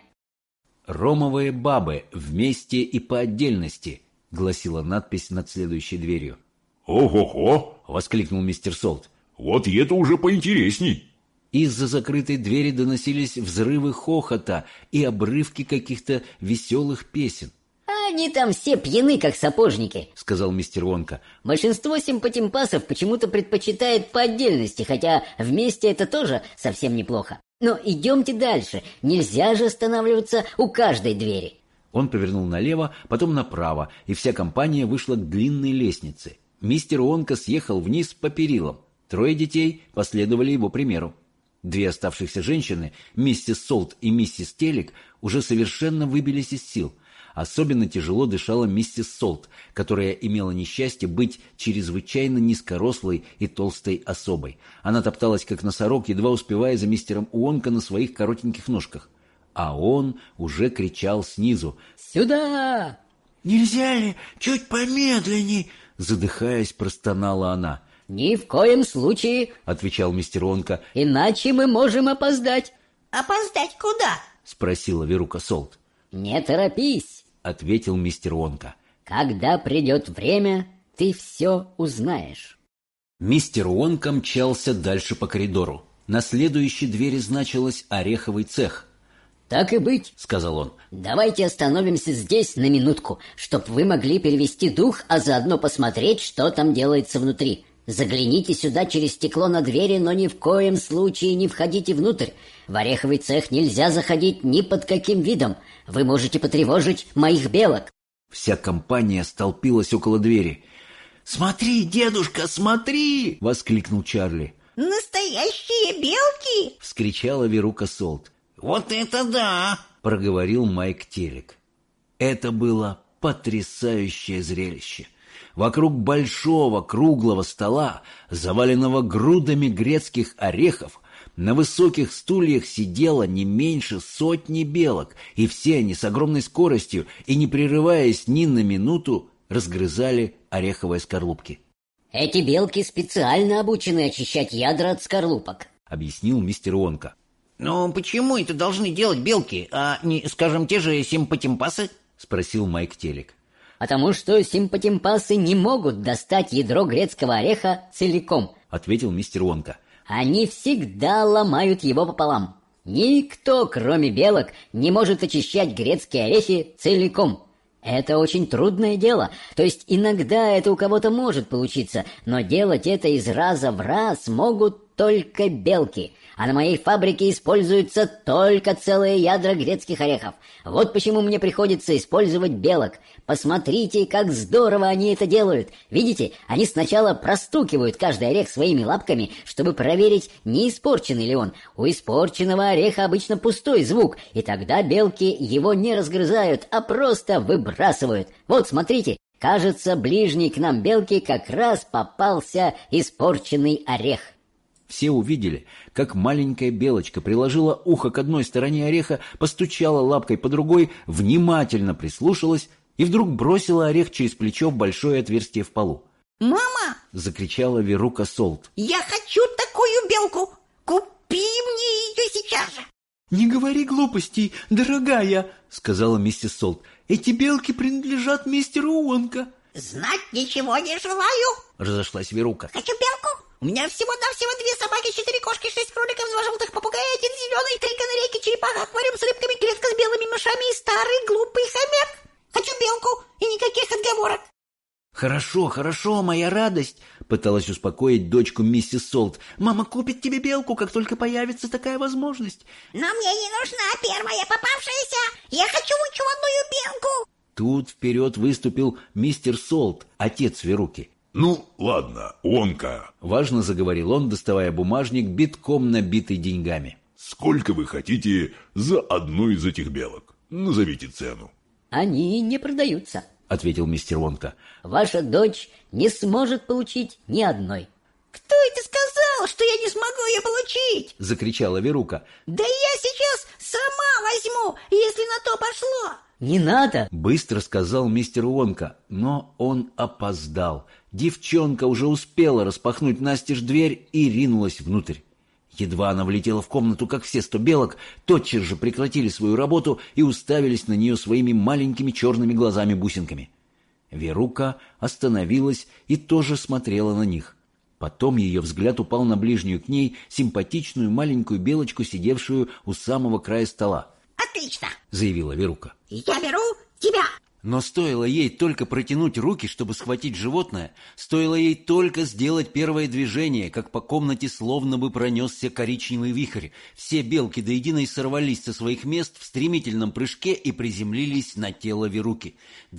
«Ромовые бабы вместе и по отдельности», — гласила надпись над следующей дверью. «Ого-го!» — воскликнул мистер Солт. «Вот и это уже поинтересней!» Из-за закрытой двери доносились взрывы хохота и обрывки каких-то веселых песен. «Они там все пьяны, как сапожники», — сказал мистер Уонка. «Большинство симпатимпасов почему-то предпочитает по отдельности, хотя вместе это тоже совсем неплохо. Но идемте дальше, нельзя же останавливаться у каждой двери». Он повернул налево, потом направо, и вся компания вышла к длинной лестнице. Мистер Уонка съехал вниз по перилам. 3 детей последовали его примеру. 2 оставшихся женщины, миссис Солт и миссис Телек, уже совершенно выбились из сил. Особенно тяжело дышала миссис Солт, которая имела несчастье быть чрезвычайно низкорослой и толстой особой. Она топталась, как носорог, едва успевая за мистером Уонка на своих коротеньких ножках. А он уже кричал снизу: «Сюда!» «Нельзя ли чуть помедленней?» — задыхаясь, простонала она. «Ни в коем случае», — отвечал мистер Уонка. «иначе мы можем опоздать». Опоздать куда? — спросила Верука Солт. «Не торопись», — ответил мистер Уонка. «когда придет время, ты все узнаешь». Мистер Уонка мчался дальше по коридору. На следующей двери значилось «Ореховый цех». «Так и быть», — сказал он. «давайте остановимся здесь на минутку, чтоб вы могли перевести дух, а заодно посмотреть, что там делается внутри. Загляните сюда через стекло на двери, но ни в коем случае не входите внутрь. В ореховый цех нельзя заходить ни под каким видом. Вы можете потревожить моих белок». Вся компания столпилась около двери. «Смотри, дедушка, смотри!» — воскликнул Чарли. Настоящие белки! Вскричала Верука Солт. Вот это да! Проговорил Майк Телек. Это было потрясающее зрелище. Вокруг большого круглого стола, заваленного грудами грецких орехов, на высоких стульях сидело не меньше 100 белок, и все они с огромной скоростью и не прерываясь ни на минуту разгрызали ореховые скорлупки. Эти белки специально обучены очищать ядра от скорлупок, объяснил мистер Вонка. Но почему это должны делать белки, а не, скажем, те же симпатимпасы? Спросил Майк Телек. Потому что симпатимпасы не могут достать ядро грецкого ореха целиком, ответил мистер Вонка. Они всегда ломают его пополам. Никто, кроме белок, не может очищать грецкие орехи целиком. Это очень трудное дело. То есть иногда это у кого-то может получиться, но делать это из раза в раз могут только белки. А на моей фабрике используются только целые ядра грецких орехов. Вот почему мне приходится использовать белок. Посмотрите, как здорово они это делают. Видите, они сначала простукивают каждый орех своими лапками, чтобы проверить, не испорченный ли он. У испорченного ореха обычно пустой звук, и тогда белки его не разгрызают, а просто выбрасывают. Вот, смотрите, кажется, ближней к нам белке как раз попался испорченный орех. Все увидели, как маленькая белочка приложила ухо к одной стороне ореха, постучала лапкой по другой, внимательно прислушалась и вдруг бросила орех через плечо в большое отверстие в полу. «Мама!» — закричала Верука Солт. «Я хочу такую белку! Купи мне ее сейчас же!» «Не говори глупостей, дорогая!» — сказала миссис Солт. «Эти белки принадлежат мистеру Уонка». «Знать ничего не желаю!» — разошлась Верука. «Хочу белку! У меня всего-навсего 2 собаки, 4 кошки, 6 кроликов, 2 желтых попугая, 1 зеленый, 3 канарейки, черепаха, аквариум с рыбками, клетка с белыми мышами и старый глупый хомяк. Хочу белку и никаких отговорок!» «Хорошо, хорошо, моя радость!» — пыталась успокоить дочку миссис Солт. «Мама купит тебе белку, как только появится такая возможность». «Но мне не нужна первая попавшаяся! Я хочу ученую белку!» Тут вперед выступил мистер Солт, отец Веруки. «Ну, ладно, Вонка», — важно заговорил он, доставая бумажник, битком набитый деньгами. «Сколько вы хотите за одну из этих белок? Назовите цену». «Они не продаются», — ответил мистер Вонка. «Ваша дочь не сможет получить ни одной». «Кто это сказал, что я не смогу ее получить?» — закричала Верука. «Да я сейчас сама возьму, если на то пошло». «Не надо!» — быстро сказал мистер Вонка, но он опоздал. Девчонка уже успела распахнуть настежь дверь и ринулась внутрь. Едва она влетела в комнату, как все 100 белок тотчас же прекратили свою работу и уставились на нее своими маленькими черными глазами-бусинками. Верука остановилась и тоже смотрела на них. Потом ее взгляд упал на ближнюю к ней симпатичную маленькую белочку, сидевшую у самого края стола. «Отлично!» — заявила Верука. «Я беру тебя!» Но стоило ей только протянуть руки, чтобы схватить животное, стоило ей только сделать первое движение, как по комнате словно бы пронесся коричневый вихрь. Все белки до единой сорвались со своих мест в стремительном прыжке и приземлились на тело Веруки.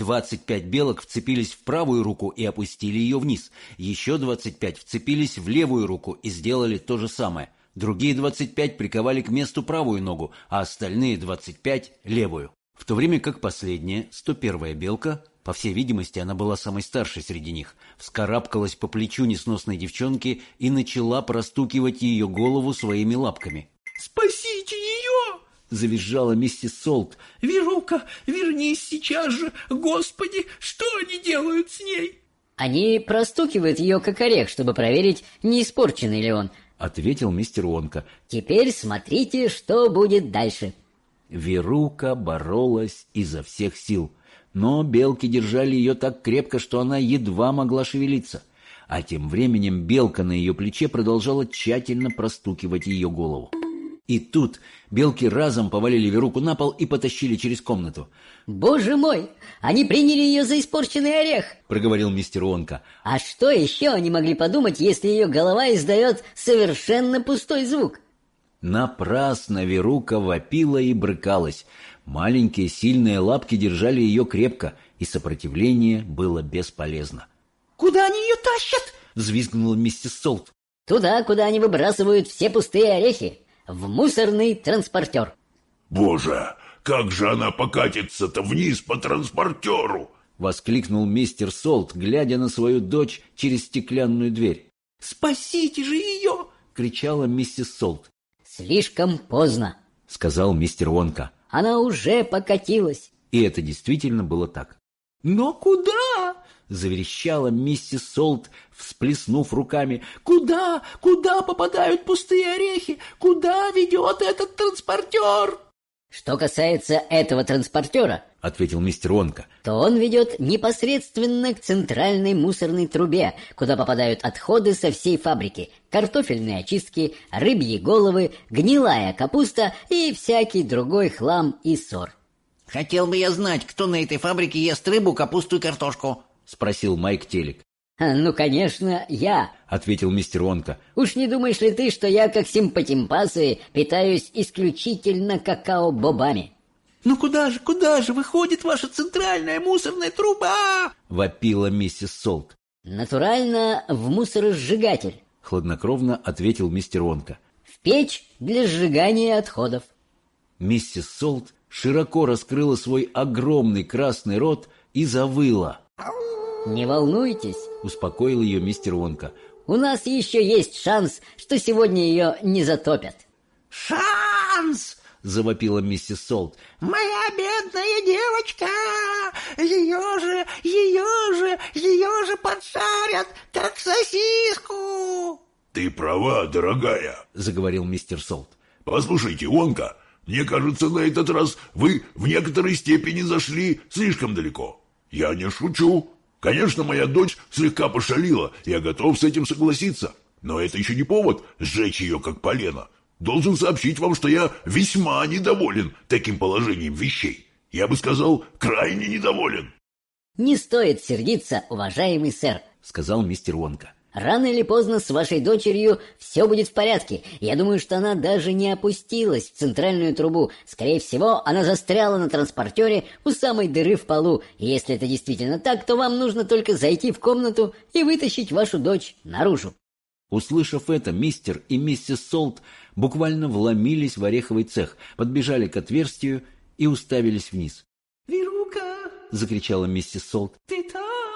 25 белок вцепились в правую руку и опустили ее вниз. Еще 25 вцепились в левую руку и сделали то же самое. Другие 25 приковали к месту правую ногу, а остальные 25 — левую. В то время как последняя, 101-я белка, по всей видимости, она была самой старшей среди них, вскарабкалась по плечу несносной девчонки и начала простукивать ее голову своими лапками. «Спасите ее!» — завизжала миссис Солт. «Верука, вернись сейчас же! Господи, что они делают с ней?» «Они простукивают ее как орех, чтобы проверить, не испорченный ли он», — ответил мистер Вонка. «Теперь смотрите, что будет дальше». Верука боролась изо всех сил, но белки держали ее так крепко, что она едва могла шевелиться. А тем временем белка на ее плече продолжала тщательно простукивать ее голову. И тут белки разом повалили Веруку на пол и потащили через комнату. «Боже мой! Они приняли ее за испорченный орех!» — проговорил мистер Вонка. «А что еще они могли подумать, если ее голова издает совершенно пустой звук?» Напрасно Верука вопила и брыкалась. Маленькие сильные лапки держали ее крепко, и сопротивление было бесполезно. Куда они ее тащат?» — взвизгнула миссис Солт. Туда, куда они выбрасывают все пустые орехи. В мусорный транспортер. Боже, как же она покатится-то вниз по транспортеру! — воскликнул мистер Солт, глядя на свою дочь через стеклянную дверь. «Спасите же ее!» — кричала миссис Солт. Слишком поздно, — сказал мистер Вонка. Она уже покатилась. И это действительно было так. «Но куда?» — заверещала миссис Солт, всплеснув руками. «Куда? Куда попадают пустые орехи? Куда ведет этот транспортер?» Что касается этого транспортера, — ответил мистер Вонка, — то он ведет непосредственно к центральной мусорной трубе, куда попадают отходы со всей фабрики, картофельные очистки, рыбьи головы, гнилая капуста и всякий другой хлам и ссор. Хотел бы я знать, кто на этой фабрике ест рыбу, капусту и картошку, — спросил Майк Телек. «Ну, конечно, я», — ответил мистер Вонка. «Уж не думаешь ли ты, что я, как симпатимпасы, питаюсь исключительно какао-бобами?» «Ну куда же выходит ваша центральная мусорная труба?» — вопила миссис Солт. «Натурально в мусоросжигатель, — хладнокровно ответил мистер Вонка. в печь для сжигания отходов». Миссис Солт широко раскрыла свой огромный красный рот и завыла. «Не волнуйтесь, — успокоил ее мистер Вонка. у нас еще есть шанс, что сегодня ее не затопят». «Шанс!» — завопила миссис Солт. «Моя бедная девочка! Ее же поджарят, как сосиску!» Ты права, дорогая, — заговорил мистер Солт. Послушайте, Вонка, мне кажется, на этот раз вы в некоторой степени зашли слишком далеко. Я не шучу. Конечно, моя дочь слегка пошалила, я готов с этим согласиться. Но это еще не повод сжечь ее, как полено. Должен сообщить вам, что я весьма недоволен таким положением вещей. Я бы сказал, крайне недоволен. «Не стоит сердиться, уважаемый сэр», — сказал мистер Вонка. «Рано или поздно с вашей дочерью все будет в порядке. Я думаю, что она даже не опустилась в центральную трубу. Скорее всего, она застряла на транспортере у самой дыры в полу. И если это действительно так, то вам нужно только зайти в комнату и вытащить вашу дочь наружу». Услышав это, мистер и миссис Солт буквально вломились в ореховый цех, подбежали к отверстию и уставились вниз. «Верука!» — закричала миссис Солт. «Ты там?»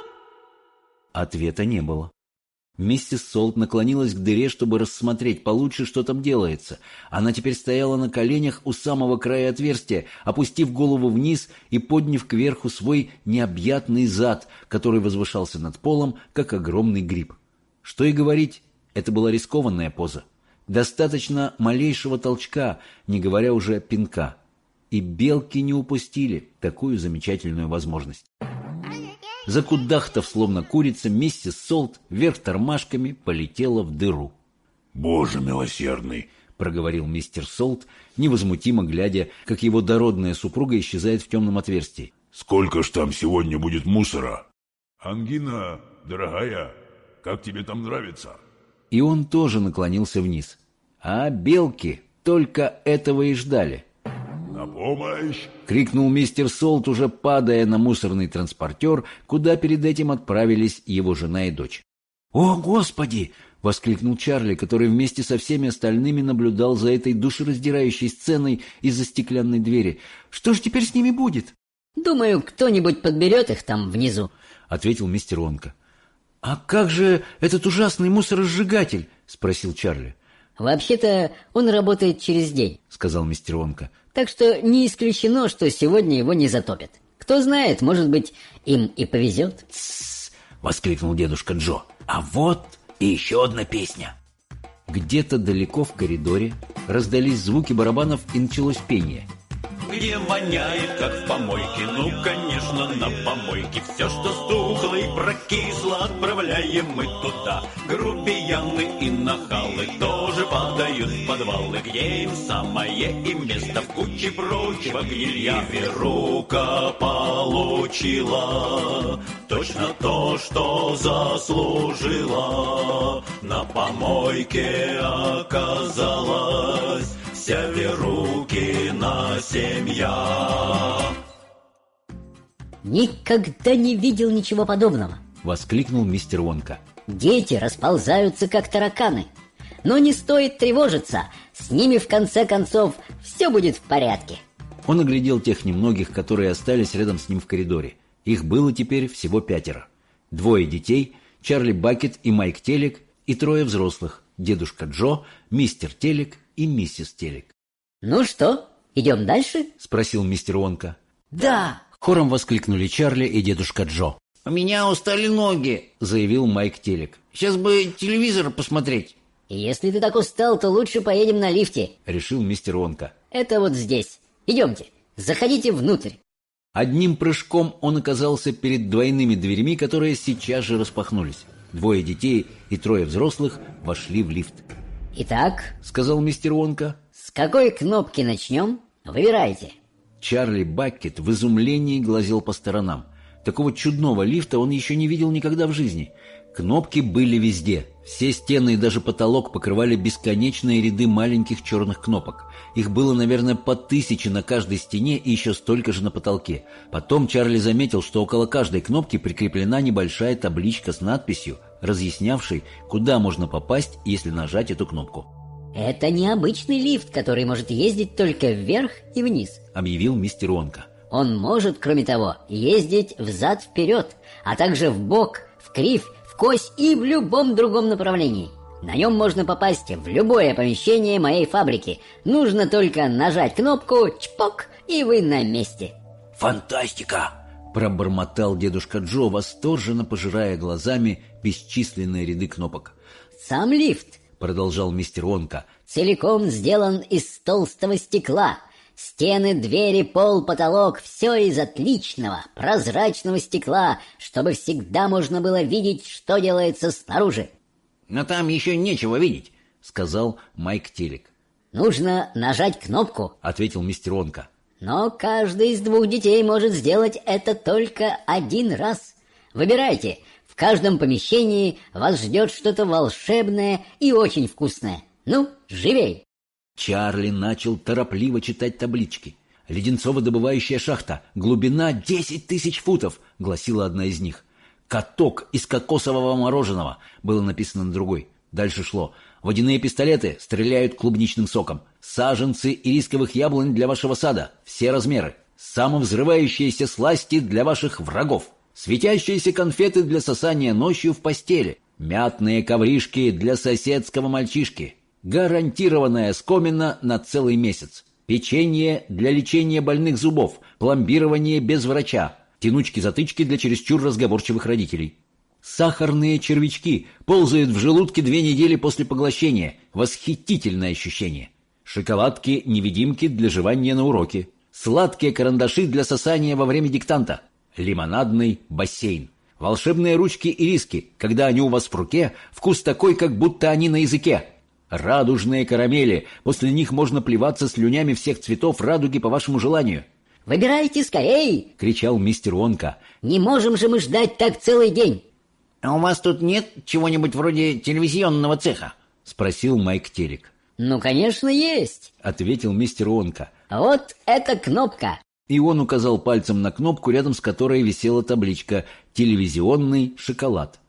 Ответа не было. Миссис Солт наклонилась к дыре, чтобы рассмотреть получше, что там делается. Она теперь стояла на коленях у самого края отверстия, опустив голову вниз и подняв кверху свой необъятный зад, который возвышался над полом, как огромный гриб. Что и говорить, это была рискованная поза. Достаточно малейшего толчка, не говоря уже пинка. И белки не упустили такую замечательную возможность. Закудахтав, словно курица, миссис Солт вверх тормашками полетела в дыру. «Боже милосердный!» — проговорил мистер Солт, невозмутимо глядя, как его дородная супруга исчезает в темном отверстии. «Сколько ж там сегодня будет мусора?» «Ангина, дорогая, как тебе там нравится?» И он тоже наклонился вниз. А белки только этого и ждали. «На помощь!» — крикнул мистер Солт, уже падая на мусорный транспортер, куда перед этим отправились его жена и дочь. «О, Господи!» — воскликнул Чарли, который вместе со всеми остальными наблюдал за этой душераздирающей сценой из-за стеклянной двери. «Что же теперь с ними будет?» «Думаю, кто-нибудь подберет их там внизу», — ответил мистер Вонка. «А как же этот ужасный мусоросжигатель?» — спросил Чарли. «Вообще-то он работает через день», — сказал мистер Вонка. «так что не исключено, что сегодня его не затопят. Кто знает, может быть, им и повезет». «Тссс!» — воскликнул дедушка Джо. «А вот и еще одна песня». Где-то далеко в коридоре раздались звуки барабанов и началось пение. Где воняет, как в помойке, ну, конечно, на помойке. Все, что стухло и прокисло, отправляем мы туда. Грубияны и нахалы тоже падают в подвалы, где им самое и место в куче прочего гнилья. Верука получила точно то, что заслужила. На помойке оказалась вся Верукина семья. Никогда не видел ничего подобного. — воскликнул мистер Вонка. Дети расползаются, как тараканы. Но не стоит тревожиться, с ними в конце концов все будет в порядке. Он оглядел тех немногих, которые остались рядом с ним в коридоре. Их было теперь всего 5. 2 детей, Чарли Баккет и Майк Телек, и 3 взрослых, дедушка Джо, мистер Телек и миссис Телек. «Ну что, идем дальше?» — спросил мистер Вонка. «Да, Хором воскликнули Чарли и дедушка Джо. у меня устали ноги», — Заявил Майк Телек. «Сейчас бы телевизор посмотреть». «Если ты так устал, то лучше поедем на лифте. Решил мистер Вонка. Это вот здесь. Идемте, заходите внутрь». Одним прыжком он оказался перед двойными дверями, которые сейчас же распахнулись. 2 детей и 3 взрослых вошли в лифт. «Итак, — сказал мистер Вонка. с какой кнопки начнем? Выбирайте». Чарли Баккет в изумлении глазел по сторонам. Такого чудного лифта он еще не видел никогда в жизни. Кнопки были везде. Все стены и даже потолок покрывали бесконечные ряды маленьких черных кнопок. Их было, наверное, по 1000 на каждой стене и еще столько же на потолке. Потом Чарли заметил, что около каждой кнопки прикреплена небольшая табличка с надписью, разъяснявшей, куда можно попасть, если нажать эту кнопку. «Это необычный лифт, который может ездить только вверх и вниз. — объявил мистер Вонка. Он может, кроме того, ездить взад-вперед, а также вбок, вкривь, вкось и в любом другом направлении. На нем можно попасть в любое помещение моей фабрики. Нужно только нажать кнопку «Чпок», и вы на месте». «Фантастика!» — пробормотал дедушка Джо, восторженно пожирая глазами бесчисленные ряды кнопок. «Сам лифт», — продолжал мистер Вонка, — целиком сделан из толстого стекла. Стены, двери, пол, потолок — все из отличного, прозрачного стекла, чтобы всегда можно было видеть, что делается снаружи. «Но там еще нечего видеть», — сказал Майк Телек. «Нужно нажать кнопку, — ответил мистер Вонка. но каждый из 2 детей может сделать это только 1 раз. Выбирайте, в каждом помещении вас ждет что-то волшебное и очень вкусное. Ну, живей!» Чарли начал торопливо читать таблички. «Леденцово-добывающая шахта. Глубина 10 000 футов», — гласила одна из них. «Каток из кокосового мороженого», — было написано на другой. Дальше шло: «Водяные пистолеты стреляют клубничным соком. Саженцы ирисковых яблонь для вашего сада. Все размеры. Самовзрывающиеся сласти для ваших врагов. Светящиеся конфеты для сосания ночью в постели. Мятные ковришки для соседского мальчишки. Гарантированная скомина на целый месяц. Печенье для лечения больных зубов. Пломбирование без врача. Тянучки-затычки для чересчур разговорчивых родителей. Сахарные червячки ползают в желудке 2 недели после поглощения. Восхитительное ощущение. Шоколадки-невидимки для жевания на уроке. Сладкие карандаши для сосания во время диктанта. Лимонадный бассейн. Волшебные ручки-ириски. Когда они у вас в руке, вкус такой, как будто они на языке. Радужные карамели. После них можно плеваться слюнями всех цветов радуги по вашему желанию. «Выбирайте скорей!» — кричал мистер Вонка. «Не можем же мы ждать так целый день!» «А у вас тут нет чего-нибудь вроде телевизионного цеха?» — спросил Майк Телек. «Ну, конечно, есть!» — ответил мистер Вонка. «Вот эта кнопка!» И он указал пальцем на кнопку, рядом с которой висела табличка «Телевизионный шоколад».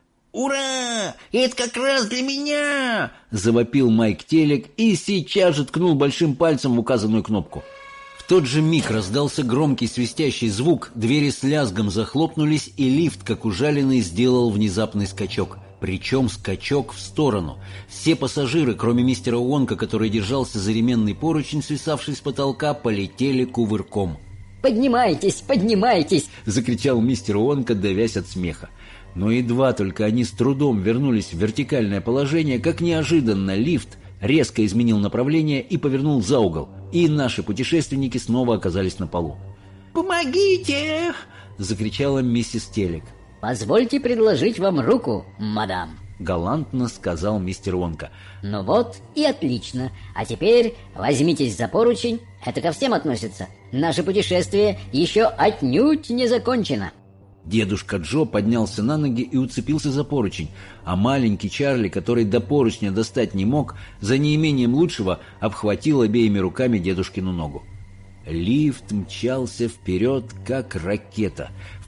«Ура! Это как раз для меня!» — завопил Майк Телек и сейчас же ткнул большим пальцем в указанную кнопку. В тот же миг раздался громкий свистящий звук, двери с лязгом захлопнулись, и лифт, как ужаленный, сделал внезапный скачок. Причем скачок в сторону. Все пассажиры, кроме мистера Вонка, который держался за ременный поручень, свисавший с потолка, полетели кувырком. «Поднимайтесь, поднимайтесь!» — закричал мистер Вонка, давясь от смеха. Но едва только они с трудом вернулись в вертикальное положение, как неожиданно лифт резко изменил направление и повернул за угол, и наши путешественники снова оказались на полу. «Помогите!» — закричала миссис Телек. «Позвольте предложить вам руку, мадам», — галантно сказал мистер Вонка. «Ну вот и отлично. А теперь возьмитесь за поручень. Это ко всем относится. Наше путешествие еще отнюдь не закончено». Дедушка Джо поднялся на ноги и уцепился за поручень, а маленький Чарли, который до поручня достать не мог, за неимением лучшего обхватил обеими руками дедушкину ногу. Лифт мчался вперед, как ракета. В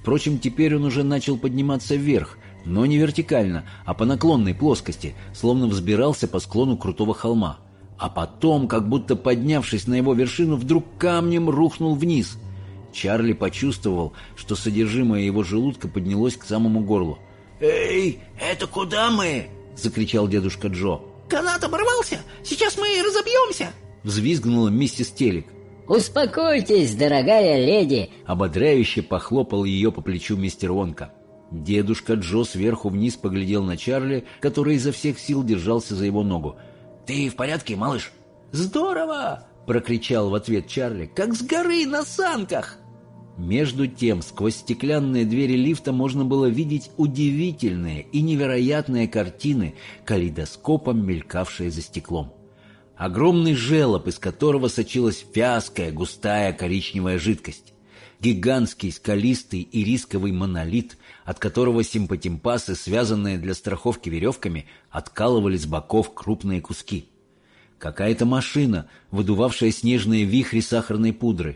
Впрочем, теперь он уже начал подниматься вверх, но не вертикально, а по наклонной плоскости, словно взбирался по склону крутого холма. А потом, как будто поднявшись на его вершину, вдруг камнем рухнул вниз. Чарли почувствовал, что содержимое его желудка поднялось к самому горлу. «Эй, это куда мы?» — закричал дедушка Джо. «Канат оборвался! Сейчас мы разобьемся!» — взвизгнула миссис Телек. «Успокойтесь, дорогая леди!» — ободряюще похлопал ее по плечу мистер Вонка. Дедушка Джо сверху вниз поглядел на Чарли, который изо всех сил держался за его ногу. «Ты в порядке, малыш?» «Здорово!» — прокричал в ответ Чарли. «Как с горы на санках!» Между тем, сквозь стеклянные двери лифта можно было видеть удивительные и невероятные картины, калейдоскопом мелькавшие за стеклом. Огромный желоб, из которого сочилась вязкая, густая коричневая жидкость. Гигантский скалистый и рисковый монолит, от которого симпатимпасы, связанные для страховки веревками, откалывали с боков крупные куски. Какая-то машина, выдувавшая снежные вихри сахарной пудры.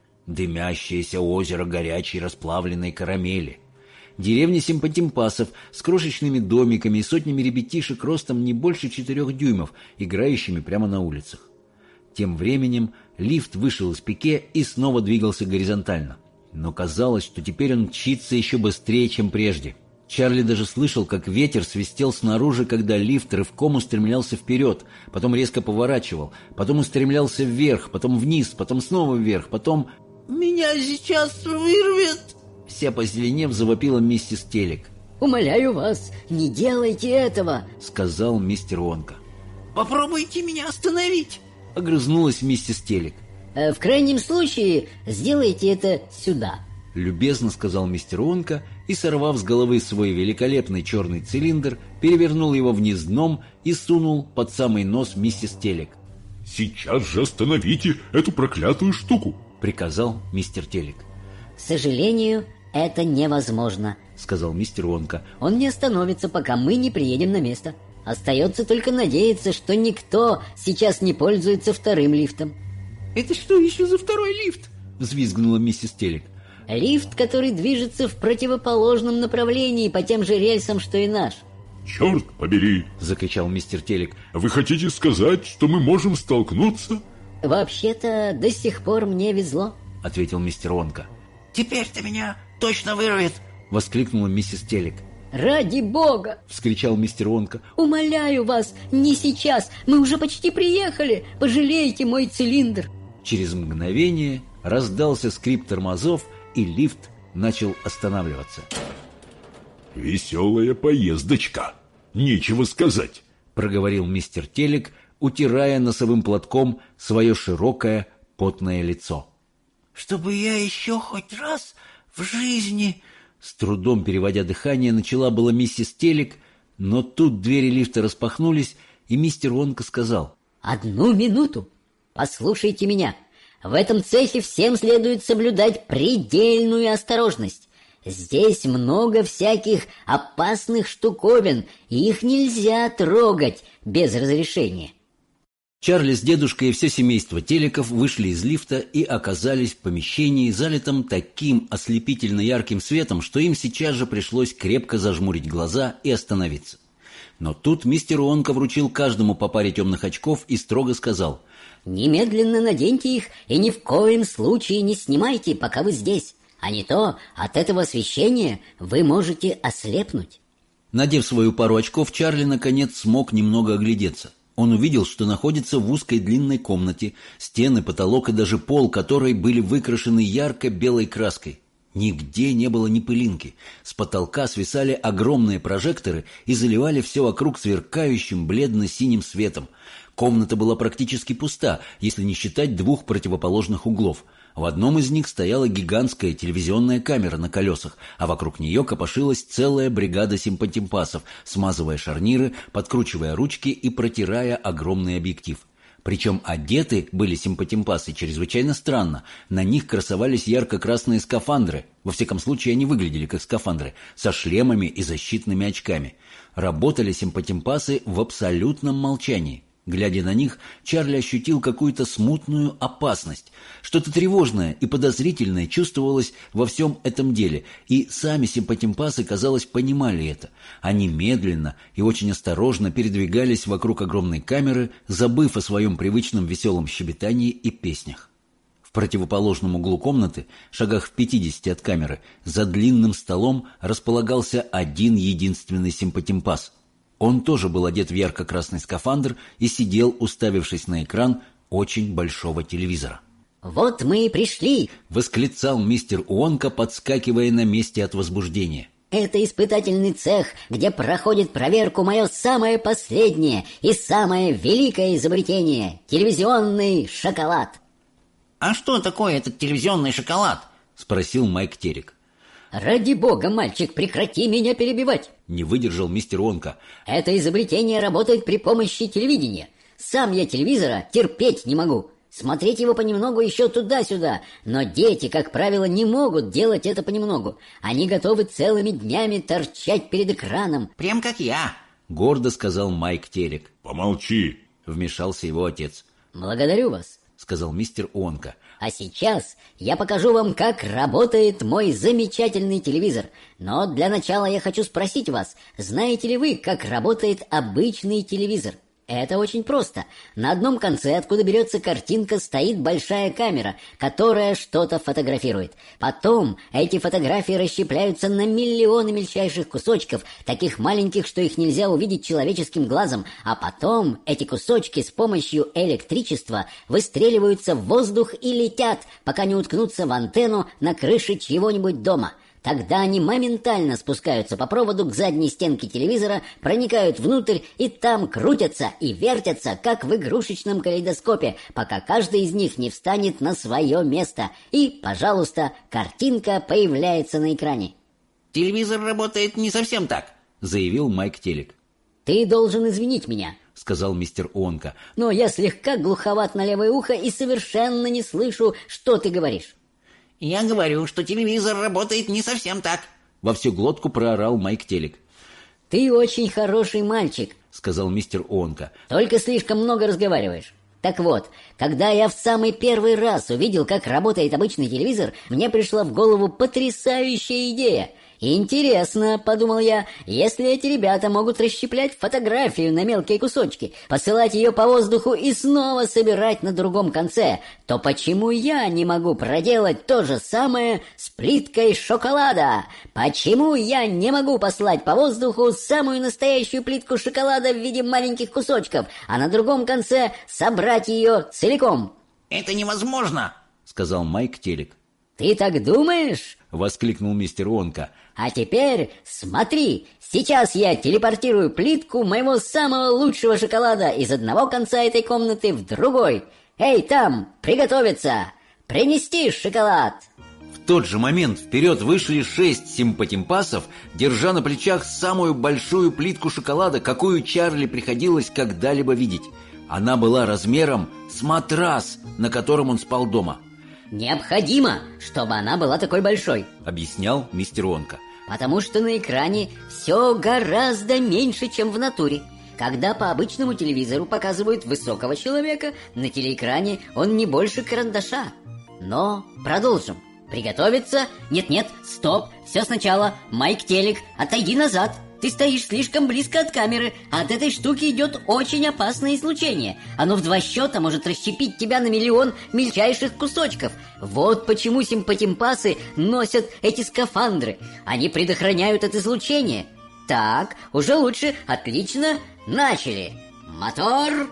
Дымящееся озеро горячей расплавленной карамели. Деревня симпатимпасов с крошечными домиками и сотнями ребятишек ростом не больше 4 дюймов, играющими прямо на улицах. Тем временем лифт вышел из пике и снова двигался горизонтально. Но казалось, что теперь он мчится еще быстрее, чем прежде. Чарли даже слышал, как ветер свистел снаружи, когда лифт рывком устремлялся вперед, потом резко поворачивал, потом устремлялся вверх, потом вниз, потом снова вверх, потом... «Меня сейчас вырвет!» Вся позеленев завопила миссис Телек. «Умоляю вас, не делайте этого!» — сказал мистер Вонка. «Попробуйте меня остановить!» — огрызнулась миссис Телек. «В крайнем случае, сделайте это сюда!» — любезно сказал мистер Вонка и, сорвав с головы свой великолепный черный цилиндр, перевернул его вниз дном и сунул под самый нос миссис Телек. «Сейчас же остановите эту проклятую штуку!» — приказал мистер Телек. «К сожалению, это невозможно», — сказал мистер Вонка. «Он не остановится, пока мы не приедем на место. Остается только надеяться, что никто сейчас не пользуется вторым лифтом». «Это что еще за второй лифт?» — взвизгнула миссис Телек. «Лифт, который движется в противоположном направлении по тем же рельсам, что и наш». «Черт побери!» — закричал мистер Телек. «Вы хотите сказать, что мы можем столкнуться?» «Вообще-то до сих пор мне везло», — ответил мистер Вонка. «Теперь-то меня точно вырвет!» — воскликнула миссис Телек. «Ради бога!» — вскричал мистер Вонка. «Умоляю вас, не сейчас! Мы уже почти приехали! Пожалейте мой цилиндр!» Через мгновение раздался скрип тормозов, и лифт начал останавливаться. «Веселая поездочка! Нечего сказать!» — проговорил мистер Телек, утирая носовым платком свое широкое потное лицо. «Чтобы я еще хоть раз в жизни...» С трудом переводя дыхание, начала была миссис Телек, но тут двери лифта распахнулись, и мистер Вонка сказал: «Одну минуту! Послушайте меня! В этом цехе всем следует соблюдать предельную осторожность. Здесь много всяких опасных штуковин, и их нельзя трогать без разрешения». Чарли с дедушкой и все семейство Телеков вышли из лифта и оказались в помещении, залитом таким ослепительно ярким светом, что им сейчас же пришлось крепко зажмурить глаза и остановиться. Но тут мистер Вонка вручил каждому по паре темных очков и строго сказал: «Немедленно наденьте их и ни в коем случае не снимайте, пока вы здесь, а не то от этого освещения вы можете ослепнуть». Надев свою пару очков, Чарли наконец смог немного оглядеться. Он увидел, что находится в узкой длинной комнате, стены, потолок и даже пол которой были выкрашены ярко-белой краской. Нигде не было ни пылинки. С потолка свисали огромные прожекторы и заливали все вокруг сверкающим бледно-синим светом. Комната была практически пуста, если не считать 2 противоположных углов. В одном из них стояла гигантская телевизионная камера на колесах, а вокруг нее копошилась целая бригада симпатимпасов, смазывая шарниры, подкручивая ручки и протирая огромный объектив. Причем одеты были симпатимпасы чрезвычайно странно. На них красовались ярко-красные скафандры, во всяком случае они выглядели как скафандры, со шлемами и защитными очками. Работали симпатимпасы в абсолютном молчании. Глядя на них, Чарли ощутил какую-то смутную опасность. Что-то тревожное и подозрительное чувствовалось во всем этом деле, и сами симпатимпасы, казалось, понимали это. Они медленно и очень осторожно передвигались вокруг огромной камеры, забыв о своем привычном веселом щебетании и песнях. В противоположном углу комнаты, шагах в 50 от камеры, за длинным столом располагался один единственный симпатимпас. Он тоже был одет в ярко-красный скафандр и сидел, уставившись на экран очень большого телевизора. «Вот мы и пришли!» — восклицал мистер Уонка, подскакивая на месте от возбуждения. «Это испытательный цех, где проходит проверку мое самое последнее и самое великое изобретение — телевизионный шоколад!» «А что такое этот телевизионный шоколад?» — спросил Майк Терек. «Ради бога, мальчик, прекрати меня перебивать!» — не выдержал мистер Уонка. «Это изобретение работает при помощи телевидения. Сам я телевизора терпеть не могу. Смотреть его понемногу еще туда-сюда. Но дети, как правило, не могут делать это понемногу. Они готовы целыми днями торчать перед экраном». «Прям как я», — гордо сказал Майк Терек. «Помолчи», — вмешался его отец. «Благодарю вас», — сказал мистер Уонка. «А сейчас я покажу вам, как работает мой замечательный телевизор. Но для начала я хочу спросить вас, знаете ли вы, как работает обычный телевизор? Это очень просто. На одном конце, откуда берется картинка, стоит большая камера, которая что-то фотографирует. Потом эти фотографии расщепляются на миллионы мельчайших кусочков, таких маленьких, что их нельзя увидеть человеческим глазом. А потом эти кусочки с помощью электричества выстреливаются в воздух и летят, пока не уткнутся в антенну на крыше чьего-нибудь дома. Тогда они моментально спускаются по проводу к задней стенке телевизора, проникают внутрь и там крутятся и вертятся, как в игрушечном калейдоскопе, пока каждый из них не встанет на свое место. И, пожалуйста, картинка появляется на экране. «Телевизор работает не совсем так», — заявил Майк Терек. «Ты должен извинить меня», — сказал мистер Уонка. «но я слегка глуховат на левое ухо и совершенно не слышу, что ты говоришь». «Я говорю, что телевизор работает не совсем так», — во всю глотку проорал Майк Терек. «Ты очень хороший мальчик», — сказал мистер Уонка. «только слишком много разговариваешь. Так вот, когда я в самый первый раз увидел, как работает обычный телевизор, мне пришла в голову потрясающая идея. «Интересно», — подумал я, — «если эти ребята могут расщеплять фотографию на мелкие кусочки, посылать ее по воздуху и снова собирать на другом конце, то почему я не могу проделать то же самое с плиткой шоколада? Почему я не могу послать по воздуху самую настоящую плитку шоколада в виде маленьких кусочков, а на другом конце собрать ее целиком?» «Это невозможно», — сказал Майк Терек. «Ты так думаешь?» — воскликнул мистер Уонка. «А теперь смотри, сейчас я телепортирую плитку моего самого лучшего шоколада из одного конца этой комнаты в другой. Эй, там, приготовиться! Принести шоколад!» В тот же момент вперед вышли 6 симпатимпасов, держа на плечах самую большую плитку шоколада, какую Чарли приходилось когда-либо видеть. Она была размером с матрас, на котором он спал дома. «Необходимо, чтобы она была такой большой», — объяснял мистер Уонка. «потому что на экране все гораздо меньше, чем в натуре. Когда по обычному телевизору показывают высокого человека, на телеэкране он не больше карандаша. Но продолжим. Приготовиться? Нет-нет, стоп, все сначала. Майк Терек, отойди назад. Ты стоишь слишком близко от камеры, а от этой штуки идет очень опасное излучение. Оно в 2 счета может расщепить тебя на миллион мельчайших кусочков. Вот почему симпатимпасы носят эти скафандры. Они предохраняют от излучения. Так, уже лучше, отлично, начали. Мотор.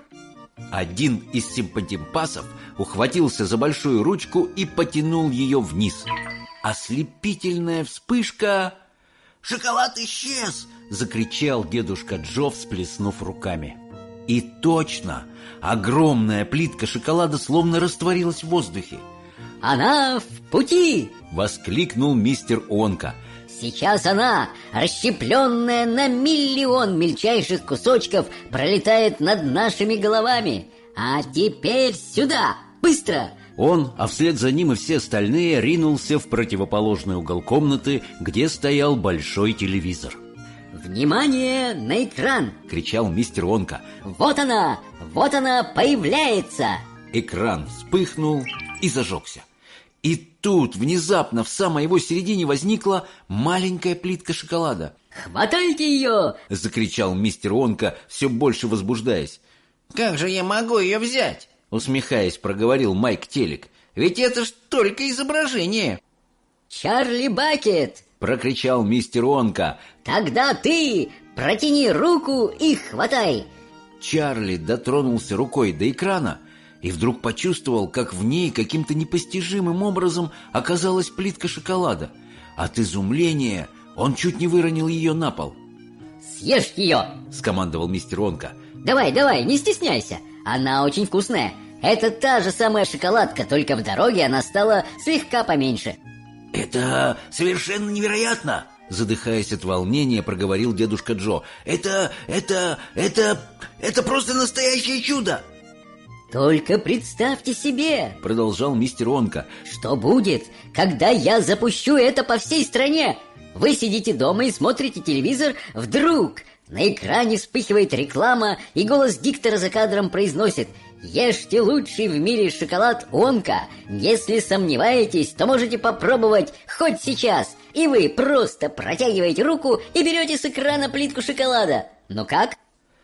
Один из симпатимпасов ухватился за большую ручку и потянул ее вниз. Ослепительная вспышка... «Шоколад исчез!» — закричал дедушка Джо, всплеснув руками. И точно, огромная плитка шоколада словно растворилась в воздухе. «Она в пути!» — воскликнул мистер Уонка. «Сейчас она, расщепленная на миллион мельчайших кусочков, пролетает над нашими головами. А теперь сюда! Быстро!» Он, а вслед за ним и все остальные, ринулся в противоположный угол комнаты, где стоял большой телевизор. «Внимание на экран!» — кричал мистер Онка. Вот она появляется!» Экран вспыхнул и зажегся. И тут внезапно в самой его середине возникла маленькая плитка шоколада. «Хватайте ее!» — закричал мистер Онка, все больше возбуждаясь. «Как же я могу ее взять?» — усмехаясь, проговорил Майк Телек. «Ведь это ж только изображение!» «Чарли Бакет!» — прокричал мистер Онка. «Тогда ты протяни руку и хватай!» Чарли дотронулся рукой до экрана и вдруг почувствовал, как в ней каким-то непостижимым образом оказалась плитка шоколада. От изумления он чуть не выронил ее на пол. «Съешь ее!» — скомандовал мистер Онка. «Давай, не стесняйся, она очень вкусная. Это та же самая шоколадка, только в дороге она стала слегка поменьше». «Это совершенно невероятно!» — задыхаясь от волнения, проговорил дедушка Джо. Это просто настоящее чудо!» «Только представьте себе!» — продолжал мистер Онка. «Что будет, когда я запущу это по всей стране? Вы сидите дома и смотрите телевизор, вдруг на экране вспыхивает реклама, и голос диктора за кадром произносит: «Ешьте лучший в мире шоколад Онка. Если сомневаетесь, то можете попробовать хоть сейчас». И вы просто протягиваете руку и берете с экрана плитку шоколада. Ну как?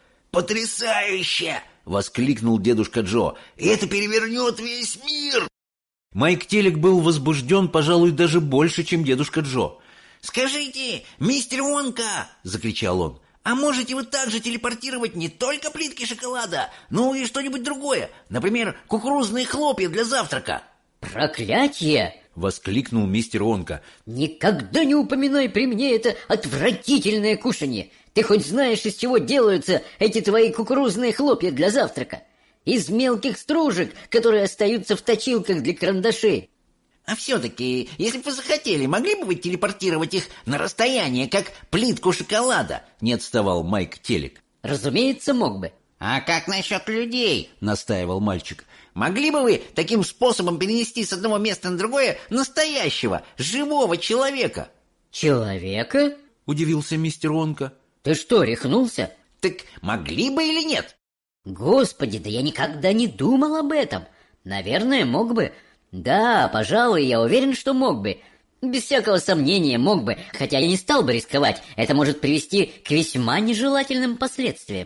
«Потрясающе!» — воскликнул дедушка Джо. «Это перевернет весь мир!» Майк Телек был возбужден, пожалуй, даже больше, чем дедушка Джо. «Скажите, мистер Онка!» — закричал он. «А можете вы также телепортировать не только плитки шоколада, но и что-нибудь другое? Например, кукурузные хлопья для завтрака?» «Проклятие!» — воскликнул мистер Онка. «Никогда не упоминай при мне это отвратительное кушанье! Ты хоть знаешь, из чего делаются эти твои кукурузные хлопья для завтрака? Из мелких стружек, которые остаются в точилках для карандашей». «А все-таки, если бы вы захотели, могли бы вы телепортировать их на расстояние, как плитку шоколада?» — не отставал Майк Телек. «Разумеется, мог бы». «А как насчет людей?» — настаивал мальчик. «Могли бы вы таким способом перенести с одного места на другое настоящего, живого человека?» «Человека?» — удивился мистер Онка. «Ты что, рехнулся?» «Так могли бы или нет?» «Господи, да я никогда не думал об этом. Наверное, мог бы. Да, пожалуй, я уверен, что мог бы. Без всякого сомнения мог бы, хотя я не стал бы рисковать. Это может привести к весьма нежелательным последствиям».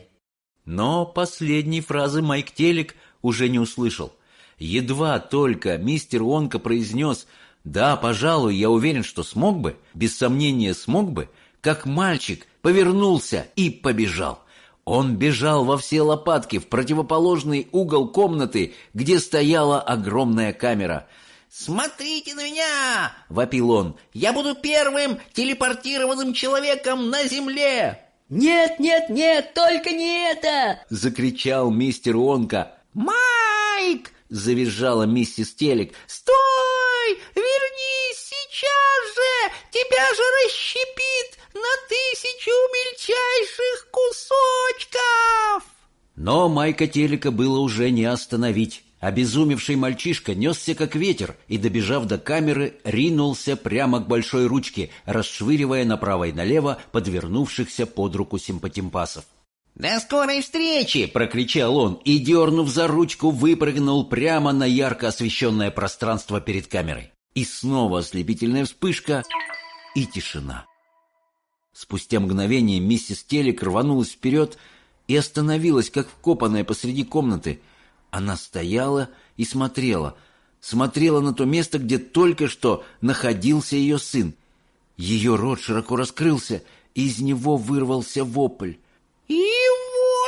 Но последней фразы Майк Телек уже не услышал. Едва только мистер Онка произнес «Да, пожалуй, я уверен, что смог бы», без сомнения смог бы, как мальчик повернулся и побежал. Он бежал во все лопатки в противоположный угол комнаты, где стояла огромная камера. «Смотрите на меня!» — вопил он. «Я буду первым телепортированным человеком на Земле!» «Нет, только не это!» — закричал мистер Онка. «Майк!» — завизжала миссис Телек. «Стой! Вернись сейчас же! Тебя же расщепит на 1000 мельчайших кусочков!» Но Майка Телека было уже не остановить. Обезумевший мальчишка несся как ветер и, добежав до камеры, ринулся прямо к большой ручке, расшвыривая направо и налево подвернувшихся под руку симпатимпасов. «До скорой встречи!» — прокричал он и, дернув за ручку, выпрыгнул прямо на ярко освещенное пространство перед камерой. И снова ослепительная вспышка и тишина. Спустя мгновение миссис Телек рванулась вперед и остановилась, как вкопанная посреди комнаты. Она стояла и смотрела на то место, где только что находился ее сын. Ее рот широко раскрылся, и из него вырвался вопль. «Его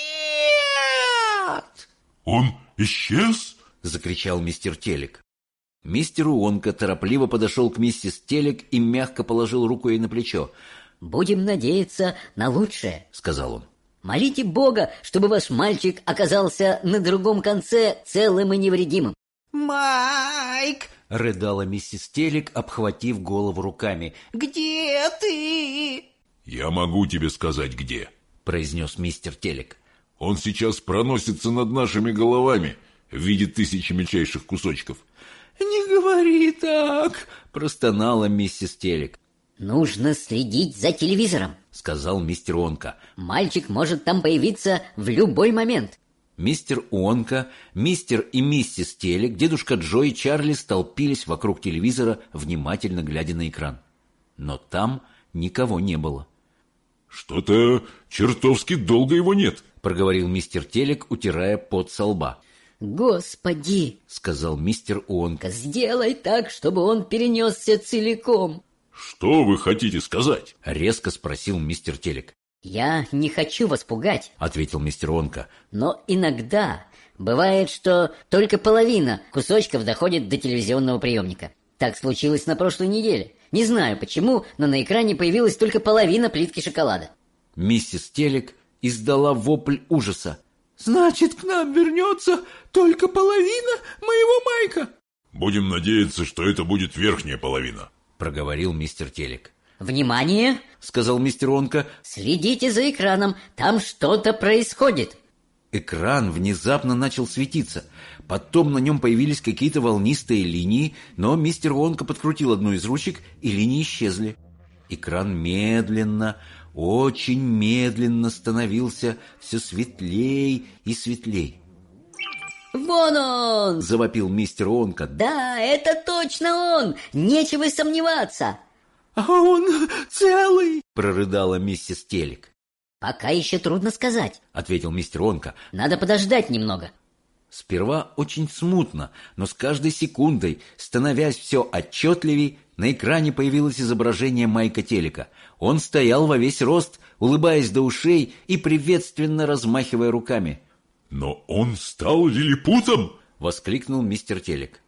нет!» «Он исчез?» — закричал мистер Телек. Мистер Онка торопливо подошел к миссис Телек и мягко положил руку ей на плечо. «Будем надеяться на лучшее», — сказал он. «Молите Бога, чтобы ваш мальчик оказался на другом конце целым и невредимым». «Майк!» — рыдала миссис Телек, обхватив голову руками. «Где ты?» «Я могу тебе сказать, где», — произнес мистер Телек. «Он сейчас проносится над нашими головами в виде 1000 мельчайших кусочков». «Не говори так!» — простонала миссис Телек. «Нужно следить за телевизором», — сказал мистер Уонка. Мальчик может там появиться в любой момент. Мистер Уонка, мистер и миссис Телек, дедушка Джо и Чарли столпились вокруг телевизора, внимательно глядя на экран. Но там никого не было. «Что-то чертовски долго его нет», — проговорил мистер Телек, утирая пот со лба. «Господи!» — сказал мистер Уонка. «Сделай так, чтобы он перенесся целиком». «Что вы хотите сказать?» — резко спросил мистер Телек. «Я не хочу вас пугать», — ответил мистер Уонка. «но иногда бывает, что только половина кусочков доходит до телевизионного приемника. Так случилось на прошлой неделе. Не знаю почему, но на экране появилась только половина плитки шоколада». Миссис Телек издала вопль ужаса. «Значит, к нам вернется только половина моего Майка!» «Будем надеяться, что это будет верхняя половина», — проговорил мистер Телек. «Внимание!» — сказал мистер Уонка. «Следите за экраном, там что-то происходит!» Экран внезапно начал светиться. Потом на нем появились какие-то волнистые линии, но мистер Уонка подкрутил одну из ручек, и линии исчезли. Экран медленно, очень медленно становился все светлей и светлей. «Вон он!» — завопил мистер Уонка. «Да, это точно он! Нечего сомневаться!» «А он целый!» — прорыдала миссис Телек. «Пока еще трудно сказать. — ответил мистер Уонка. Надо подождать немного». Сперва очень смутно, но с каждой секундой, становясь все отчетливей, на экране появилось изображение Майка Телека. Он стоял во весь рост, улыбаясь до ушей и приветственно размахивая руками. «Но он стал лилипутом!» — воскликнул мистер Телек.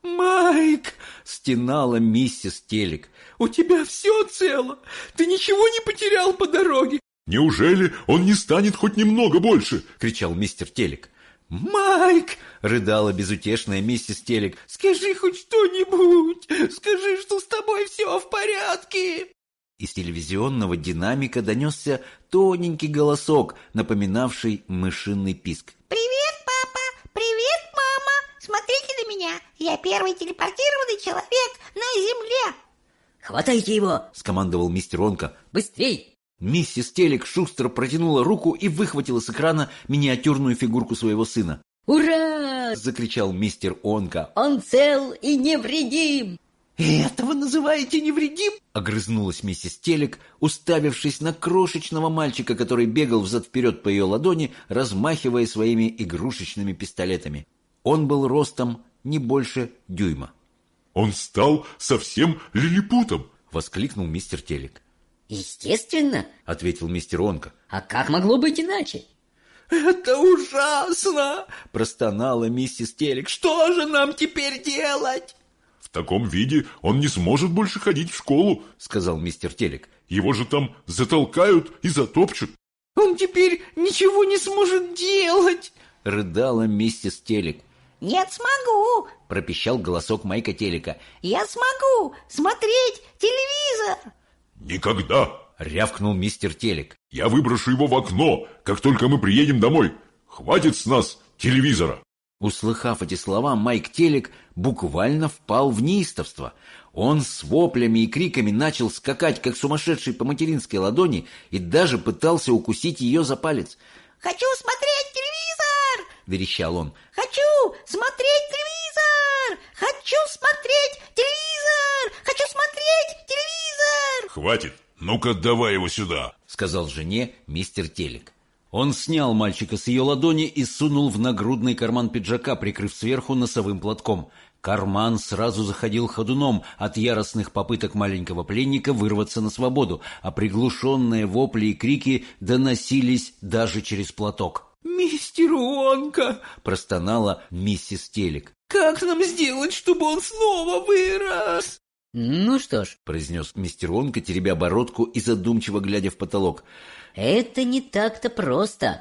«Майк!» — стенала миссис Телек. «У тебя все цело! Ты ничего не потерял по дороге!» «Неужели он не станет хоть немного больше?» — кричал мистер Телек. «Майк!» — рыдала безутешная миссис Телек. «Скажи хоть что-нибудь! Скажи, что с тобой все в порядке!» Из телевизионного динамика донесся тоненький голосок, напоминавший мышиный писк. Привет, папа! Привет, мама! Смотрите на меня! Я первый телепортированный человек на Земле! «Хватайте его!» — скомандовал мистер Уонка. «Быстрей!» Миссис Телек шустро протянула руку и выхватила с экрана миниатюрную фигурку своего сына. «Ура!» — закричал мистер Уонка. «Он цел и невредим!» «Этого называете невредим?» — огрызнулась миссис Телек, уставившись на крошечного мальчика, который бегал взад-вперед по ее ладони, размахивая своими игрушечными пистолетами. Он был ростом не больше дюйма. «Он стал совсем лилипутом!» — воскликнул мистер Телек. «Естественно!» — ответил мистер Уонка. «А как могло быть иначе?» «Это ужасно!» — простонала миссис Телек. «Что же нам теперь делать?» «В таком виде он не сможет больше ходить в школу», — сказал мистер Телек. «Его же там затолкают и затопчут». «Он теперь ничего не сможет делать!» — рыдала миссис Телек. Нет, смогу! — пропищал голосок Майка Телека. Я смогу смотреть телевизор! «Никогда!» — рявкнул мистер Телек. «Я выброшу его в окно, как только мы приедем домой. Хватит с нас телевизора!» Услыхав эти слова, Майк Телек буквально впал в неистовство. Он с воплями и криками начал скакать, как сумасшедший по материнской ладони, и даже пытался укусить ее за палец. «Хочу смотреть телевизор!» — верещал он. «Хочу смотреть телевизор! Хочу смотреть телевизор! Хочу смотреть телевизор!» «Хватит! Ну-ка, давай его сюда!» — сказал жене мистер Телек. Он снял мальчика с ее ладони и сунул в нагрудный карман пиджака, прикрыв сверху носовым платком. Карман сразу заходил ходуном от яростных попыток маленького пленника вырваться на свободу, а приглушенные вопли и крики доносились даже через платок. «Мистер Уонка!» — простонала миссис Телек. «Как нам сделать, чтобы он снова вырос?» «Ну что ж», — произнес мистер Уонка, теребя бородку и задумчиво глядя в потолок. «Это не так-то просто.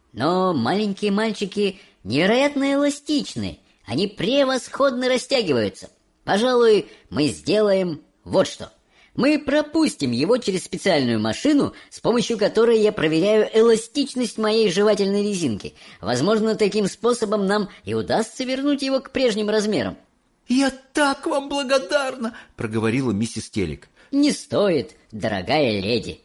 Но маленькие мальчики невероятно эластичны. Они превосходно растягиваются. Пожалуй, мы сделаем вот что. Мы пропустим его через специальную машину, с помощью которой я проверяю эластичность моей жевательной резинки. Возможно, таким способом нам и удастся вернуть его к прежним размерам». «Я так вам благодарна!» — проговорила миссис Телек. «Не стоит, дорогая леди».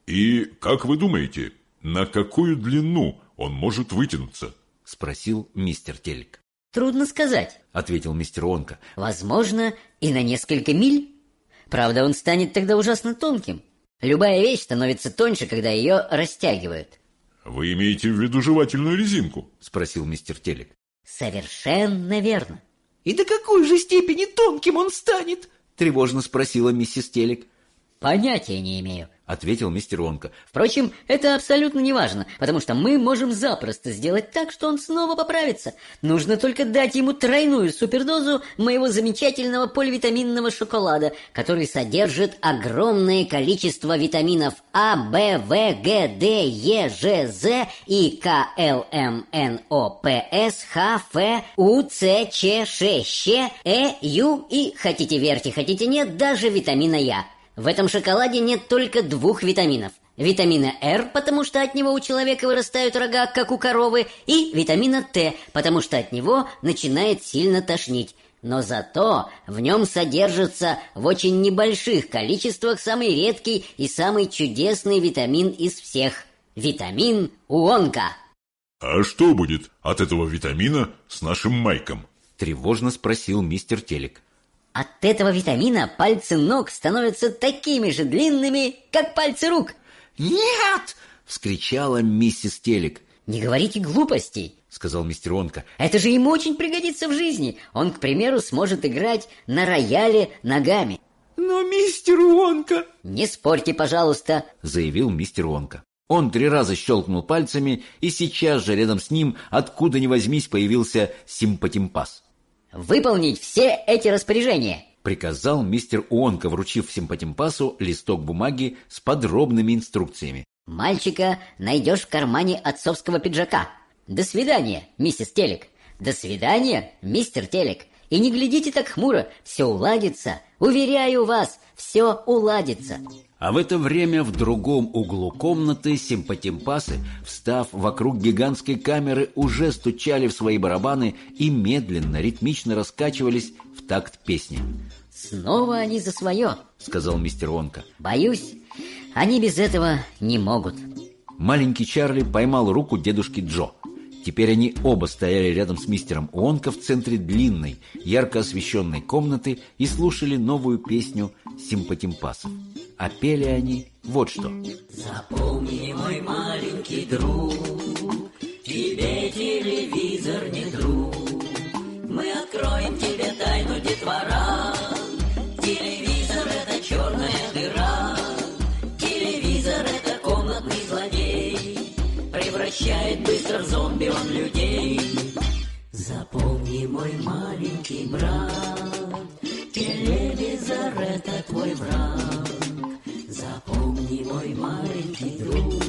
«И как вы думаете, на какую длину он может вытянуться?» — спросил мистер Телек. Трудно сказать. Ответил мистер Уонка. Возможно, и на несколько миль. Правда, он станет тогда ужасно тонким. Любая вещь становится тоньше, когда ее растягивают. «Вы имеете в виду жевательную резинку?» — спросил мистер Телек. Совершенно верно. «И до какой же степени тонким он станет?» — тревожно спросила миссис Телек. Понятия не имею. — ответил мистер Уонка. Впрочем, это абсолютно не важно, потому что мы можем запросто сделать так, что он снова поправится. Нужно только дать ему тройную супердозу моего замечательного поливитаминного шоколада, который содержит огромное количество витаминов А, В, В, Г, Д, Е, Ж, З и К, Л, М, Н, О, П, С, Х, Ф, У, Ц, Ч, Ш, Щ, Э, Ю и, хотите верьте, хотите нет, даже витамина Я. В этом шоколаде нет только 2 витаминов. Витамина Р, потому что от него у человека вырастают рога, как у коровы, и витамина Т, потому что от него начинает сильно тошнить. Но зато в нем содержится в очень небольших количествах самый редкий и самый чудесный витамин из всех – витамин Уонка. «А что будет от этого витамина с нашим Майком?» — тревожно спросил мистер Телек. От этого витамина пальцы ног становятся такими же длинными, как пальцы рук. «Нет!» — вскричала миссис Телек. «Не говорите глупостей», — сказал мистер Уонка. «Это же ему очень пригодится в жизни. Он, к примеру, сможет играть на рояле ногами». «Но мистер Уонка...» «Не спорьте, пожалуйста», — заявил мистер Уонка. Он 3 раза щелкнул пальцами, и сейчас же рядом с ним, откуда ни возьмись, появился симпатимпас. «Выполнить все эти распоряжения», — приказал мистер Уонка, вручив симпатимпасу листок бумаги с подробными инструкциями. «Мальчика найдешь в кармане отцовского пиджака. До свидания, миссис Телек. До свидания, мистер Телек. И не глядите так хмуро, все уладится. Уверяю вас, все уладится». А в это время в другом углу комнаты симпатимпасы, встав вокруг гигантской камеры, уже стучали в свои барабаны и медленно, ритмично раскачивались в такт песни. «Снова они за свое», — сказал мистер Уонка. «Боюсь, они без этого не могут». Маленький Чарли поймал руку дедушки Джо. Теперь они оба стояли рядом с мистером Уонка в центре длинной, ярко освещенной комнаты и слушали новую песню симпатимпасов. А пели они вот что. Запомни, мой маленький друг, тебе телевизор не друг. Мы откроем тебе тайну детвора. Телевизор — это черная дыра. Телевизор — это комнатный злодей. Превращает быстро в зомби он людей. Запомни, мой маленький брат, телевизор — это твой враг. Запомни, мой маленький друг,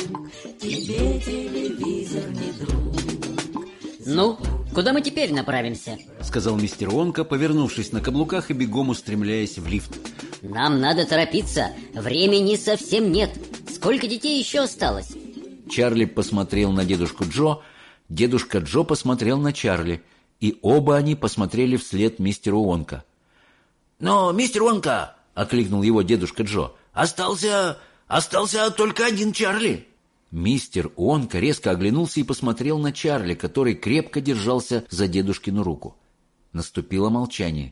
тебе телевизор не друг. «Ну, куда мы теперь направимся?» — сказал мистер Уонка, повернувшись на каблуках и бегом устремляясь в лифт. «Нам надо торопиться, времени совсем нет. Сколько детей еще осталось?» Чарли посмотрел на дедушку Джо, дедушка Джо посмотрел на Чарли, и оба они посмотрели вслед мистеру Уонка. «Но, мистер Уонка!» — окликнул его дедушка Джо. Остался только один Чарли». Мистер Уонка резко оглянулся и посмотрел на Чарли, который крепко держался за дедушкину руку. Наступило молчание.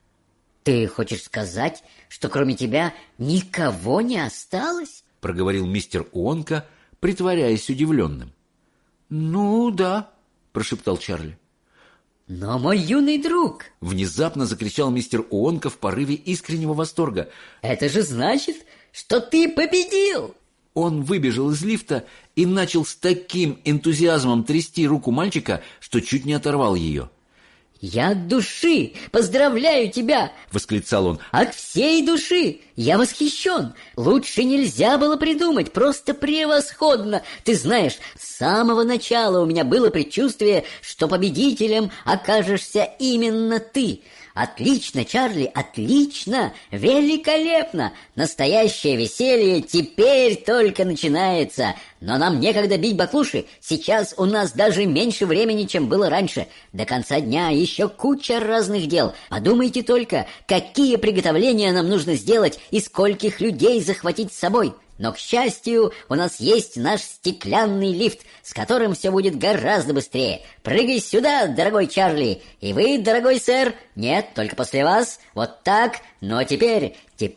«Ты хочешь сказать, что кроме тебя никого не осталось?» — проговорил мистер Уонка, притворяясь удивленным. «Ну, да», — прошептал Чарли. «Но, мой юный друг!» — внезапно закричал мистер Уонка в порыве искреннего восторга. «Это же значит, что ты победил!» Он выбежал из лифта и начал с таким энтузиазмом трясти руку мальчика, что чуть не оторвал ее. «Я от души поздравляю тебя!» — восклицал он. «От всей души! Я восхищен! Лучше нельзя было придумать, просто превосходно! Ты знаешь, с самого начала у меня было предчувствие, что победителем окажешься именно ты!» «Отлично, Чарли, отлично! Великолепно! Настоящее веселье теперь только начинается! Но нам некогда бить баклуши. Сейчас у нас даже меньше времени, чем было раньше. До конца дня еще куча разных дел. Подумайте только, какие приготовления нам нужно сделать и скольких людей захватить с собой. Но, к счастью, у нас есть наш стеклянный лифт, с которым все будет гораздо быстрее. Прыгай сюда, дорогой Чарли. И вы, дорогой сэр. Нет, только после вас. Вот так. Но теперь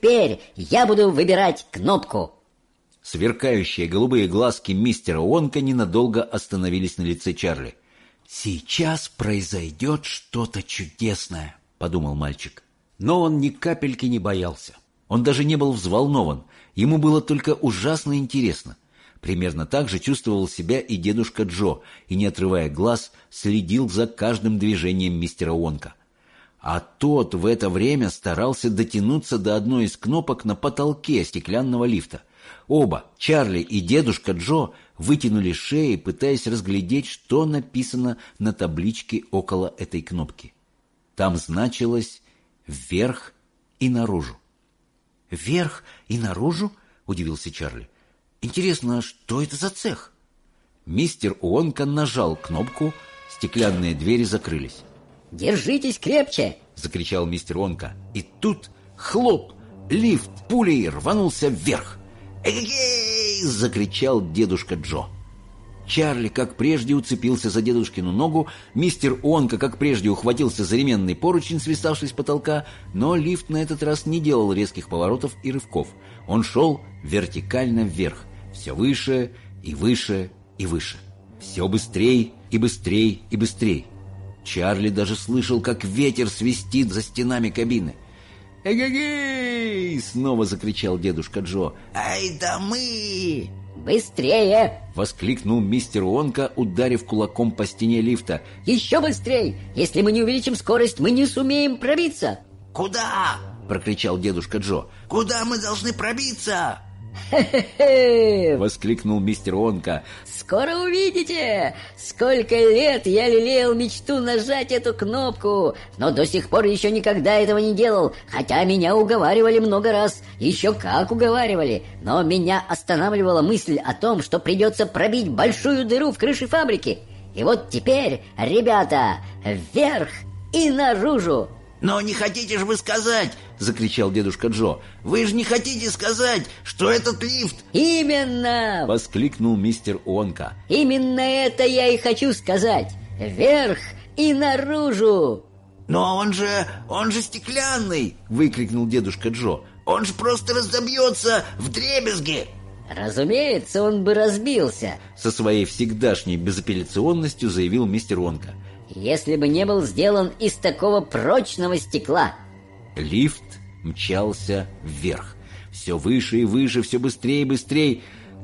я буду выбирать кнопку». Сверкающие голубые глазки мистера Уонка ненадолго остановились на лице Чарли. «Сейчас произойдет что-то чудесное», — подумал мальчик. Но он ни капельки не боялся. Он даже не был взволнован. Ему было только ужасно интересно. Примерно так же чувствовал себя и дедушка Джо, и, не отрывая глаз, следил за каждым движением мистера Уонка. А тот в это время старался дотянуться до одной из кнопок на потолке стеклянного лифта. Оба, Чарли и дедушка Джо, вытянули шеи, пытаясь разглядеть, что написано на табличке около этой кнопки. Там значилось «Вверх и наружу». «Вверх и наружу?» — удивился Чарли. «Интересно, что это за цех?» Мистер Уонка нажал кнопку, стеклянные двери закрылись. «Держитесь крепче!» — закричал мистер Уонка. И тут хлоп! Лифт пулей рванулся вверх. «Эй!» — закричал дедушка Джо. Чарли, как прежде, уцепился за дедушкину ногу, мистер Уонка, как прежде, ухватился за ременный поручень, свисавший с потолка, но лифт на этот раз не делал резких поворотов и рывков. Он шел вертикально вверх, все выше и выше и выше. Все быстрей и быстрей и быстрей. Чарли даже слышал, как ветер свистит за стенами кабины. «Эй-эй-эй!» — снова закричал дедушка Джо. «Ай да мы!» «Быстрее!» — воскликнул мистер Уонка, ударив кулаком по стене лифта. «Еще быстрее! Если мы не увеличим скорость, мы не сумеем пробиться!» «Куда?» — прокричал дедушка Джо. «Куда мы должны пробиться?» «Хе-хе-хе!» — воскликнул мистер Уонка. «Скоро увидите! Сколько лет я лелеял мечту нажать эту кнопку, но до сих пор еще никогда этого не делал, хотя меня уговаривали много раз, еще как уговаривали, но меня останавливала мысль о том, что придется пробить большую дыру в крыше фабрики. И вот теперь, ребята, вверх и наружу!» «Но не хотите же вы сказать, — закричал дедушка Джо, — вы же не хотите сказать, что этот лифт...» «Именно!» — воскликнул мистер Уонка. «Именно это я и хочу сказать! Вверх и наружу!» «Но он же стеклянный!» — выкрикнул дедушка Джо. «Он же просто разобьется вдребезги!» «Разумеется, он бы разбился, — со своей всегдашней безапелляционностью заявил мистер Уонка. если бы не был сделан из такого прочного стекла». Лифт мчался вверх. Все выше и выше, все быстрее и быстрее.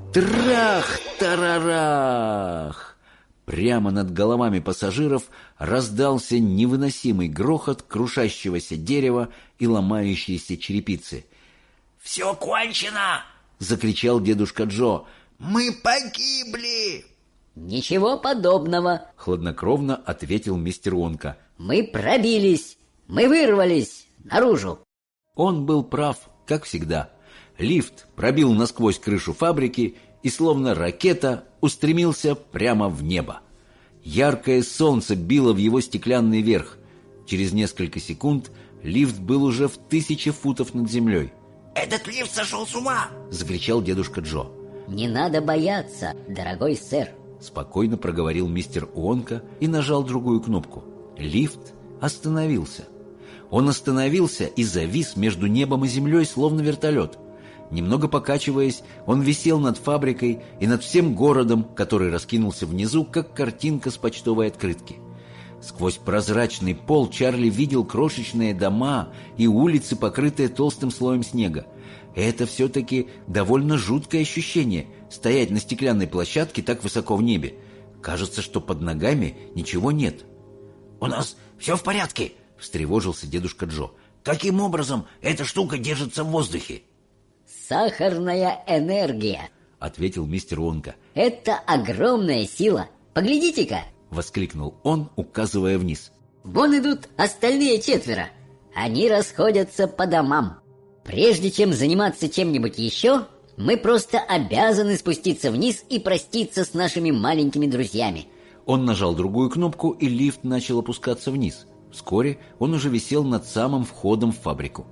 Трах-тарарах! Прямо над головами пассажиров раздался невыносимый грохот крушащегося дерева и ломающейся черепицы. «Все кончено!» — закричал дедушка Джо. «Мы погибли!» «Ничего подобного», — хладнокровно ответил мистер Уонка. «мы пробились, мы вырвались наружу». Он был прав, как всегда. Лифт пробил насквозь крышу фабрики и, словно ракета, устремился прямо в небо. Яркое солнце било в его стеклянный верх. Через несколько секунд лифт был уже в 1000 футов над землей. «Этот лифт сошел с ума!» — закричал дедушка Джо. «Не надо бояться, дорогой сэр». Спокойно проговорил мистер Уонка и нажал другую кнопку. Лифт остановился. Он остановился и завис между небом и землей, словно вертолет. Немного покачиваясь, он висел над фабрикой и над всем городом, который раскинулся внизу, как картинка с почтовой открытки. Сквозь прозрачный пол Чарли видел крошечные дома и улицы, покрытые толстым слоем снега. Это все-таки довольно жуткое ощущение — стоять на стеклянной площадке так высоко в небе. Кажется, что под ногами ничего нет. «У нас все в порядке?» — встревожился дедушка Джо. «Каким образом эта штука держится в воздухе?» «Сахарная энергия», — ответил мистер Уонка. «это огромная сила. Поглядите-ка!» — воскликнул он, указывая вниз. «Вон идут остальные 4. Они расходятся по домам. Прежде чем заниматься чем-нибудь еще, мы просто обязаны спуститься вниз и проститься с нашими маленькими друзьями». Он нажал другую кнопку, и лифт начал опускаться вниз. Вскоре он уже висел над самым входом в фабрику.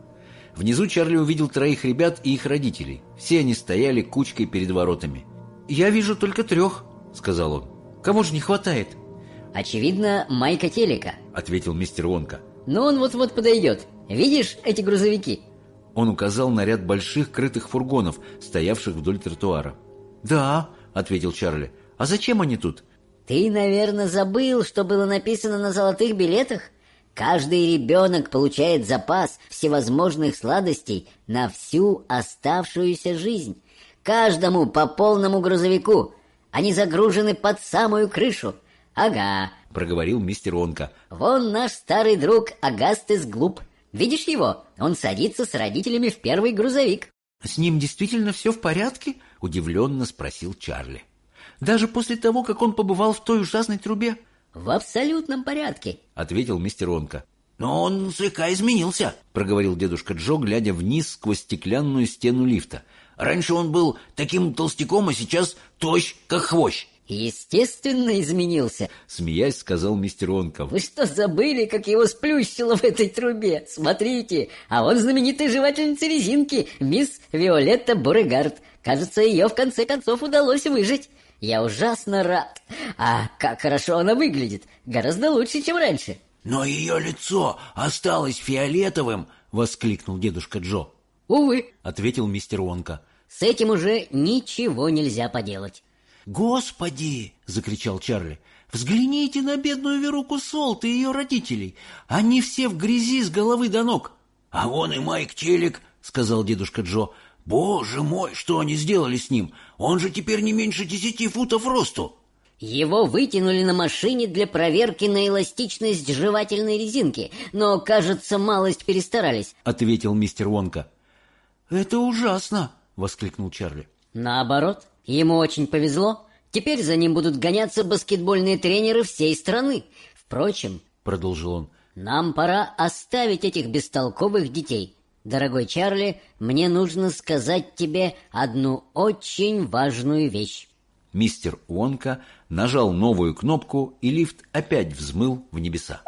Внизу Чарли увидел 3 ребят и их родителей. Все они стояли кучкой перед воротами. «Я вижу только 3», — сказал он. «Кого же не хватает?» Очевидно, Майка Телека, — ответил мистер Вонка. но он вот-вот подойдет. Видишь эти грузовики? Он указал на ряд больших крытых фургонов, стоявших вдоль тротуара. «Да», — ответил Чарли. «А зачем они тут?» Ты, наверное, забыл, что было написано на золотых билетах? Каждый ребенок получает запас всевозможных сладостей на всю оставшуюся жизнь. Каждому по полному грузовику. Они загружены под самую крышу. Ага, — проговорил мистер Вонка. вон наш старый друг Агастес Глуп. Видишь его? Он садится с родителями в первый грузовик. «С ним действительно все в порядке?» — удивленно спросил Чарли. «Даже после того, как он побывал в той ужасной трубе?» В абсолютном порядке. — ответил мистер Вонка. Но он слегка изменился, — проговорил дедушка Джо, глядя вниз сквозь стеклянную стену лифта. Раньше он был таким толстяком, а сейчас тощ, как хвощ. Естественно, изменился. — смеясь, сказал мистер Вонка. Вы что, забыли, как его сплющило в этой трубе? Смотрите, а вот знаменитая жевательница резинки, мисс Виолетта Бурегард. Кажется, ее в конце концов удалось выжить. Я ужасно рад. А как хорошо она выглядит. Гораздо лучше, чем раньше. Но ее лицо осталось фиолетовым, — воскликнул дедушка Джо. Увы, — ответил мистер Вонка. с этим уже ничего нельзя поделать. «Господи!» — закричал Чарли. «Взгляните на бедную Веруку Солт и ее родителей. Они все в грязи с головы до ног». «А вон и Майк Телек», — сказал дедушка Джо. «Боже мой, что они сделали с ним? Он же теперь не меньше 10 футов росту». Его вытянули на машине для проверки на эластичность жевательной резинки, но, кажется, малость перестарались. — ответил мистер Вонка. «Это ужасно!» — воскликнул Чарли. Наоборот, ему очень повезло. Теперь за ним будут гоняться баскетбольные тренеры всей страны. Впрочем, — продолжил он, — нам пора оставить этих бестолковых детей. Дорогой Чарли, мне нужно сказать тебе одну очень важную вещь. Мистер Вонка нажал новую кнопку, и лифт опять взмыл в небеса.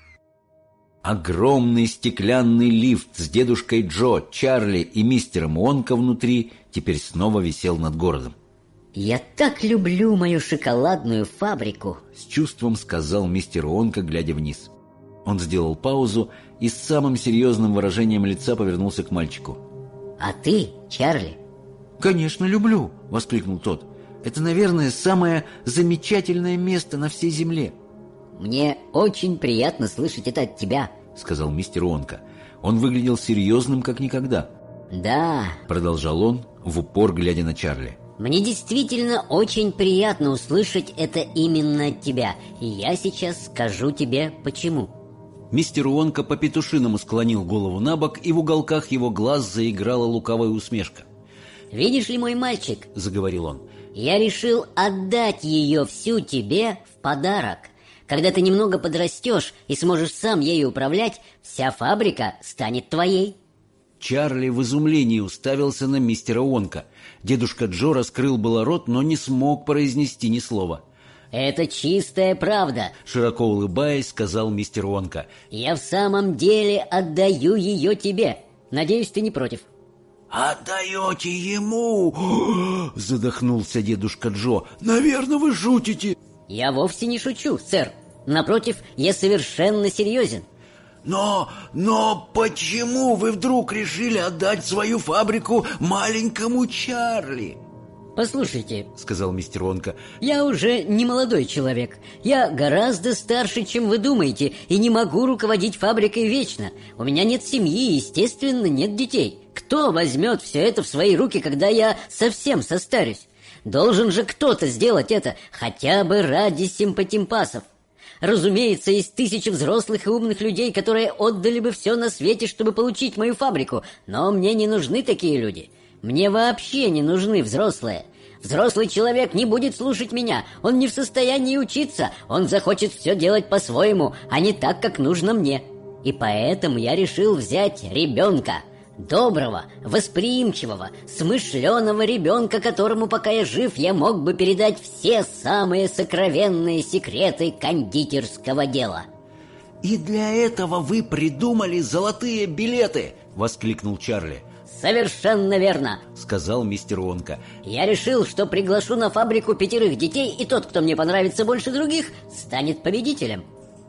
Огромный стеклянный лифт с дедушкой Джо, Чарли и мистером Вонка внутри теперь снова висел над городом. «Я так люблю мою шоколадную фабрику!» — с чувством сказал мистер Вонка, глядя вниз. Он сделал паузу и с самым серьезным выражением лица повернулся к мальчику. «А ты, Чарли?» «Конечно, люблю!» — воскликнул тот. «Это, наверное, самое замечательное место на всей земле!» «Мне очень приятно слышать это от тебя», — сказал мистер Вонка. Он выглядел серьезным, как никогда. «Да», — продолжал он, в упор глядя на Чарли. «мне действительно очень приятно услышать это именно от тебя, и я сейчас скажу тебе почему». Мистер Вонка по-петушиному склонил голову на бок, и в уголках его глаз заиграла лукавая усмешка. «Видишь ли, мой мальчик», — заговорил он, — «я решил отдать ее всю тебе в подарок. Когда ты немного подрастешь и сможешь сам ею управлять, вся фабрика станет твоей». Чарли в изумлении уставился на мистера Вонка. Дедушка Джо раскрыл было рот, но не смог произнести ни слова. «Это чистая правда», — широко улыбаясь, сказал мистер Вонка. «Я в самом деле отдаю ее тебе. Надеюсь, ты не против». «Отдаете ему?» — задохнулся дедушка Джо. «Наверное, вы шутите». «Я вовсе не шучу, сэр. Напротив, я совершенно серьезен». Но почему вы вдруг решили отдать свою фабрику маленькому Чарли?» «Послушайте», — сказал мистер Вонка, — «я уже не молодой человек. Я гораздо старше, чем вы думаете, и не могу руководить фабрикой вечно. У меня нет семьи и, естественно, нет детей. Кто возьмет все это в свои руки, когда я совсем состарюсь? Должен же кто-то сделать это, хотя бы ради симпатимпасов. Разумеется, есть тысячи взрослых и умных людей, которые отдали бы все на свете, чтобы получить мою фабрику, но мне не нужны такие люди. Мне вообще не нужны взрослые. Взрослый человек не будет слушать меня, он не в состоянии учиться, он захочет все делать по-своему, а не так, как нужно мне. И поэтому я решил взять ребенка. Доброго, восприимчивого, смышленого ребенка, которому, пока я жив, я мог бы передать все самые сокровенные секреты кондитерского дела». «И для этого вы придумали золотые билеты!» — воскликнул Чарли. Совершенно верно, сказал мистер Уонка. Я решил, что приглашу на фабрику 5 детей, и тот, кто мне понравится больше других, станет победителем.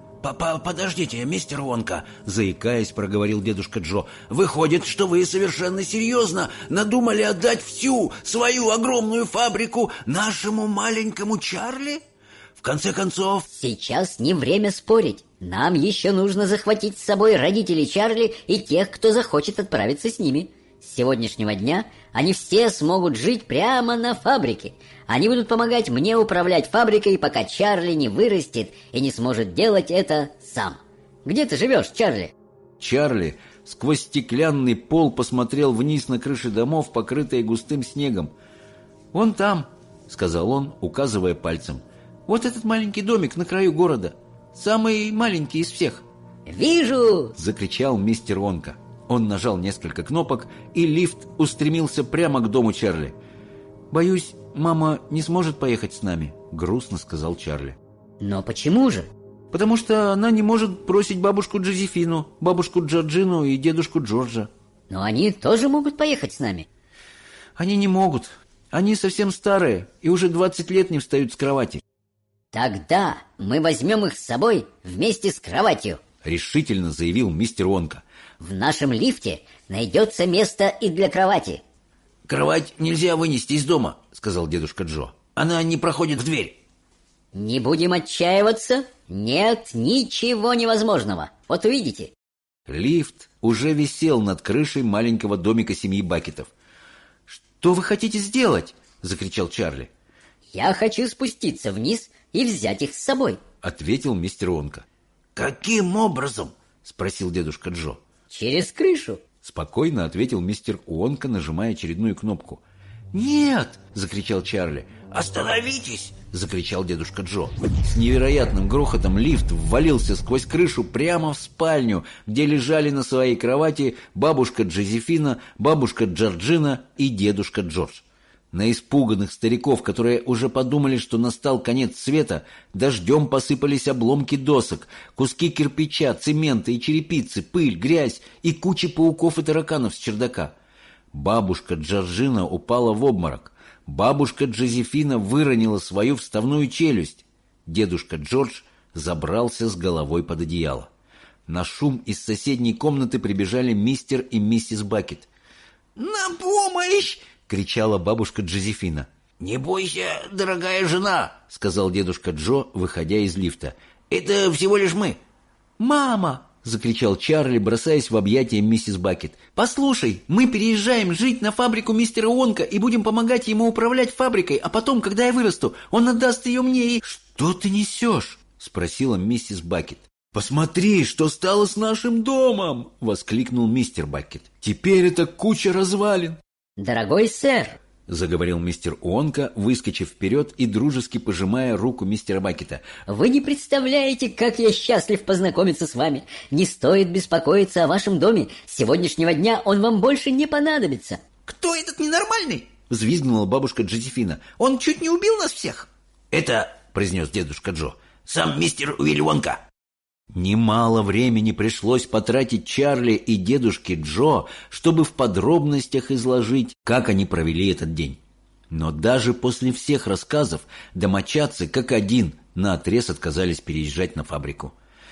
«Подождите, мистер Уонка», — заикаясь, проговорил дедушка Джо. «Выходит, что вы совершенно серьезно надумали отдать всю свою огромную фабрику нашему маленькому Чарли? В конце концов...» Сейчас не время спорить. Нам еще нужно захватить с собой родителей Чарли и тех, кто захочет отправиться с ними. С сегодняшнего дня они все смогут жить прямо на фабрике. Они будут помогать мне управлять фабрикой, пока Чарли не вырастет и не сможет делать это сам. Где ты живешь, Чарли? Чарли сквозь стеклянный пол посмотрел вниз на крыши домов, покрытые густым снегом. «Вон там», — сказал он, указывая пальцем. «Вот этот маленький домик на краю города. Самый маленький из всех». «Вижу!» — закричал мистер Уонка. Он нажал несколько кнопок, и лифт устремился прямо к дому Чарли. «Боюсь, мама не сможет поехать с нами», — грустно сказал Чарли. «Но почему же?» «Потому что она не может бросить бабушку Джозефину, бабушку Джорджину и дедушку Джорджа». «Но они тоже могут поехать с нами». «Они не могут. Они совсем старые и уже 20 лет не встают с кровати». «Тогда мы возьмем их с собой вместе с кроватью», — решительно заявил мистер Уонка. «В нашем лифте найдется место и для кровати». «Кровать нельзя вынести из дома», — сказал дедушка Джо. «Она не проходит в дверь». «Не будем отчаиваться. Нет ничего невозможного. Вот увидите». Лифт уже висел над крышей маленького домика семьи Бакетов. «Что вы хотите сделать?» — закричал Чарли. «Я хочу спуститься вниз и взять их с собой», — ответил мистер Уонка. «Каким образом?» — спросил дедушка Джо. «Через крышу», — спокойно ответил мистер Уонка, нажимая очередную кнопку. «Нет!» — закричал Чарли. «Остановитесь!» — закричал дедушка Джо. С невероятным грохотом лифт ввалился сквозь крышу прямо в спальню, где лежали на своей кровати бабушка Джозефина, бабушка Джорджина и дедушка Джордж. На испуганных стариков, которые уже подумали, что настал конец света, дождем посыпались обломки досок, куски кирпича, цемента и черепицы, пыль, грязь и куча пауков и тараканов с чердака. Бабушка Джорджина упала в обморок. Бабушка Джозефина выронила свою вставную челюсть. Дедушка Джордж забрался с головой под одеяло. На шум из соседней комнаты прибежали мистер и миссис Бакет. «На помощь!» — кричала бабушка Джозефина. «Не бойся, дорогая жена», — сказал дедушка Джо, выходя из лифта. «Это всего лишь мы». «Мама!» — закричал Чарли, бросаясь в объятия миссис Бакет. «Послушай, мы переезжаем жить на фабрику мистера Уонка и будем помогать ему управлять фабрикой, а потом, когда я вырасту, он отдаст ее мне и...» «Что ты несешь?» — спросила миссис Бакет. «Посмотри, что стало с нашим домом!» — воскликнул мистер Бакет. «Теперь это куча развалин». «Дорогой сэр», — заговорил мистер Уонка, выскочив вперед и дружески пожимая руку мистера Бакета. «вы не представляете, как я счастлив познакомиться с вами. Не стоит беспокоиться о вашем доме. С сегодняшнего дня он вам больше не понадобится». «Кто этот ненормальный?» — взвизгнула бабушка Джозефина. «Он чуть не убил нас всех». «Это, — произнес дедушка Джо, — сам мистер Уилли Уонка». Немало времени пришлось потратить Чарли и дедушке Джо, чтобы в подробностях изложить, как они провели этот день. Но даже после всех рассказов домочадцы, как один, наотрез отказались переезжать на фабрику.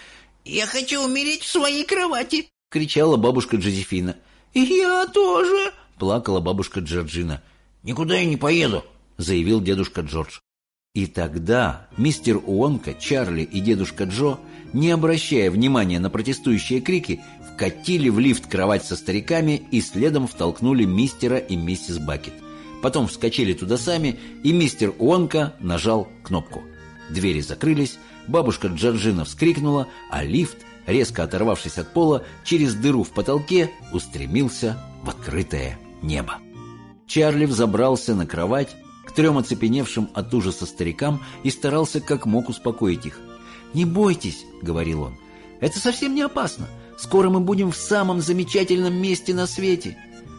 «Я хочу умереть в своей кровати!» — кричала бабушка Джозефина. «И я тоже!» — плакала бабушка Джорджина. «Никуда я не поеду!» — заявил дедушка Джордж. И тогда мистер Уонка, Чарли и дедушка Джо, не обращая внимания на протестующие крики, вкатили в лифт кровать со стариками и следом втолкнули мистера и миссис Бакет. Потом вскочили туда сами, и мистер Уонка нажал кнопку. Двери закрылись, бабушка Джорджина вскрикнула, а лифт, резко оторвавшись от пола, через дыру в потолке устремился в открытое небо. Чарли взобрался на кровать к 3 оцепеневшим от ужаса старикам и старался как мог успокоить их. «Не бойтесь», — говорил он, — «это совсем не опасно. Скоро мы будем в самом замечательном месте на свете».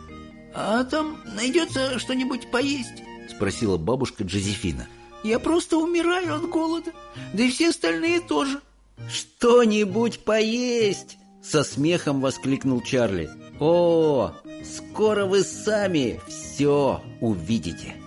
«А там найдется что-нибудь поесть?» — спросила бабушка Джозефина. «Я просто умираю от голода, да и все остальные тоже». «Что-нибудь поесть!» — со смехом воскликнул Чарли. «О, скоро вы сами все увидите!»